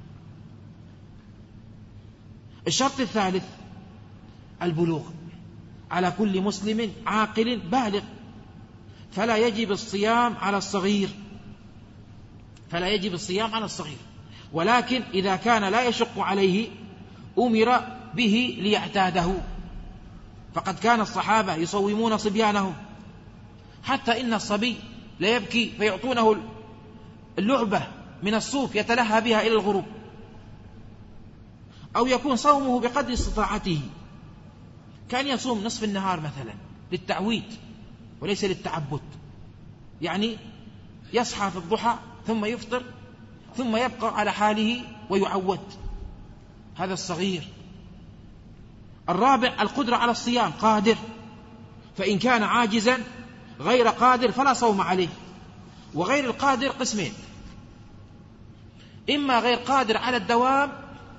الشرط الثالث البلوغ على كل مسلم عاقل بالغ، فلا يجب الصيام على الصغير فلا يجب الصيام على الصغير ولكن إذا كان لا يشق عليه أمر به ليعتاده، فقد كان الصحابة يصومون صبيانهم، حتى إن الصبي لا يبكي فيعطونه اللعبة من الصوف يتلهى بها إلى الغروب، أو يكون صومه بقدر استطاعته، كان يصوم نصف النهار مثلا للتعويد وليس للتعبد، يعني يصحى في الضحى ثم يفطر ثم يبقى على حاله ويعود. هذا الصغير. الرابع القدرة على الصيام، قادر، فإن كان عاجزا غير قادر فلا صوم عليه. وغير القادر قسمين: إما غير قادر على الدوام،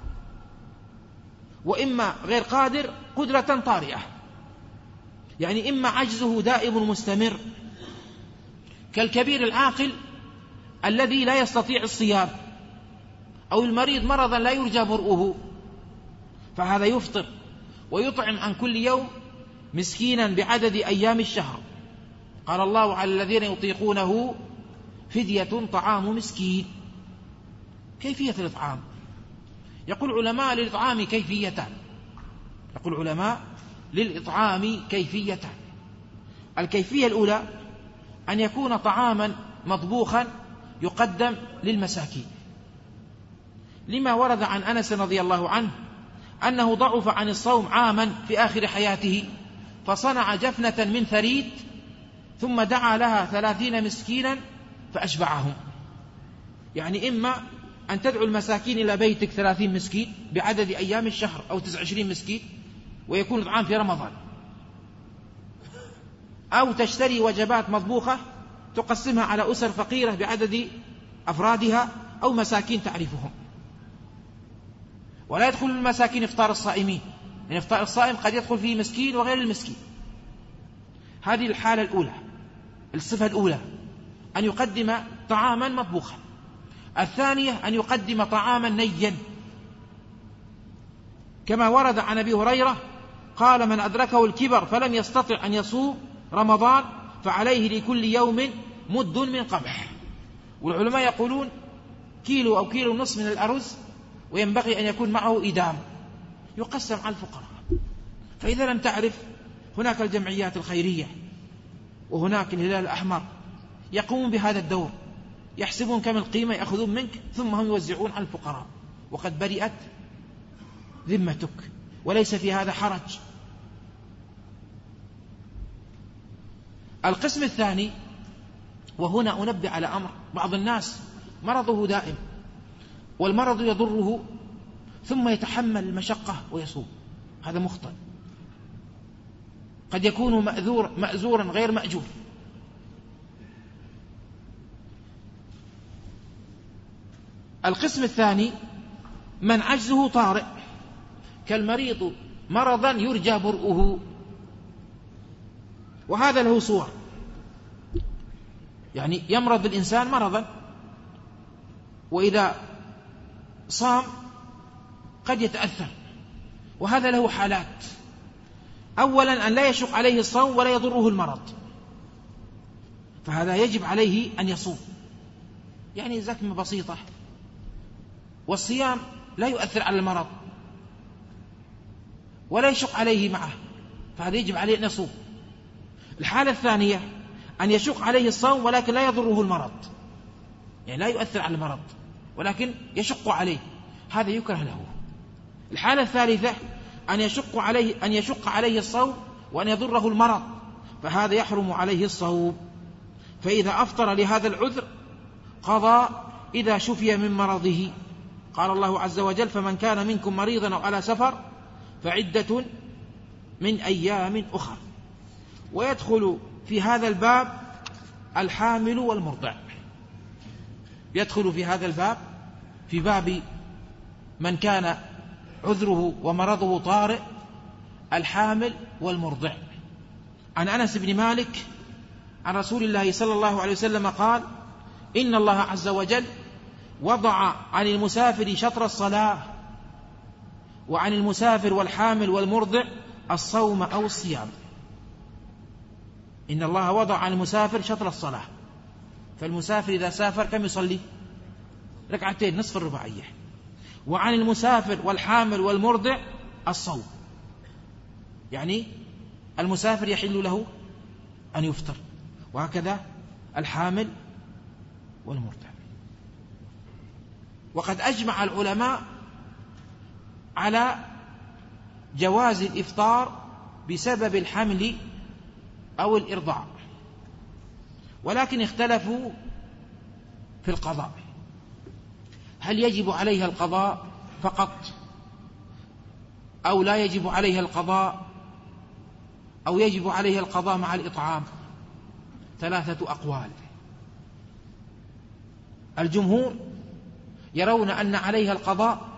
وإما غير قادر قدرة طارئة، يعني إما عجزه دائم مستمر كالكبير العاقل الذي لا يستطيع الصيام، أو المريض مرضا لا يرجى برؤه، فهذا يفطر ويطعم عن كل يوم مسكينا بعدد أيام الشهر. قال الله: على الذين يطيقونه فدية طعام مسكين. كيفية الإطعام؟ يقول علماء للإطعام كيفيتان يقول علماء للإطعام كيفيتان الكيفية الأولى أن يكون طعاما مطبوخا يقدم للمساكين، لما ورد عن أنس رضي الله عنه أنه ضعف عن الصوم عاما في آخر حياته، فصنع جفنة من ثريد ثم دعا لها ثلاثين مسكينا فأشبعهم. يعني إما أن تدعو المساكين إلى بيتك ثلاثين مسكين بعدد أيام الشهر أو تسعة وعشرين مسكين ويكون الطعام في رمضان، أو تشتري وجبات مطبوخة تقسمها على أسر فقيرة بعدد أفرادها أو مساكين تعرفهم. ولا يدخل المساكين إفطار الصائمين، لأن يعني إفطار الصائم قد يدخل فيه مسكين وغير المسكين. هذه الحالة الأولى، الصفة الأولى أن يقدم طعاما مطبوخا. الثانية أن يقدم طعاما نيا، كما ورد عن أبي هريرة قال: من أدركه الكبر فلم يستطع أن يصوم رمضان فعليه لكل يوم مد من قمح. والعلماء يقولون كيلو أو كيلو ونصف من الأرز، وينبغي أن يكون معه إدام يقسم على الفقراء. فإذا لم تعرف، هناك الجمعيات الخيرية وهناك الهلال الأحمر يقومون بهذا الدور، يحسبون كم القيمة يأخذون منك ثم هم يوزعون على الفقراء، وقد برئت ذمتك وليس في هذا حرج. القسم الثاني، وهنا أنبه على أمر: بعض الناس مرضه دائم والمرض يضره ثم يتحمل المشقة ويصوم، هذا مخطئ، قد يكون مأذور مأزورا غير مأجور. القسم الثاني من عجزه طارئ، كالمريض مرضا يرجى برؤه، وهذا له صور، يعني يمرض الإنسان مرضا وإذا صام قد يتأثر، وهذا له حالات: أولا أن لا يشق عليه الصوم ولا يضره المرض، فهذا يجب عليه أن يصوم، يعني زكمة بسيطة، والصيام لا يؤثر على المرض ولا يشق عليه معه، فهذا يجب عليه أن يصوم. الحالة الثانية أن يشق عليه الصوم ولكن لا يضره المرض، يعني لا يؤثر على المرض ولكن يشق عليه، هذا يكره له، الحالة الثالثة أن يشق عليه أن يشق عليه الصوم وأن يضره المرض، فهذا يحرم عليه الصوم. فإذا أفطر لهذا العذر قضى إذا شفي من مرضه. قال الله عز وجل: فمن كان منكم مريضا أو على سفر فعدة من أيام أخر. ويدخل في هذا الباب الحامل والمرضع، يدخل في هذا الباب في باب من كان عذره ومرضه طارئ الحامل والمرضع. عن أنس بن مالك عن رسول الله صلى الله عليه وسلم قال: إن الله عز وجل وضع عن المسافر شطر الصلاة، وعن المسافر والحامل والمرضع الصوم أو الصيام. إن الله وضع عن المسافر شطر الصلاة، فالمسافر إذا سافر كم يصلي؟ ركعتين نصف الرباعية. وعن المسافر والحامل والمرضع الصوم، يعني المسافر يحل له أن يفطر، وهكذا الحامل والمرضع. وقد أجمع العلماء على جواز الإفطار بسبب الحمل أو الإرضاع، ولكن اختلفوا في القضاء، هل يجب عليها القضاء فقط أو لا يجب عليها القضاء أو يجب عليها القضاء مع الإطعام؟ ثلاثة أقوال. الجمهور يرون أن عليها القضاء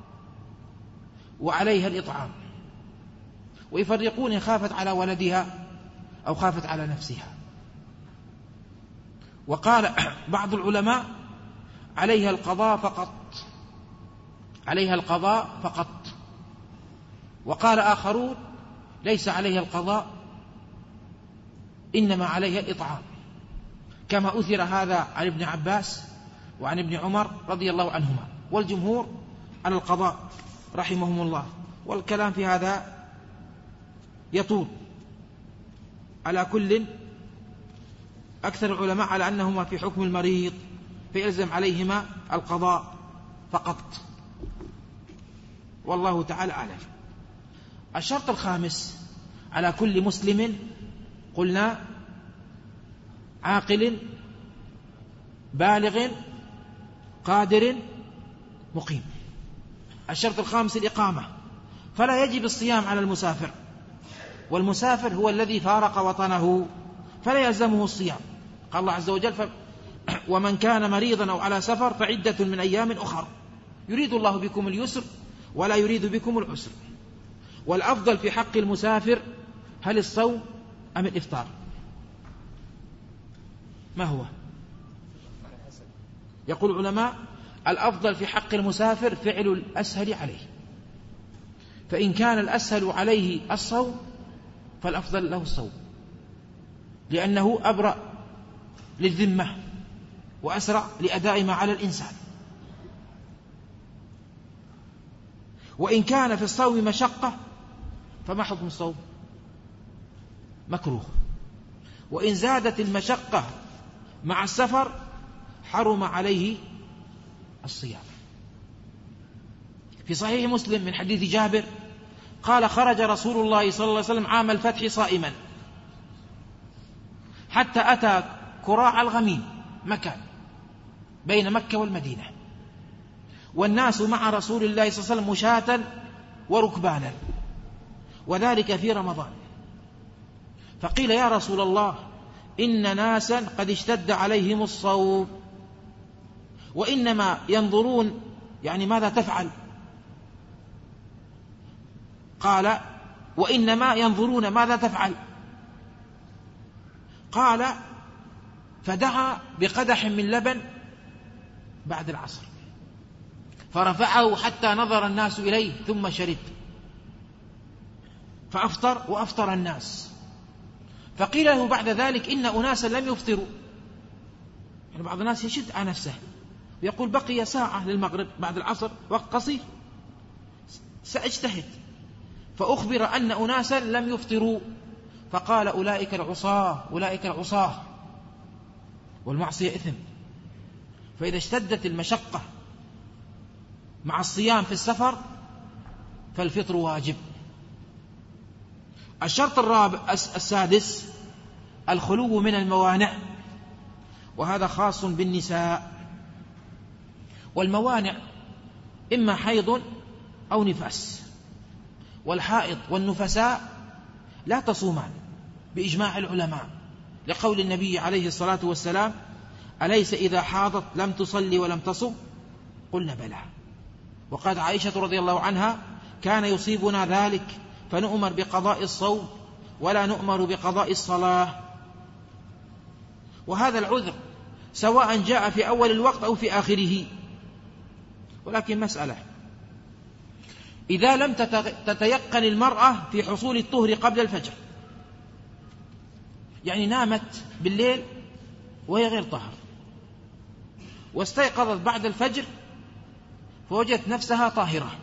وعليها الإطعام، ويفرقون إن خافت على ولدها أو خافت على نفسها. وقال بعض العلماء عليها القضاء فقط، عليها القضاء فقط. وقال آخرون ليس عليها القضاء، إنما عليها الإطعام، كما أثر هذا عن ابن عباس وعن ابن عمر رضي الله عنهما. والجمهور على القضاء رحمهم الله، والكلام في هذا يطول. على كل أكثر العلماء على أنهما في حكم المريض، فيلزم عليهما القضاء فقط، والله تعالى أعلم. الشرط الخامس على كل مسلم قلنا عاقل بالغ قادر مقيم. الشرط الخامس الإقامة، فلا يجب الصيام على المسافر، والمسافر هو الذي فارق وطنه فلا يلزمه الصيام. قال الله عز وجل: ف... ومن كان مريضا أو على سفر فعدة من أيام أخر، يريد الله بكم اليسر ولا يريد بكم العسر. والأفضل في حق المسافر هل الصوم أم الإفطار؟ ما هو؟ يقول العلماء الأفضل في حق المسافر فعل الأسهل عليه، فإن كان الأسهل عليه الصوم فالأفضل له الصوم، لأنه أبرأ للذمة وأسرع لأداء ما على الإنسان. وإن كان في الصوم مشقة فما حكم الصوم؟ مكروه. وإن زادت المشقة مع السفر حرم عليه الصيام. في صحيح مسلم من حديث جابر قال: خرج رسول الله صلى الله عليه وسلم عام الفتح صائما حتى أتى كراع الغميم، مكان بين مكة والمدينة، والناس مع رسول الله صلى الله عليه وسلم مشاة وركبانا، وذلك في رمضان. فقيل: يا رسول الله إن ناسا قد اشتد عليهم الصوم وإنما ينظرون، يعني ماذا تفعل؟ قال: وإنما ينظرون ماذا تفعل؟ قال: فدعا بقدح من لبن بعد العصر فرفعه حتى نظر الناس إليه ثم شرب، فأفطر وأفطر الناس. فقيل له بعد ذلك: إن أناسا لم يفطروا، يعني بعض الناس يشد على نفسه ويقول: بقي ساعة للمغرب بعد العصر، وقت قصير، سأجتهد. فأخبر أن أناسا لم يفطروا، فقال: أولئك العصاة، أولئك العصاة، والمعصية إثم. فإذا اشتدت المشقة مع الصيام في السفر فالفطر واجب. الشرط الرابع السادس الخلو من الموانع، وهذا خاص بالنساء. والموانع إما حيض أو نفاس، والحائض والنفساء لا تصومان بإجماع العلماء، لقول النبي عليه الصلاة والسلام: أليس إذا حاضت لم تصلي ولم تصم؟ قلنا بلى. وقال عائشة رضي الله عنها: كان يصيبنا ذلك فنؤمر بقضاء الصوم ولا نؤمر بقضاء الصلاة. وهذا العذر سواء جاء في أول الوقت أو في آخره. ولكن مسألة: إذا لم تتيقن المرأة في حصول الطهر قبل الفجر، يعني نامت بالليل وهي غير طاهر، واستيقظت بعد الفجر فوجدت نفسها طاهرة،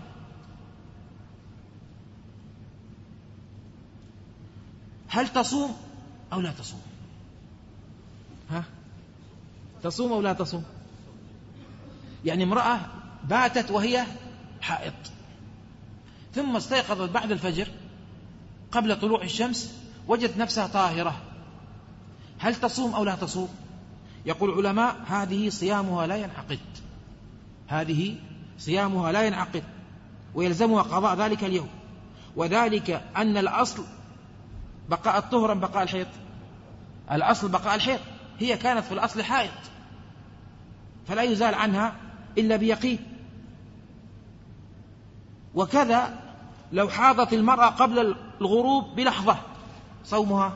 هل تصوم أو لا تصوم؟ ها؟ تصوم أو لا تصوم؟ يعني امرأة باتت وهي حائض ثم استيقظت بعد الفجر قبل طلوع الشمس وجدت نفسها طاهرة، هل تصوم أو لا تصوم؟ يقول العلماء: هذه صيامها لا ينعقد، هذه صيامها لا ينعقد ويلزمها قضاء ذلك اليوم. وذلك أن الأصل بقاء الطهر أم بقاء الحيض؟ الأصل بقاء الحيض، هي كانت في الأصل حائض فلا يزال عنها إلا بيقين. وكذا لو حاضت المرأة قبل الغروب بلحظة صومها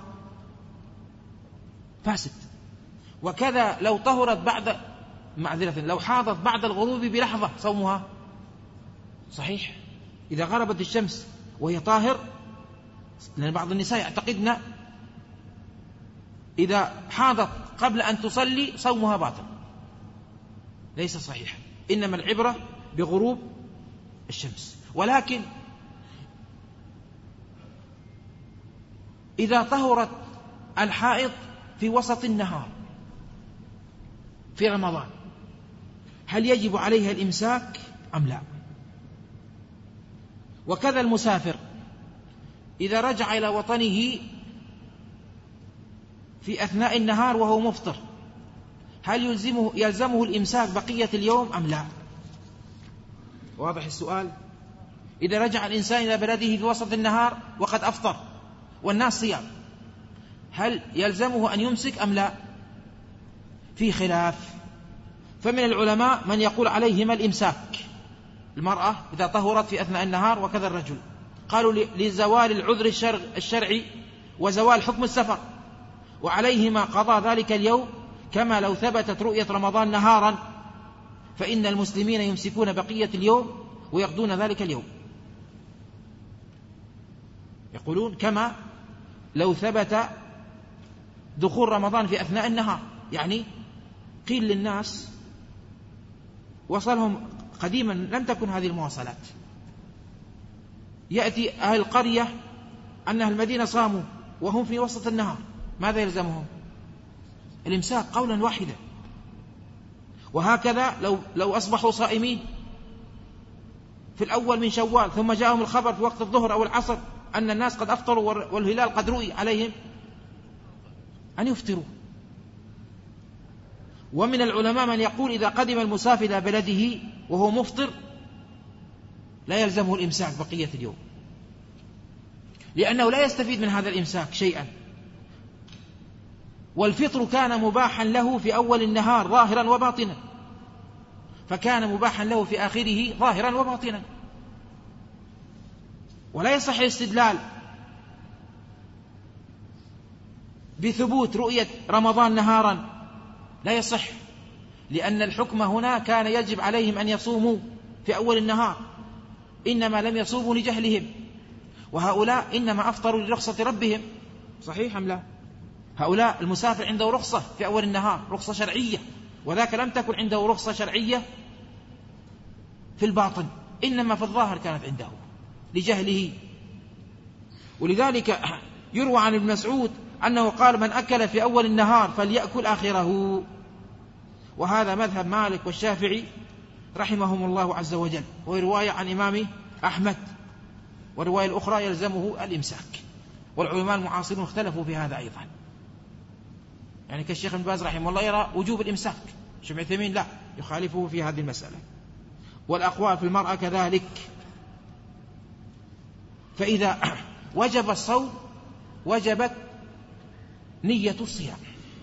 فاسد. وكذا لو طهرت بعد معذرة لو حاضت بعد الغروب بلحظة صومها صحيح. إذا غربت الشمس وهي طاهر، لأن بعض النساء يعتقدن إذا حاضت قبل أن تصلي صومها باطل، ليس صحيح، إنما العبرة بغروب الشمس. ولكن إذا طهرت الحائض في وسط النهار في رمضان، هل يجب عليها الإمساك أم لا؟ وكذا المسافر إذا رجع إلى وطنه في أثناء النهار وهو مفطر، هل يلزمه, يلزمه الإمساك بقية اليوم أم لا؟ واضح السؤال؟ إذا رجع الإنسان إلى بلده في وسط النهار وقد أفطر والناس صيام، هل يلزمه أن يمسك أم لا؟ في خلاف. فمن العلماء من يقول عليهما الإمساك، المرأة إذا طهرت في أثناء النهار وكذا الرجل، قالوا لزوال العذر الشرعي وزوال حكم السفر، وعليهما قضاء ذلك اليوم، كما لو ثبتت رؤية رمضان نهارا فإن المسلمين يمسكون بقية اليوم ويقضون ذلك اليوم. يقولون كما لو ثبت دخول رمضان في أثناء النهار، يعني قيل للناس وصلهم قديما لم تكن هذه المواصلات، يأتي أهل القرية أن أهل المدينة صاموا وهم في وسط النهار، ماذا يلزمهم؟ الإمساك قولا واحدا. وهكذا لو, لو أصبحوا صائمين في الأول من شوال ثم جاءهم الخبر في وقت الظهر أو العصر أن الناس قد أفطروا والهلال قد رؤي، عليهم أن يفطروا. ومن العلماء من يقول إذا قدم المسافر إلى بلده وهو مفطر لا يلزمه الإمساك بقية اليوم، لأنه لا يستفيد من هذا الإمساك شيئا، والفطر كان مباحا له في أول النهار ظاهرا وباطنا، فكان مباحا له في آخره ظاهرا وباطنا. ولا يصح الاستدلال بثبوت رؤية رمضان نهارا، لا يصح، لأن الحكم هنا كان يجب عليهم أن يصوموا في أول النهار، إنما لم يصوموا لجهلهم، وهؤلاء إنما أفطروا لرخصة ربهم. صحيح أم لا؟ هؤلاء المسافر عنده رخصة في أول النهار، رخصة شرعية، وذاك لم تكن عنده رخصة شرعية في الباطن، إنما في الظاهر كانت عنده لجهله. ولذلك يروى عن ابن مسعود أنه قال: من أكل في أول النهار فليأكل آخره. وهذا مذهب مالك والشافعي رحمهم الله عز وجل، ورواية عن إمام أحمد والرواية الأخرى يلزمه الإمساك. والعلماء المعاصرون اختلفوا في هذا أيضا، يعني كالشيخ ابن باز رحمه الله يرى وجوب الإمساك، الشيخ ابن عثيمين لا، يخالفه في هذه المسألة. والأقوال في المرأة كذلك. فإذا وجب الصوم وجبت نية الصيام.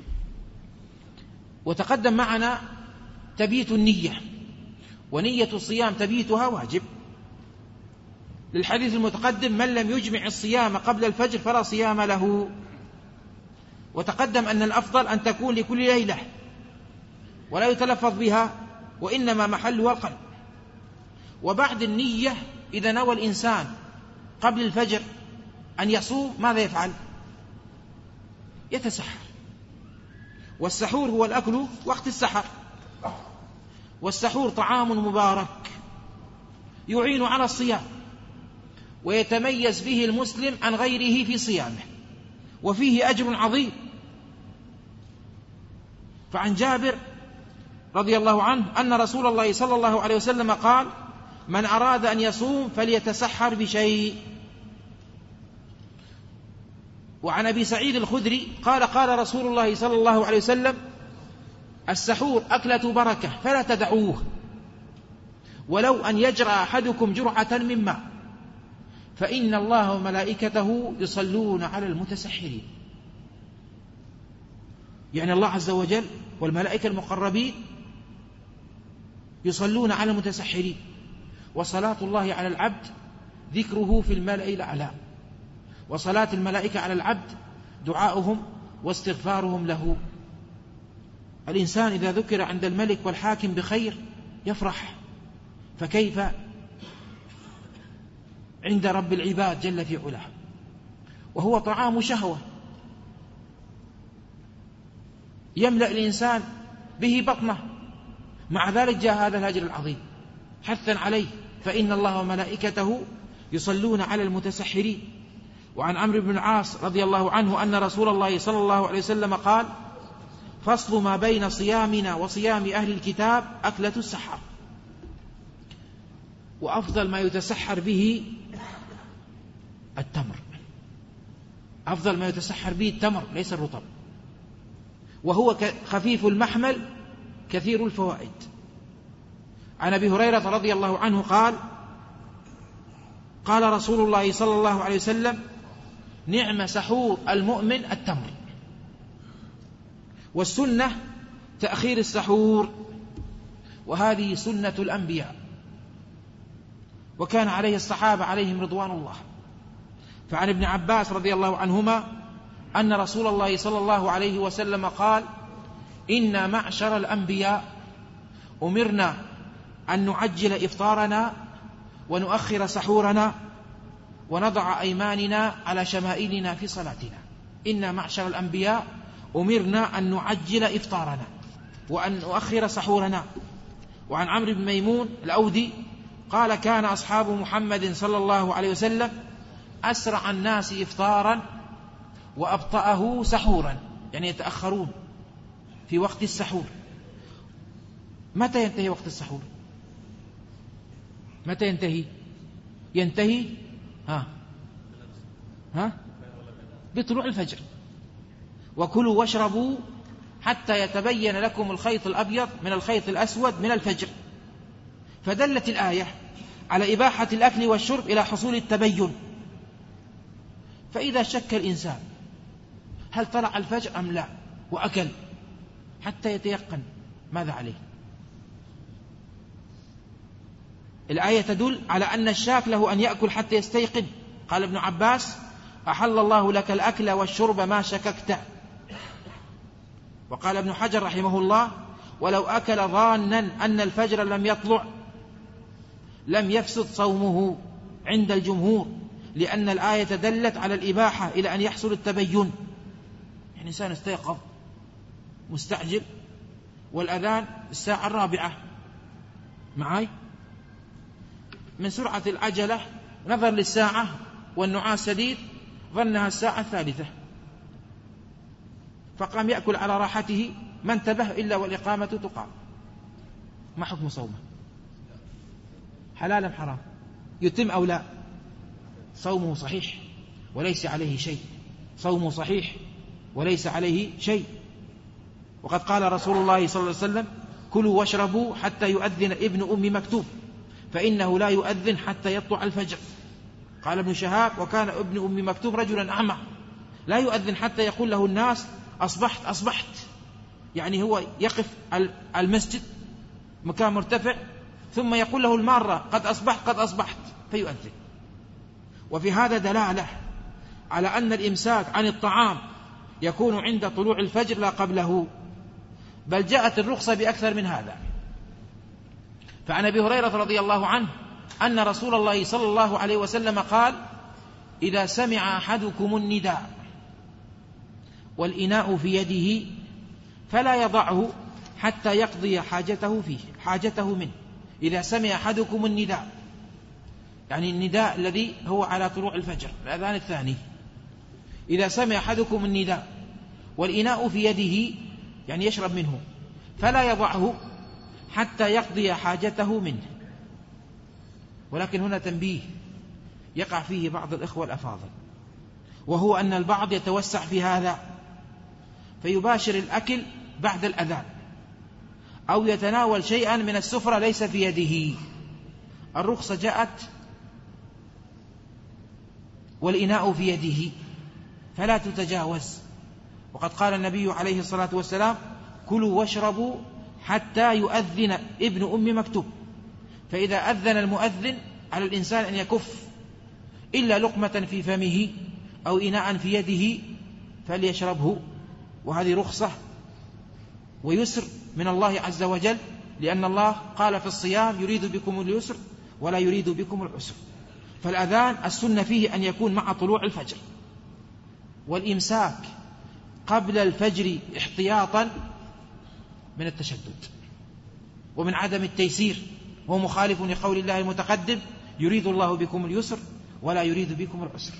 وتقدم معنا تبيت النية، ونية الصيام تبيتها واجب، للحديث المتقدم: من لم يجمع الصيام قبل الفجر فلا صيام له. وتقدم أن الأفضل أن تكون لكل ليلة ولا يتلفظ بها، وإنما محلها القلب. وبعد النية إذا نوى الإنسان قبل الفجر أن يصوم ماذا يفعل؟ يتسحر. والسحور هو الأكل وقت السحر، والسحور طعام مبارك يعين على الصيام، ويتميز به المسلم عن غيره في صيامه، وفيه أجر عظيم. فعن جابر رضي الله عنه أن رسول الله صلى الله عليه وسلم قال: من أراد أن يصوم فليتسحر بشيء. وعن أبي سعيد الخدري قال: قال رسول الله صلى الله عليه وسلم: السحور أكلة بركة فلا تدعوه، ولو أن يجرى أحدكم جرعة من ماء، فإن الله وملائكته يصلون على المتسحرين. يعني الله عز وجل والملائكة المقربين يصلون على المتسحرين، وصلاة الله على العبد ذكره في الملأ الأعلى، وصلاة الملائكة على العبد دعاؤهم واستغفارهم له. الإنسان إذا ذكر عند الملك والحاكم بخير يفرح، فكيف عند رب العباد جل في علاه، وهو طعام شهوة يملأ الإنسان به بطنه، مع ذلك جاء هذا الأجر العظيم حثا عليه: فإن الله وملائكته يصلون على المتسحرين. وعن عمرو بن العاص رضي الله عنه أن رسول الله صلى الله عليه وسلم قال: فصل ما بين صيامنا وصيام أهل الكتاب أكلة السحر. وأفضل ما يتسحر به التمر، أفضل ما يتسحر به التمر ليس الرطب، وهو خفيف المحمل كثير الفوائد. عن أبي هريرة رضي الله عنه قال: قال رسول الله صلى الله عليه وسلم: نعم سحور المؤمن التمر. والسنة تأخير السحور، وهذه سنة الأنبياء، وكان عليه الصحابة عليهم رضوان الله. فعن ابن عباس رضي الله عنهما أن رسول الله صلى الله عليه وسلم قال: إنا معشر الأنبياء أمرنا أن نعجل إفطارنا ونؤخر سحورنا ونضع أيماننا على شمائلنا في صلاتنا. إنا معشر الأنبياء أمرنا أن نعجل إفطارنا وأن نؤخر سحورنا. وعن عمرو بن ميمون الأودي قال: كان أصحاب محمد صلى الله عليه وسلم أسرع الناس إفطارا وأبطأه سحورا، يعني يتأخرون في وقت السحور. متى ينتهي وقت السحور؟ متى ينتهي؟ ينتهي ها ها بطلوع الفجر. وكلوا واشربوا حتى يتبين لكم الخيط الأبيض من الخيط الأسود من الفجر. فدلت الآية على إباحة الأكل والشرب إلى حصول التبين. فإذا شك الإنسان هل طلع الفجر أم لا وأكل حتى يتيقن ماذا عليه؟ الآية تدل على أن الشاك له أن يأكل حتى يستيقن. قال ابن عباس: أحل الله لك الأكل والشرب ما شككت. وقال ابن حجر رحمه الله: ولو أكل ظانا أن الفجر لم يطلع لم يفسد صومه عند الجمهور، لأن الآية دلت على الإباحة إلى أن يحصل التبين. يعني إنسان استيقظ مستعجل والأذان الساعة الرابعة معي، من سرعة العجلة نظر للساعة والنعاس شديد ظنها الساعة الثالثة، فقام يأكل على راحته، ما انتبه إلا والإقامة تقام. ما حكم صومه؟ حلال أم حرام؟ يتم أو لا؟ صومه صحيح وليس عليه شيء، صومه صحيح وليس عليه شيء. وقد قال رسول الله صلى الله عليه وسلم: كلوا واشربوا حتى يؤذن ابن أم مكتوم فإنه لا يؤذن حتى يطلع الفجر. قال ابن شهاب: وكان ابن أم مكتوم رجلا أعمى لا يؤذن حتى يقول له الناس: أصبحت أصبحت، يعني هو يقف المسجد مكان مرتفع ثم يقول له المارة: قد أصبحت قد أصبحت، فيؤذن. وفي هذا دلالة على أن الإمساك عن الطعام يكون عند طلوع الفجر لا قبله، بل جاءت الرخصة بأكثر من هذا. فعن أبي هريرة رضي الله عنه أن رسول الله صلى الله عليه وسلم قال: إذا سمع أحدكم النداء والإناء في يده فلا يضعه حتى يقضي حاجته فيه حاجته منه. إذا سمع أحدكم النداء، يعني النداء الذي هو على طلوع الفجر، الأذان الثاني. إذا سمع أحدكم النداء والإناء في يده، يعني يشرب منه، فلا يضعه حتى يقضي حاجته منه. ولكن هنا تنبيه يقع فيه بعض الإخوة الأفاضل، وهو أن البعض يتوسع في هذا فيباشر الأكل بعد الأذان، أو يتناول شيئا من السفرة ليس في يده. الرخصة جاءت والإناء في يده فلا تتجاوز. وقد قال النبي عليه الصلاة والسلام: كلوا واشربوا حتى يؤذن ابن أم مكتوم. فإذا أذن المؤذن على الإنسان أن يكف إلا لقمة في فمه أو إناء في يده فليشربه. وهذه رخصة ويسر من الله عز وجل، لأن الله قال في الصيام: يريد بكم اليسر ولا يريد بكم العسر. فالأذان السنة فيه أن يكون مع طلوع الفجر، والإمساك قبل الفجر احتياطا من التشدد ومن عدم التيسير، وهو مخالف لقول الله المتقدم: يريد الله بكم اليسر ولا يريد بكم العسر.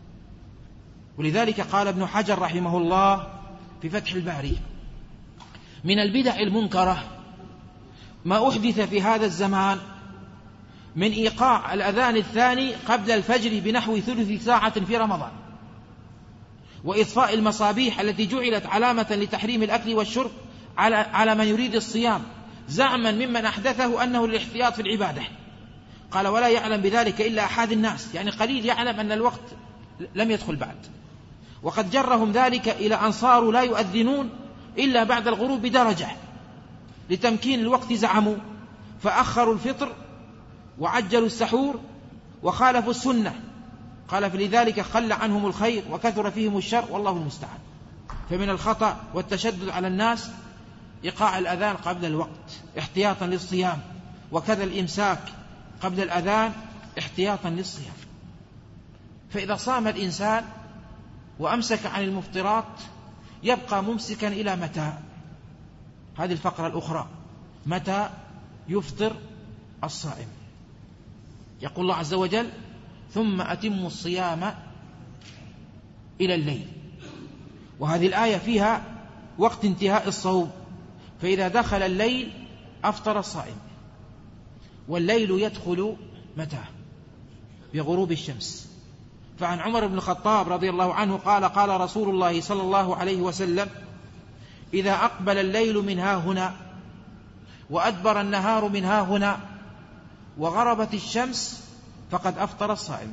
ولذلك قال ابن حجر رحمه الله في فتح الباري: من البدع المنكرة ما أحدث في هذا الزمان من إيقاع الأذان الثاني قبل الفجر بنحو ثلث ساعة في رمضان، وإطفاء المصابيح التي جعلت علامة لتحريم الأكل والشرب على على من يريد الصيام، زعما ممن أحدثه أنه للاحتياط في العبادة. قال: ولا يعلم بذلك إلا أحد الناس، يعني قليل يعلم أن الوقت لم يدخل بعد. وقد جرهم ذلك إلى أن صاروا لا يؤذنون إلا بعد الغروب بدرجة لتمكين الوقت، زعموا، فأخروا الفطر وعجلوا السحور وخالفوا السنة. قال: فلذلك خل عنهم الخير وكثر فيهم الشر، والله المستعان. فمن الخطأ والتشدد على الناس إيقاع الأذان قبل الوقت احتياطا للصيام، وكذا الإمساك قبل الأذان احتياطا للصيام. فإذا صام الإنسان وأمسك عن المفطرات يبقى ممسكا إلى متى؟ هذه الفقرة الأخرى: متى يفطر الصائم؟ يقول الله عز وجل: ثم أتموا الصيام إلى الليل. وهذه الآية فيها وقت انتهاء الصوم، فإذا دخل الليل أفطر الصائم. والليل يدخل متى؟ بغروب الشمس. فعن عمر بن الخطاب رضي الله عنه قال: قال رسول الله صلى الله عليه وسلم: إذا أقبل الليل من ها هنا وأدبر النهار من ها هنا وغربت الشمس فقد أفطر الصائم.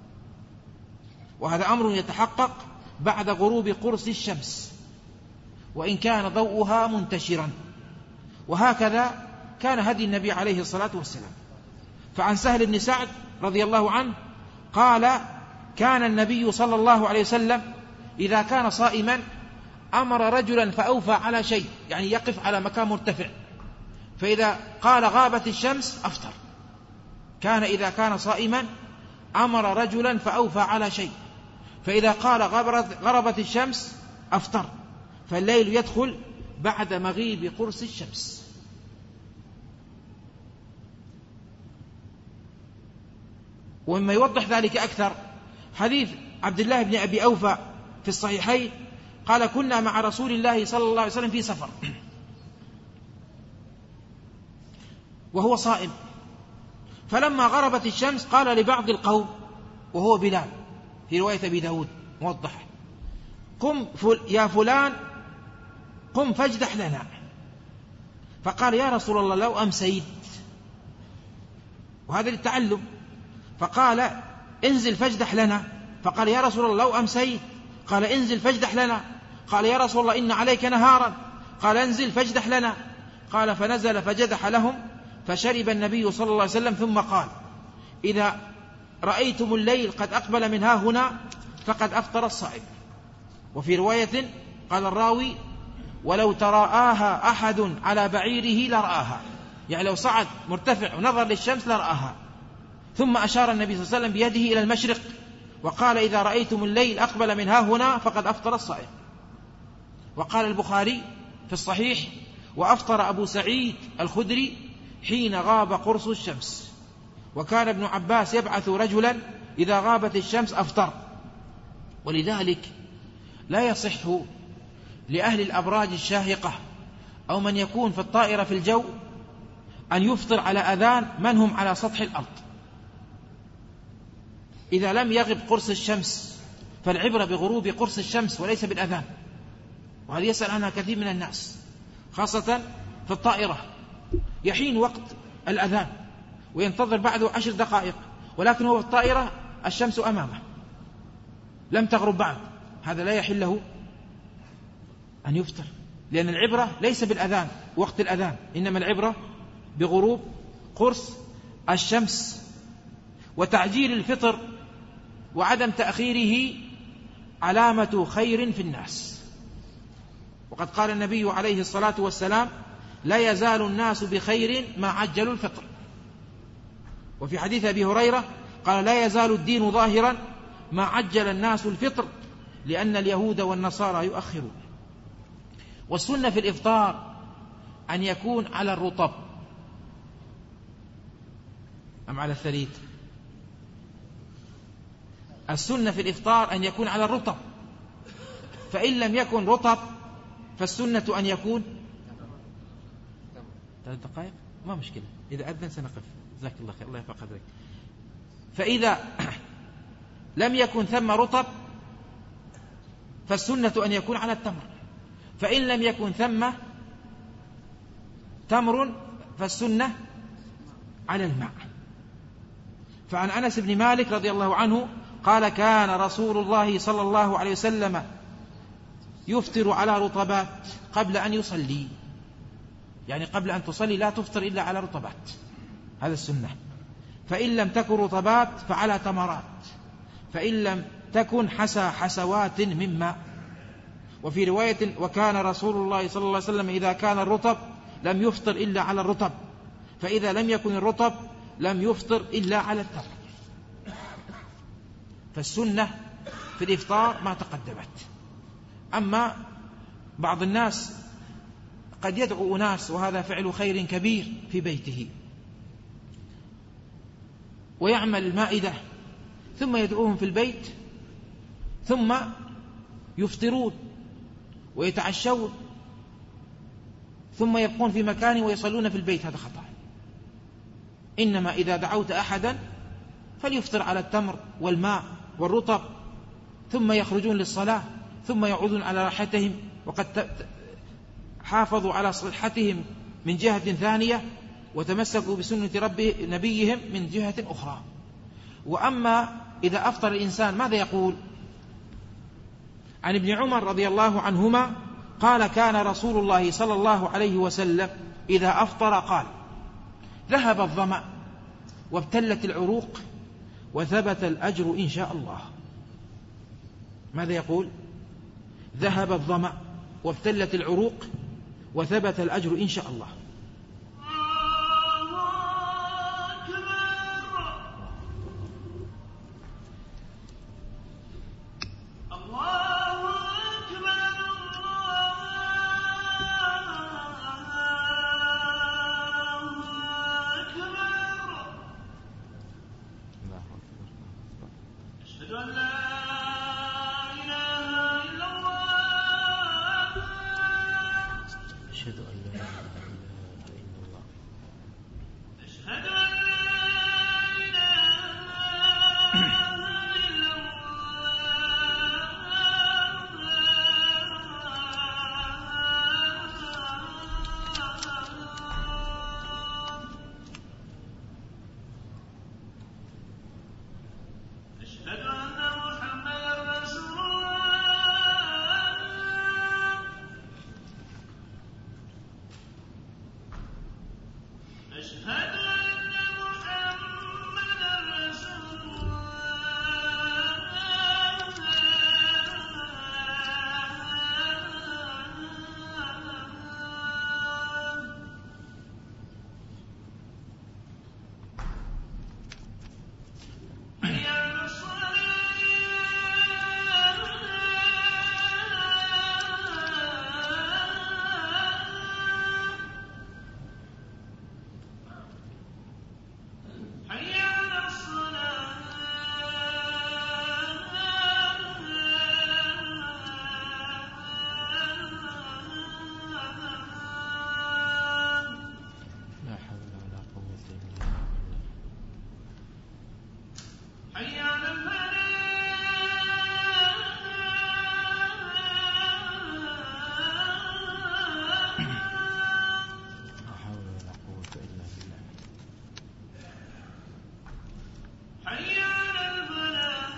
وهذا أمر يتحقق بعد غروب قرص الشمس وإن كان ضوءها منتشرا، وهكذا كان هدي النبي عليه الصلاة والسلام. فعن سهل بن سعد رضي الله عنه قال: كان النبي صلى الله عليه وسلم إذا كان صائما أمر رجلا فأوفى على شيء، يعني يقف على مكان مرتفع، فإذا قال غابت الشمس أفطر. كان إذا كان صائما أمر رجلا فأوفى على شيء، فإذا قال غربت الشمس أفطر. فالليل يدخل بعد مغيب قرص الشمس. ومما يوضح ذلك أكثر حديث عبد الله بن أبي أوفى في الصحيحين قال: كنا مع رسول الله صلى الله عليه وسلم في سفر وهو صائم، فلما غربت الشمس قال لبعض القوم: وهو بلال في رواية أبي داود موضحة: قم فل يا فلان قم فاجدح لنا. فقال: يا رسول الله لو أمسيت، وهذا للتعلم. فقال: انزل فاجدح لنا. فقال: يا رسول الله لو أمسيت. قال: انزل فاجدح لنا. قال: يا رسول الله إن عليك نهارا. قال: انزل فاجدح لنا. قال: فنزل فجدح لهم، فشرب النبي صلى الله عليه وسلم ثم قال: إذا رأيتم الليل قد أقبل من ها هنا فقد أفطر الصائم. وفي رواية قال الراوي: ولو تراءاها أحد على بعيره لرآها، يعني لو صعد مرتفع ونظر للشمس لرآها. ثم أشار النبي صلى الله عليه وسلم بيده إلى المشرق وقال: إذا رأيتم الليل أقبل من ها هنا فقد أفطر الصائم. وقال البخاري في الصحيح: وأفطر أبو سعيد الخدري حين غاب قرص الشمس. وكان ابن عباس يبعث رجلا إذا غابت الشمس أفطر. ولذلك لا يصح لأهل الأبراج الشاهقة أو من يكون في الطائرة في الجو أن يفطر على أذان من هم على سطح الأرض. إذا لم يغب قرص الشمس فالعبرة بغروب قرص الشمس وليس بالأذان، وهذا يسأل عنها كثير من الناس، خاصة في الطائرة يحين وقت الأذان وينتظر بعده عشر دقائق، ولكن هو في الطائرة الشمس أمامه لم تغرب بعد، هذا لا يحل له أن يفطر، لأن العبرة ليس بالأذان وقت الأذان، إنما العبرة بغروب قرص الشمس. وتعجيل الفطر وعدم تأخيره علامة خير في الناس. وقد قال النبي عليه الصلاة والسلام: لا يزال الناس بخير ما عجلوا الفطر. وفي حديث أبي هريرة قال: لا يزال الدين ظاهرا ما عجل الناس الفطر لأن اليهود والنصارى يؤخرون. والسنة في الإفطار أن يكون على الرطب أم على الثليث؟ السنة في الإفطار أن يكون على الرطب، فإن لم يكن رطب فالسنة أن يكون ثلاث دقائق، ما مشكلة، إذا أذن سنقف، جزاك الله خير، الله يرفع قدرك. فإذا لم يكن ثم رطب فالسنة أن يكون على التمر، فإن لم يكن ثم تمر فالسنة على الماء. فعن أنس بن مالك رضي الله عنه قال: كان رسول الله صلى الله عليه وسلم يفطر على رطبات قبل أن يصلي، يعني قبل أن تصلي لا تفطر إلا على رطبات، هذا السنة. فإن لم تكن رطبات فعلى تمرات، فإن لم تكن حسى حسوات من ماء. وفي رواية: وكان رسول الله صلى الله عليه وسلم إذا كان الرطب لم يفطر إلا على الرطب، فإذا لم يكن الرطب لم يفطر إلا على التمر. فالسنة في الإفطار ما تقدمت. أما بعض الناس قد يدعو أناس، وهذا فعل خير كبير، في بيته ويعمل المائدة ثم يدعوهم في البيت ثم يفطرون ويتعشون ثم يبقون في مكان ويصلون في البيت، هذا خطأ. إنما إذا دعوت أحدا فليفطر على التمر والماء والرطب ثم يخرجون للصلاة ثم يعودون على راحتهم، وقد حافظوا على صحتهم من جهة ثانية وتمسكوا بسنة ربه نبيهم من جهة أخرى. وأما إذا أفطر الإنسان ماذا يقول؟ عن ابن عمر رضي الله عنهما قال: كان رسول الله صلى الله عليه وسلم إذا أفطر قال: ذهب الظمأ وابتلت العروق وثبت الأجر إن شاء الله. ماذا يقول؟ ذهب الظمأ وابتلت العروق وثبت الأجر إن شاء الله. حي على الفلاح. لا حول ولا قوة إلا بالله. حي على الفلاح.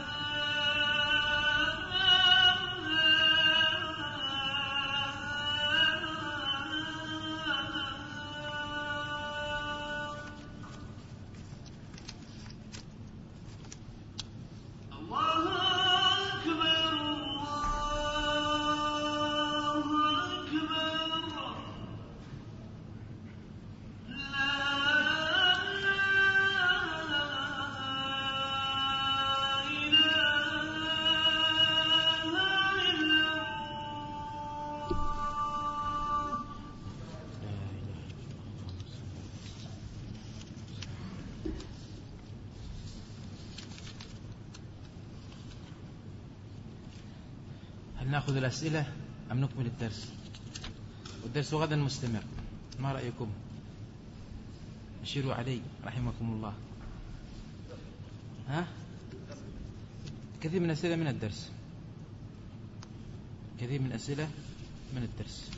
هل نأخذ الأسئلة أم نكمل الدرس؟ والدرس غدا مستمر، ما رأيكم؟ أشيروا علي رحمكم الله. ها؟ كثير من الأسئلة من الدرس، كثير من الأسئلة من الدرس.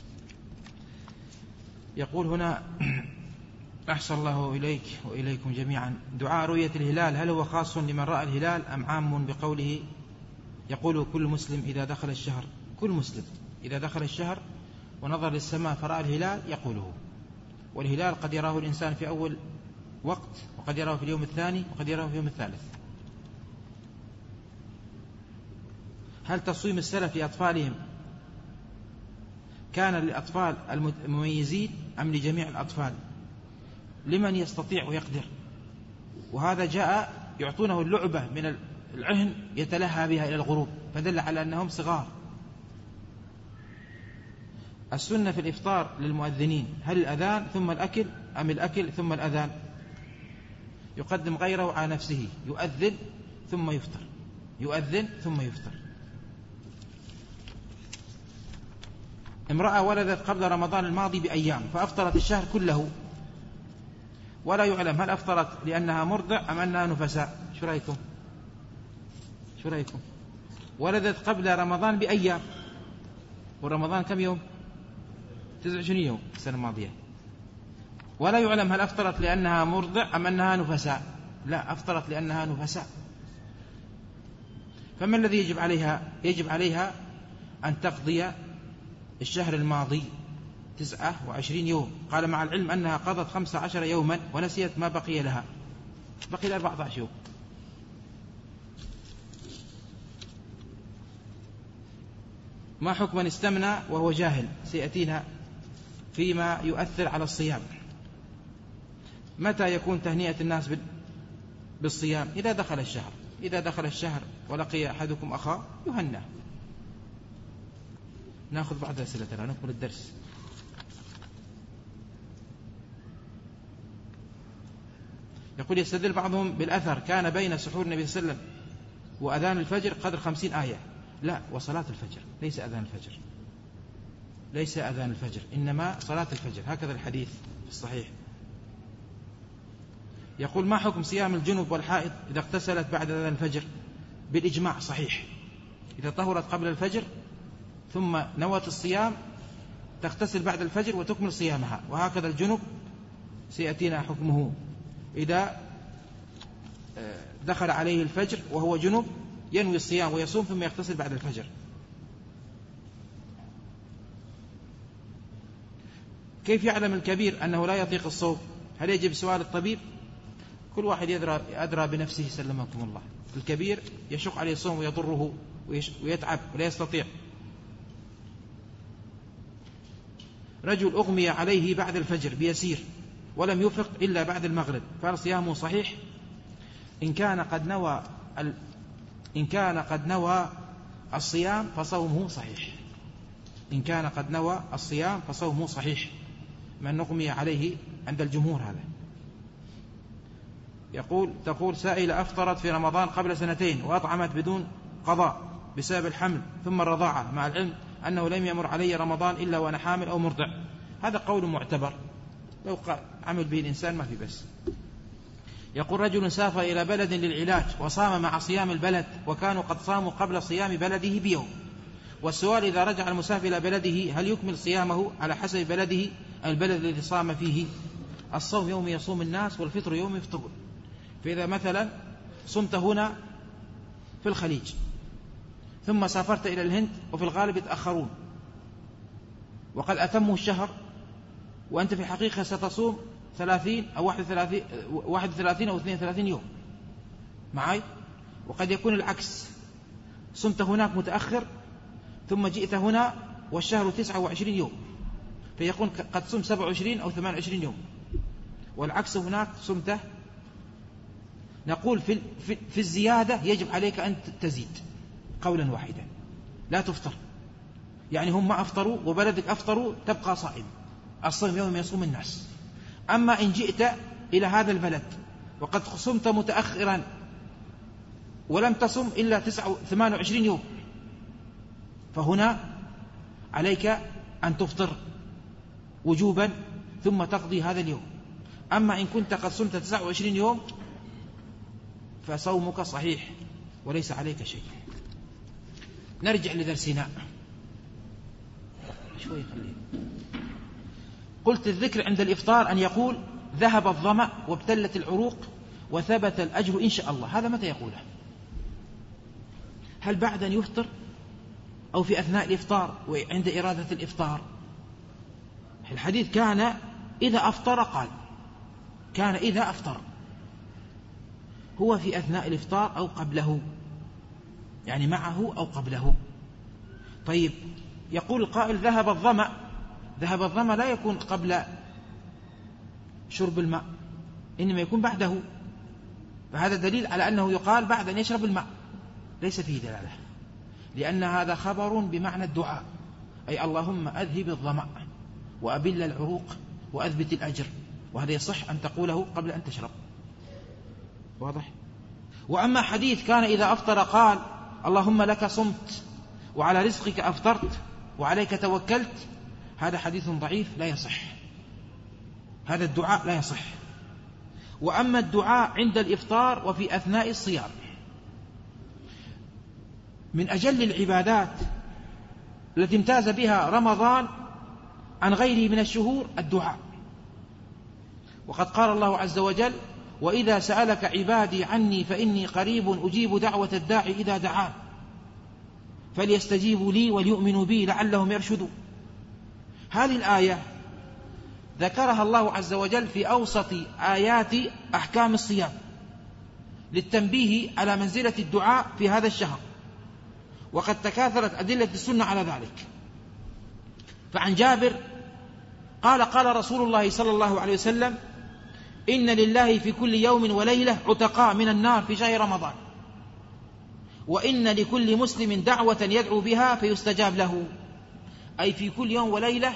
يقول هنا: أحسن الله إليك وإليكم جميعا، دعاء رؤية الهلال هل هو خاص لمن رأى الهلال أم عام بقوله يقول كل مسلم إذا دخل الشهر، كل مسلم إذا دخل الشهر ونظر للسماء فرأى الهلال يقوله، والهلال قد يراه الإنسان في أول وقت، وقد يراه في اليوم الثاني، وقد يراه في اليوم الثالث. هل تصويم السلف لأطفالهم كان للأطفال المميزين أم لجميع الأطفال؟ لمن يستطيع ويقدر؟ وهذا جاء يعطونه اللعبة من العهن يتلهى بها إلى الغروب، فدل على أنهم صغار. السنة في الإفطار للمؤذنين هل الأذان ثم الأكل أم الأكل ثم الأذان؟ يقدم غيره على نفسه، يؤذن ثم يفطر، يؤذن ثم يفطر. امرأة ولدت قبل رمضان الماضي بأيام فأفطرت الشهر كله، ولا يعلم هل أفطرت لأنها مرضع أم أنها نفساء. شو رأيكم؟ شو رأيكم؟ ولدت قبل رمضان بأيام، ورمضان كم يوم؟ تسعة وعشرين يوم السنة الماضية، ولا يعلم هل أفطرت لأنها مرضع أم أنها نفساء. لا، أفطرت لأنها نفساء. فما الذي يجب عليها؟ يجب عليها أن تقضي الشهر الماضي تسعة وعشرين يوم. قال مع العلم أنها قضت خمسة عشر يوما ونسيت ما بقي لها، بقي لها أربعة عشر يوم. ما حكم من استمنى وهو جاهل؟ سيأتينا فيما يؤثر على الصيام. متى يكون تهنئة الناس بالصيام؟ إذا دخل الشهر، إذا دخل الشهر ولقي أحدكم أخاه يهنأ. نأخذ بعض أسئلة ترى نكمل الدرس. يقول: يستدل بعضهم بالأثر كان بين سحور النبي صلى الله عليه وسلم وأذان الفجر قدر خمسين آية. لا، وصلاة الفجر، ليس أذان الفجر، ليس أذان الفجر، إنما صلاة الفجر، هكذا الحديث في الصحيح. يقول: ما حكم صيام الجنوب والحائض إذا اغتسلت بعد أذان الفجر؟ بالإجماع صحيح، إذا طهرت قبل الفجر ثم نوت الصيام تغتسل بعد الفجر وتكمل صيامها. وهكذا الجنوب سيأتينا حكمه، إذا دخل عليه الفجر وهو جنوب ينوي الصيام ويصوم ثم يغتسل بعد الفجر. كيف يعلم الكبير أنه لا يطيق الصوم؟ هل يجب سؤال الطبيب؟ كل واحد يدرى أدرى بنفسه سلمكم الله. الكبير يشق عليه الصوم ويضره ويتعب ولا يستطيع. رجل أغمي عليه بعد الفجر بيسير ولم يفق إلا بعد المغرب، فهل صيامه صحيح؟ إن كان قد نوى ال... إن كان قد نوى الصيام فصومه صحيح. إن كان قد نوى الصيام فصومه صحيح، من نغمي عليه عند الجمهور هذا. يقول تقول سائلة: أفطرت في رمضان قبل سنتين وأطعمت بدون قضاء بسبب الحمل ثم الرضاعة، مع العلم أنه لم يمر علي رمضان إلا وأنا حامل أو مرضع. هذا قول معتبر، لو عمل به الإنسان ما في بس. يقول رجل سافر إلى بلد للعلاج وصام مع صيام البلد وكانوا قد صاموا قبل صيام بلده بيوم، والسؤال إذا رجع المسافر إلى بلده هل يكمل صيامه على حسب بلده البلد الذي صام فيه؟ الصوم يوم يصوم الناس والفطر يوم يفطرون. فإذا مثلا صمت هنا في الخليج ثم سافرت إلى الهند وفي الغالب يتأخرون وقد أتموا الشهر وأنت في الحقيقة ستصوم ثلاثين أو واحد وثلاثين, واحد وثلاثين أو اثنين وثلاثين يوم معي، وقد يكون العكس، صمت هناك متأخر ثم جئت هنا والشهر تسعة وعشرين يوم، فيكون قد صمت سبعة وعشرين أو ثمانية وعشرين يوم، والعكس هناك صمته. نقول في, في, في الزيادة يجب عليك أن تزيد قولا واحدا، لا تفطر، يعني هم ما أفطروا وبلدك أفطروا تبقى صائم، الصوم يوم يصوم الناس. أما إن جئت إلى هذا البلد وقد صمت متأخرا ولم تصم إلا ثمانية وعشرين يوم، فهنا عليك أن تفطر وجوبا ثم تقضي هذا اليوم. أما إن كنت قد صمت تسعة وعشرين يوم فصومك صحيح وليس عليك شيء. نرجع لدرسنا شوي خليه. قلت الذكر عند الإفطار أن يقول ذهب الظمأ وابتلت العروق وثبت الأجر إن شاء الله. هذا متى يقوله؟ هل بعد أن يفطر أو في أثناء الإفطار وعند إرادة الإفطار؟ الحديث كان إذا أفطر قال، كان إذا أفطر، هو في أثناء الإفطار أو قبله، يعني معه أو قبله. طيب يقول القائل ذهب الظمأ، ذهب الظمأ لا يكون قبل شرب الماء، إنما يكون بعده، فهذا دليل على أنه يقال بعد أن يشرب الماء، ليس فيه دلالة، لأن هذا خبر بمعنى الدعاء، أي اللهم أذهب الظمأ وأبل العروق وأثبت الأجر، وهذا يصح أن تقوله قبل أن تشرب. واضح؟ وأما حديث كان إذا أفطر قال اللهم لك صمت وعلى رزقك أفطرت وعليك توكلت، هذا حديث ضعيف لا يصح، هذا الدعاء لا يصح. وأما الدعاء عند الإفطار وفي أثناء الصيام، من أجل العبادات التي امتاز بها رمضان عن غيره من الشهور الدعاء، وقد قال الله عز وجل وإذا سألك عبادي عني فإني قريب أجيب دعوة الداعي إذا دعان فليستجيبوا لي وليؤمنوا بي لعلهم يرشدون. هذه الآية ذكرها الله عز وجل في أوسط آيات أحكام الصيام للتنبيه على منزلة الدعاء في هذا الشهر، وقد تكاثرت أدلة السنة على ذلك. فعن جابر قال قال رسول الله صلى الله عليه وسلم إن لله في كل يوم وليلة عتقاء من النار في شهر رمضان، وإن لكل مسلم دعوة يدعو بها فيستجاب له، أي في كل يوم وليلة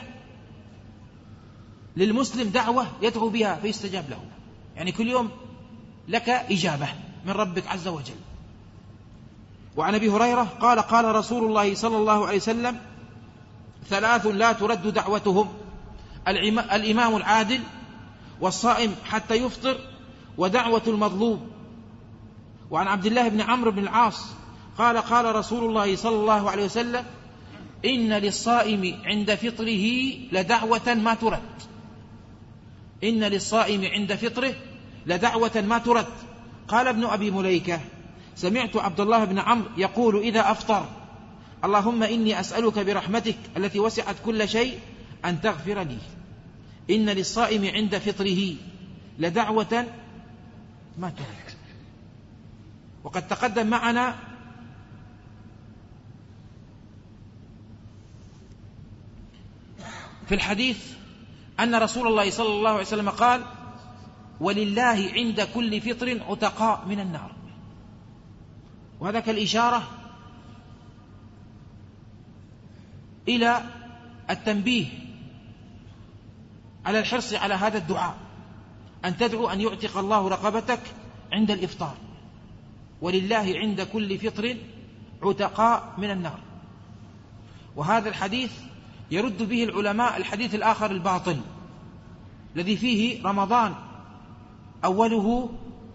للمسلم دعوة يدعو بها فيستجاب له، يعني كل يوم لك إجابة من ربك عز وجل. وعن أبي هريرة قال قال رسول الله صلى الله عليه وسلم ثلاث لا ترد دعوتهم الإمام العادل والصائم حتى يفطر ودعوة المظلوم. وعن عبد الله بن عمرو بن العاص قال قال رسول الله صلى الله عليه وسلم إن للصائم عند فطره لدعوة ما ترد، إن للصائم عند فطره لدعوة ما ترد. قال ابن أبي مليكة سمعت عبد الله بن عمرو يقول إذا أفطر اللهم إني أسألك برحمتك التي وسعت كل شيء أن تغفر لي. إن للصائم عند فطره لدعوة ما ترد. وقد تقدم معنا في الحديث أن رسول الله صلى الله عليه وسلم قال ولله عند كل فطر عتقاء من النار، وهذا كالإشارة إلى التنبيه على الحرص على هذا الدعاء، أن تدعو أن يعتق الله رقبتك عند الإفطار، ولله عند كل فطر عتقاء من النار. وهذا الحديث يرد به العلماء الحديث الآخر الباطل الذي فيه رمضان أوله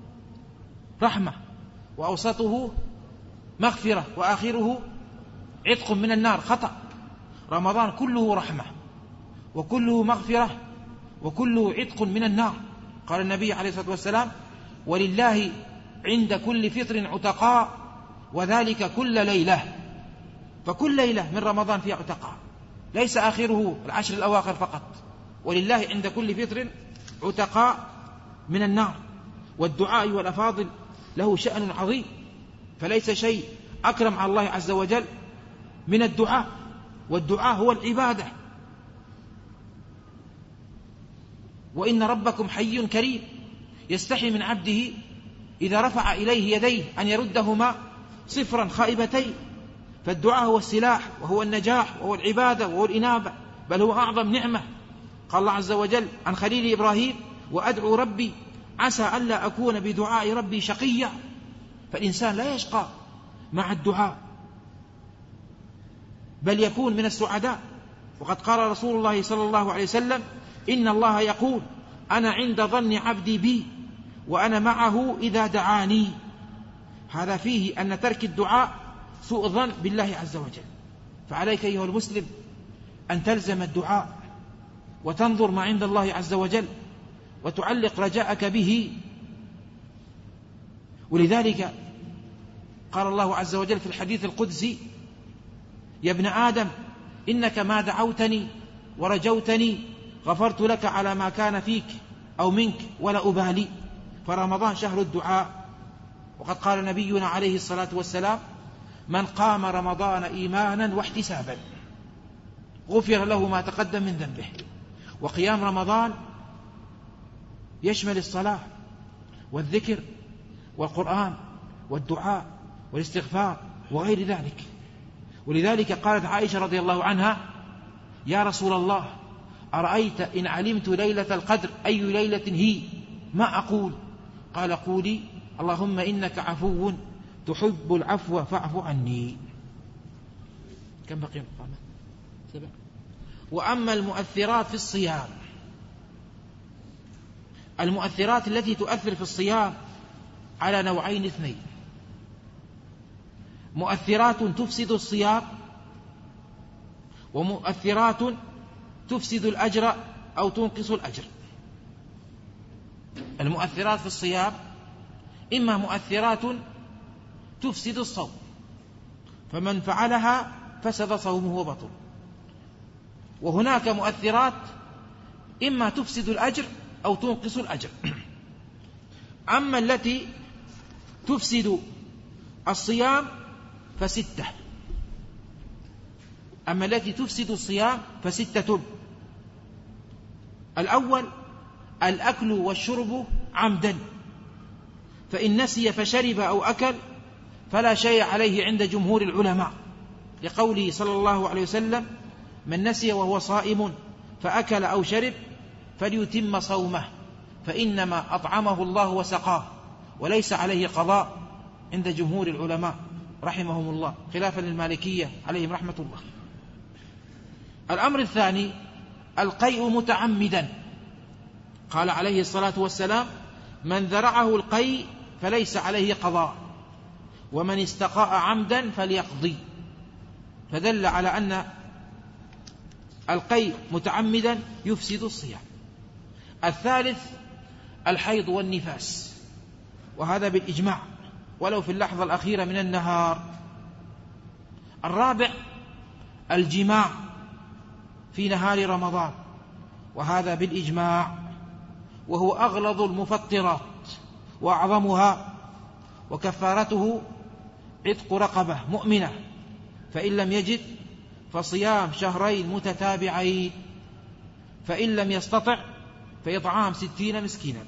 رحمة، وأوسطه مغفرة، وآخره عتق من النار. خطأ. رمضان كله رحمة، وكله مغفرة، وكله عتق من النار. قال النبي عليه الصلاة والسلام: ولله عند كل فطر عتقاء، وذلك كل ليلة. فكل ليلة من رمضان فيها عتقاء، ليس آخره العشر الأواخر فقط. ولله عند كل فطر عتقاء من النار. والدعاء والأفاضل له شأن عظيم، فليس شيء أكرم على الله عز وجل من الدعاء، والدعاء هو العبادة. وإن ربكم حي كريم يستحي من عبده إذا رفع إليه يديه أن يردهما صفرا خائبتين. فالدعاء هو السلاح، وهو النجاح، وهو العبادة، وهو الإنابة، بل هو أعظم نعمة. قال الله عز وجل عن خليل إبراهيم: وأدعو ربي عسى ألا أكون بدعاء ربي شقيا. فالإنسان لا يشقى مع الدعاء، بل يكون من السعداء. وقد قال رسول الله صلى الله عليه وسلم: إن الله يقول: أنا عند ظن عبدي بي، وأنا معه إذا دعاني. هذا فيه أن ترك الدعاء سوء ظن بالله عز وجل. فعليك أيها المسلم أن تلزم الدعاء، وتنظر ما عند الله عز وجل، وتعلق رجاءك به. ولذلك قال الله عز وجل في الحديث القدسي: يا ابن آدم إنك ما دعوتني ورجوتني غفرت لك على ما كان فيك أو منك ولا أبالي. فرمضان شهر الدعاء. وقد قال نبينا عليه الصلاة والسلام: من قام رمضان إيمانا واحتسابا غفر له ما تقدم من ذنبه. وقيام رمضان يشمل الصلاة والذكر والقرآن والدعاء والاستغفار وغير ذلك. ولذلك قالت عائشة رضي الله عنها: يا رسول الله، أرأيت إن علمت ليلة القدر أي ليلة هي ما أقول؟ قال: قولي اللهم إنك عفو تحب العفو فاعف عني. كم بقي مقامة؟ سبع. وأما المؤثرات في الصيام، المؤثرات التي تؤثر في الصيام على نوعين اثنين: مؤثرات تفسد الصيام، ومؤثرات تفسد الأجر أو تنقص الأجر. المؤثرات في الصيام إما مؤثرات تفسد الصوم، فمن فعلها فسد صومه وبطل. وهناك مؤثرات إما تفسد الأجر أو تنقص الأجر. أما التي تفسد الصيام فستة. أما التي تفسد الصيام فستة: الأول الأكل والشرب عمدا، فإن نسي فشرب أو أكل فلا شيء عليه عند جمهور العلماء، لقوله صلى الله عليه وسلم: من نسي وهو صائم فأكل أو شرب فليتم صومه، فإنما أطعمه الله وسقاه، وليس عليه قضاء عند جمهور العلماء رحمهم الله، خلافا للمالكية عليهم رحمة الله. الأمر الثاني القيء متعمدا، قال عليه الصلاة والسلام: من ذرعه القيء فليس عليه قضاء، ومن استقاء عمدا فليقضي. فدل على أن القيء متعمدا يفسد الصيام. الثالث الحيض والنفاس، وهذا بالإجماع ولو في اللحظة الأخيرة من النهار. الرابع الجماع في نهار رمضان، وهذا بالإجماع، وهو أغلظ المفطرات وأعظمها، وكفارته عتق رقبة مؤمنة، فإن لم يجد فصيام شهرين متتابعين، فإن لم يستطع فإطعام ستين مسكينا.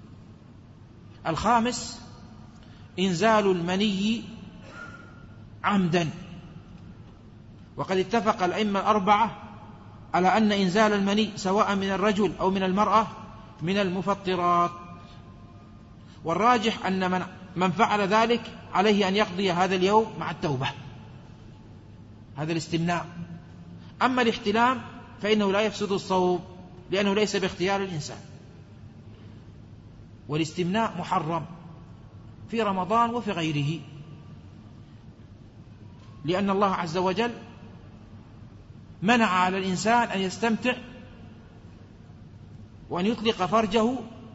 الخامس إنزال المني عمدا، وقد اتفق الأئمة الأربعة على أن إنزال المني سواء من الرجل أو من المرأة من المفطرات، والراجح أن من, من فعل ذلك عليه أن يقضي هذا اليوم مع التوبة، هذا الاستمناء. أما الاحتلام فإنه لا يفسد الصوم، لأنه ليس باختيار الإنسان، والاستمناء محرم، في رمضان وفي غيره، لأن الله عز وجل منع على الإنسان أن يستمتع وأن يطلق فرجه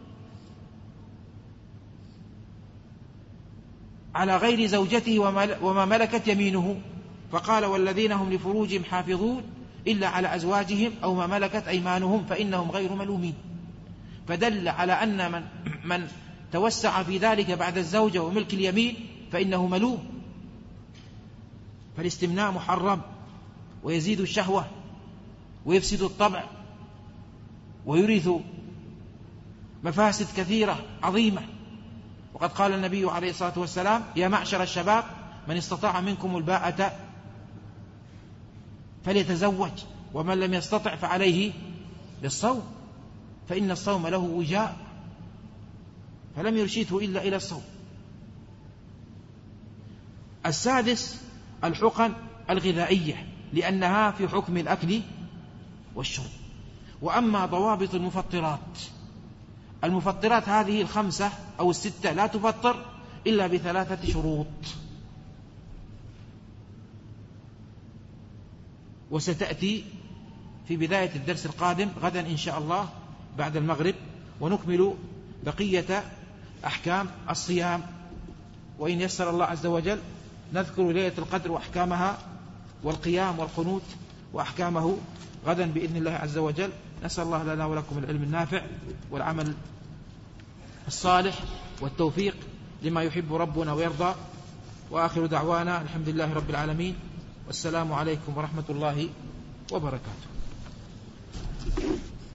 على غير زوجته وما ملكت يمينه، فقال والذين هم لفروجهم حافظون إلا على أزواجهم أو ما ملكت أيمانهم فإنهم غير ملومين. فدل على أن من, من توسع في ذلك بعد الزوجة وملك اليمين فإنه ملوم. فالاستمناء محرم ويزيد الشهوة ويفسد الطبع ويورث مفاسد كثيرة عظيمة. وقد قال النبي عليه الصلاة والسلام يا معشر الشباب من استطاع منكم الباءة فليتزوج ومن لم يستطع فعليه بالصوم فإن الصوم له وجاء، فلم يرشده إلا إلى الصوم. السادس الحقن الغذائية لأنها في حكم الأكل والشرب. وأما ضوابط المفطرات، المفطرات هذه الخمسة أو الستة لا تفطر إلا بثلاثة شروط، وستأتي في بداية الدرس القادم غدا إن شاء الله بعد المغرب، ونكمل بقية أحكام الصيام. وإن يسر الله عز وجل نذكر ليلة القدر وأحكامها والقيام والقنوت وأحكامه غدا بإذن الله عز وجل. نسأل الله لنا ولكم العلم النافع والعمل الصالح والتوفيق لما يحب ربنا ويرضى. وآخر دعوانا الحمد لله رب العالمين، والسلام عليكم ورحمة الله وبركاته.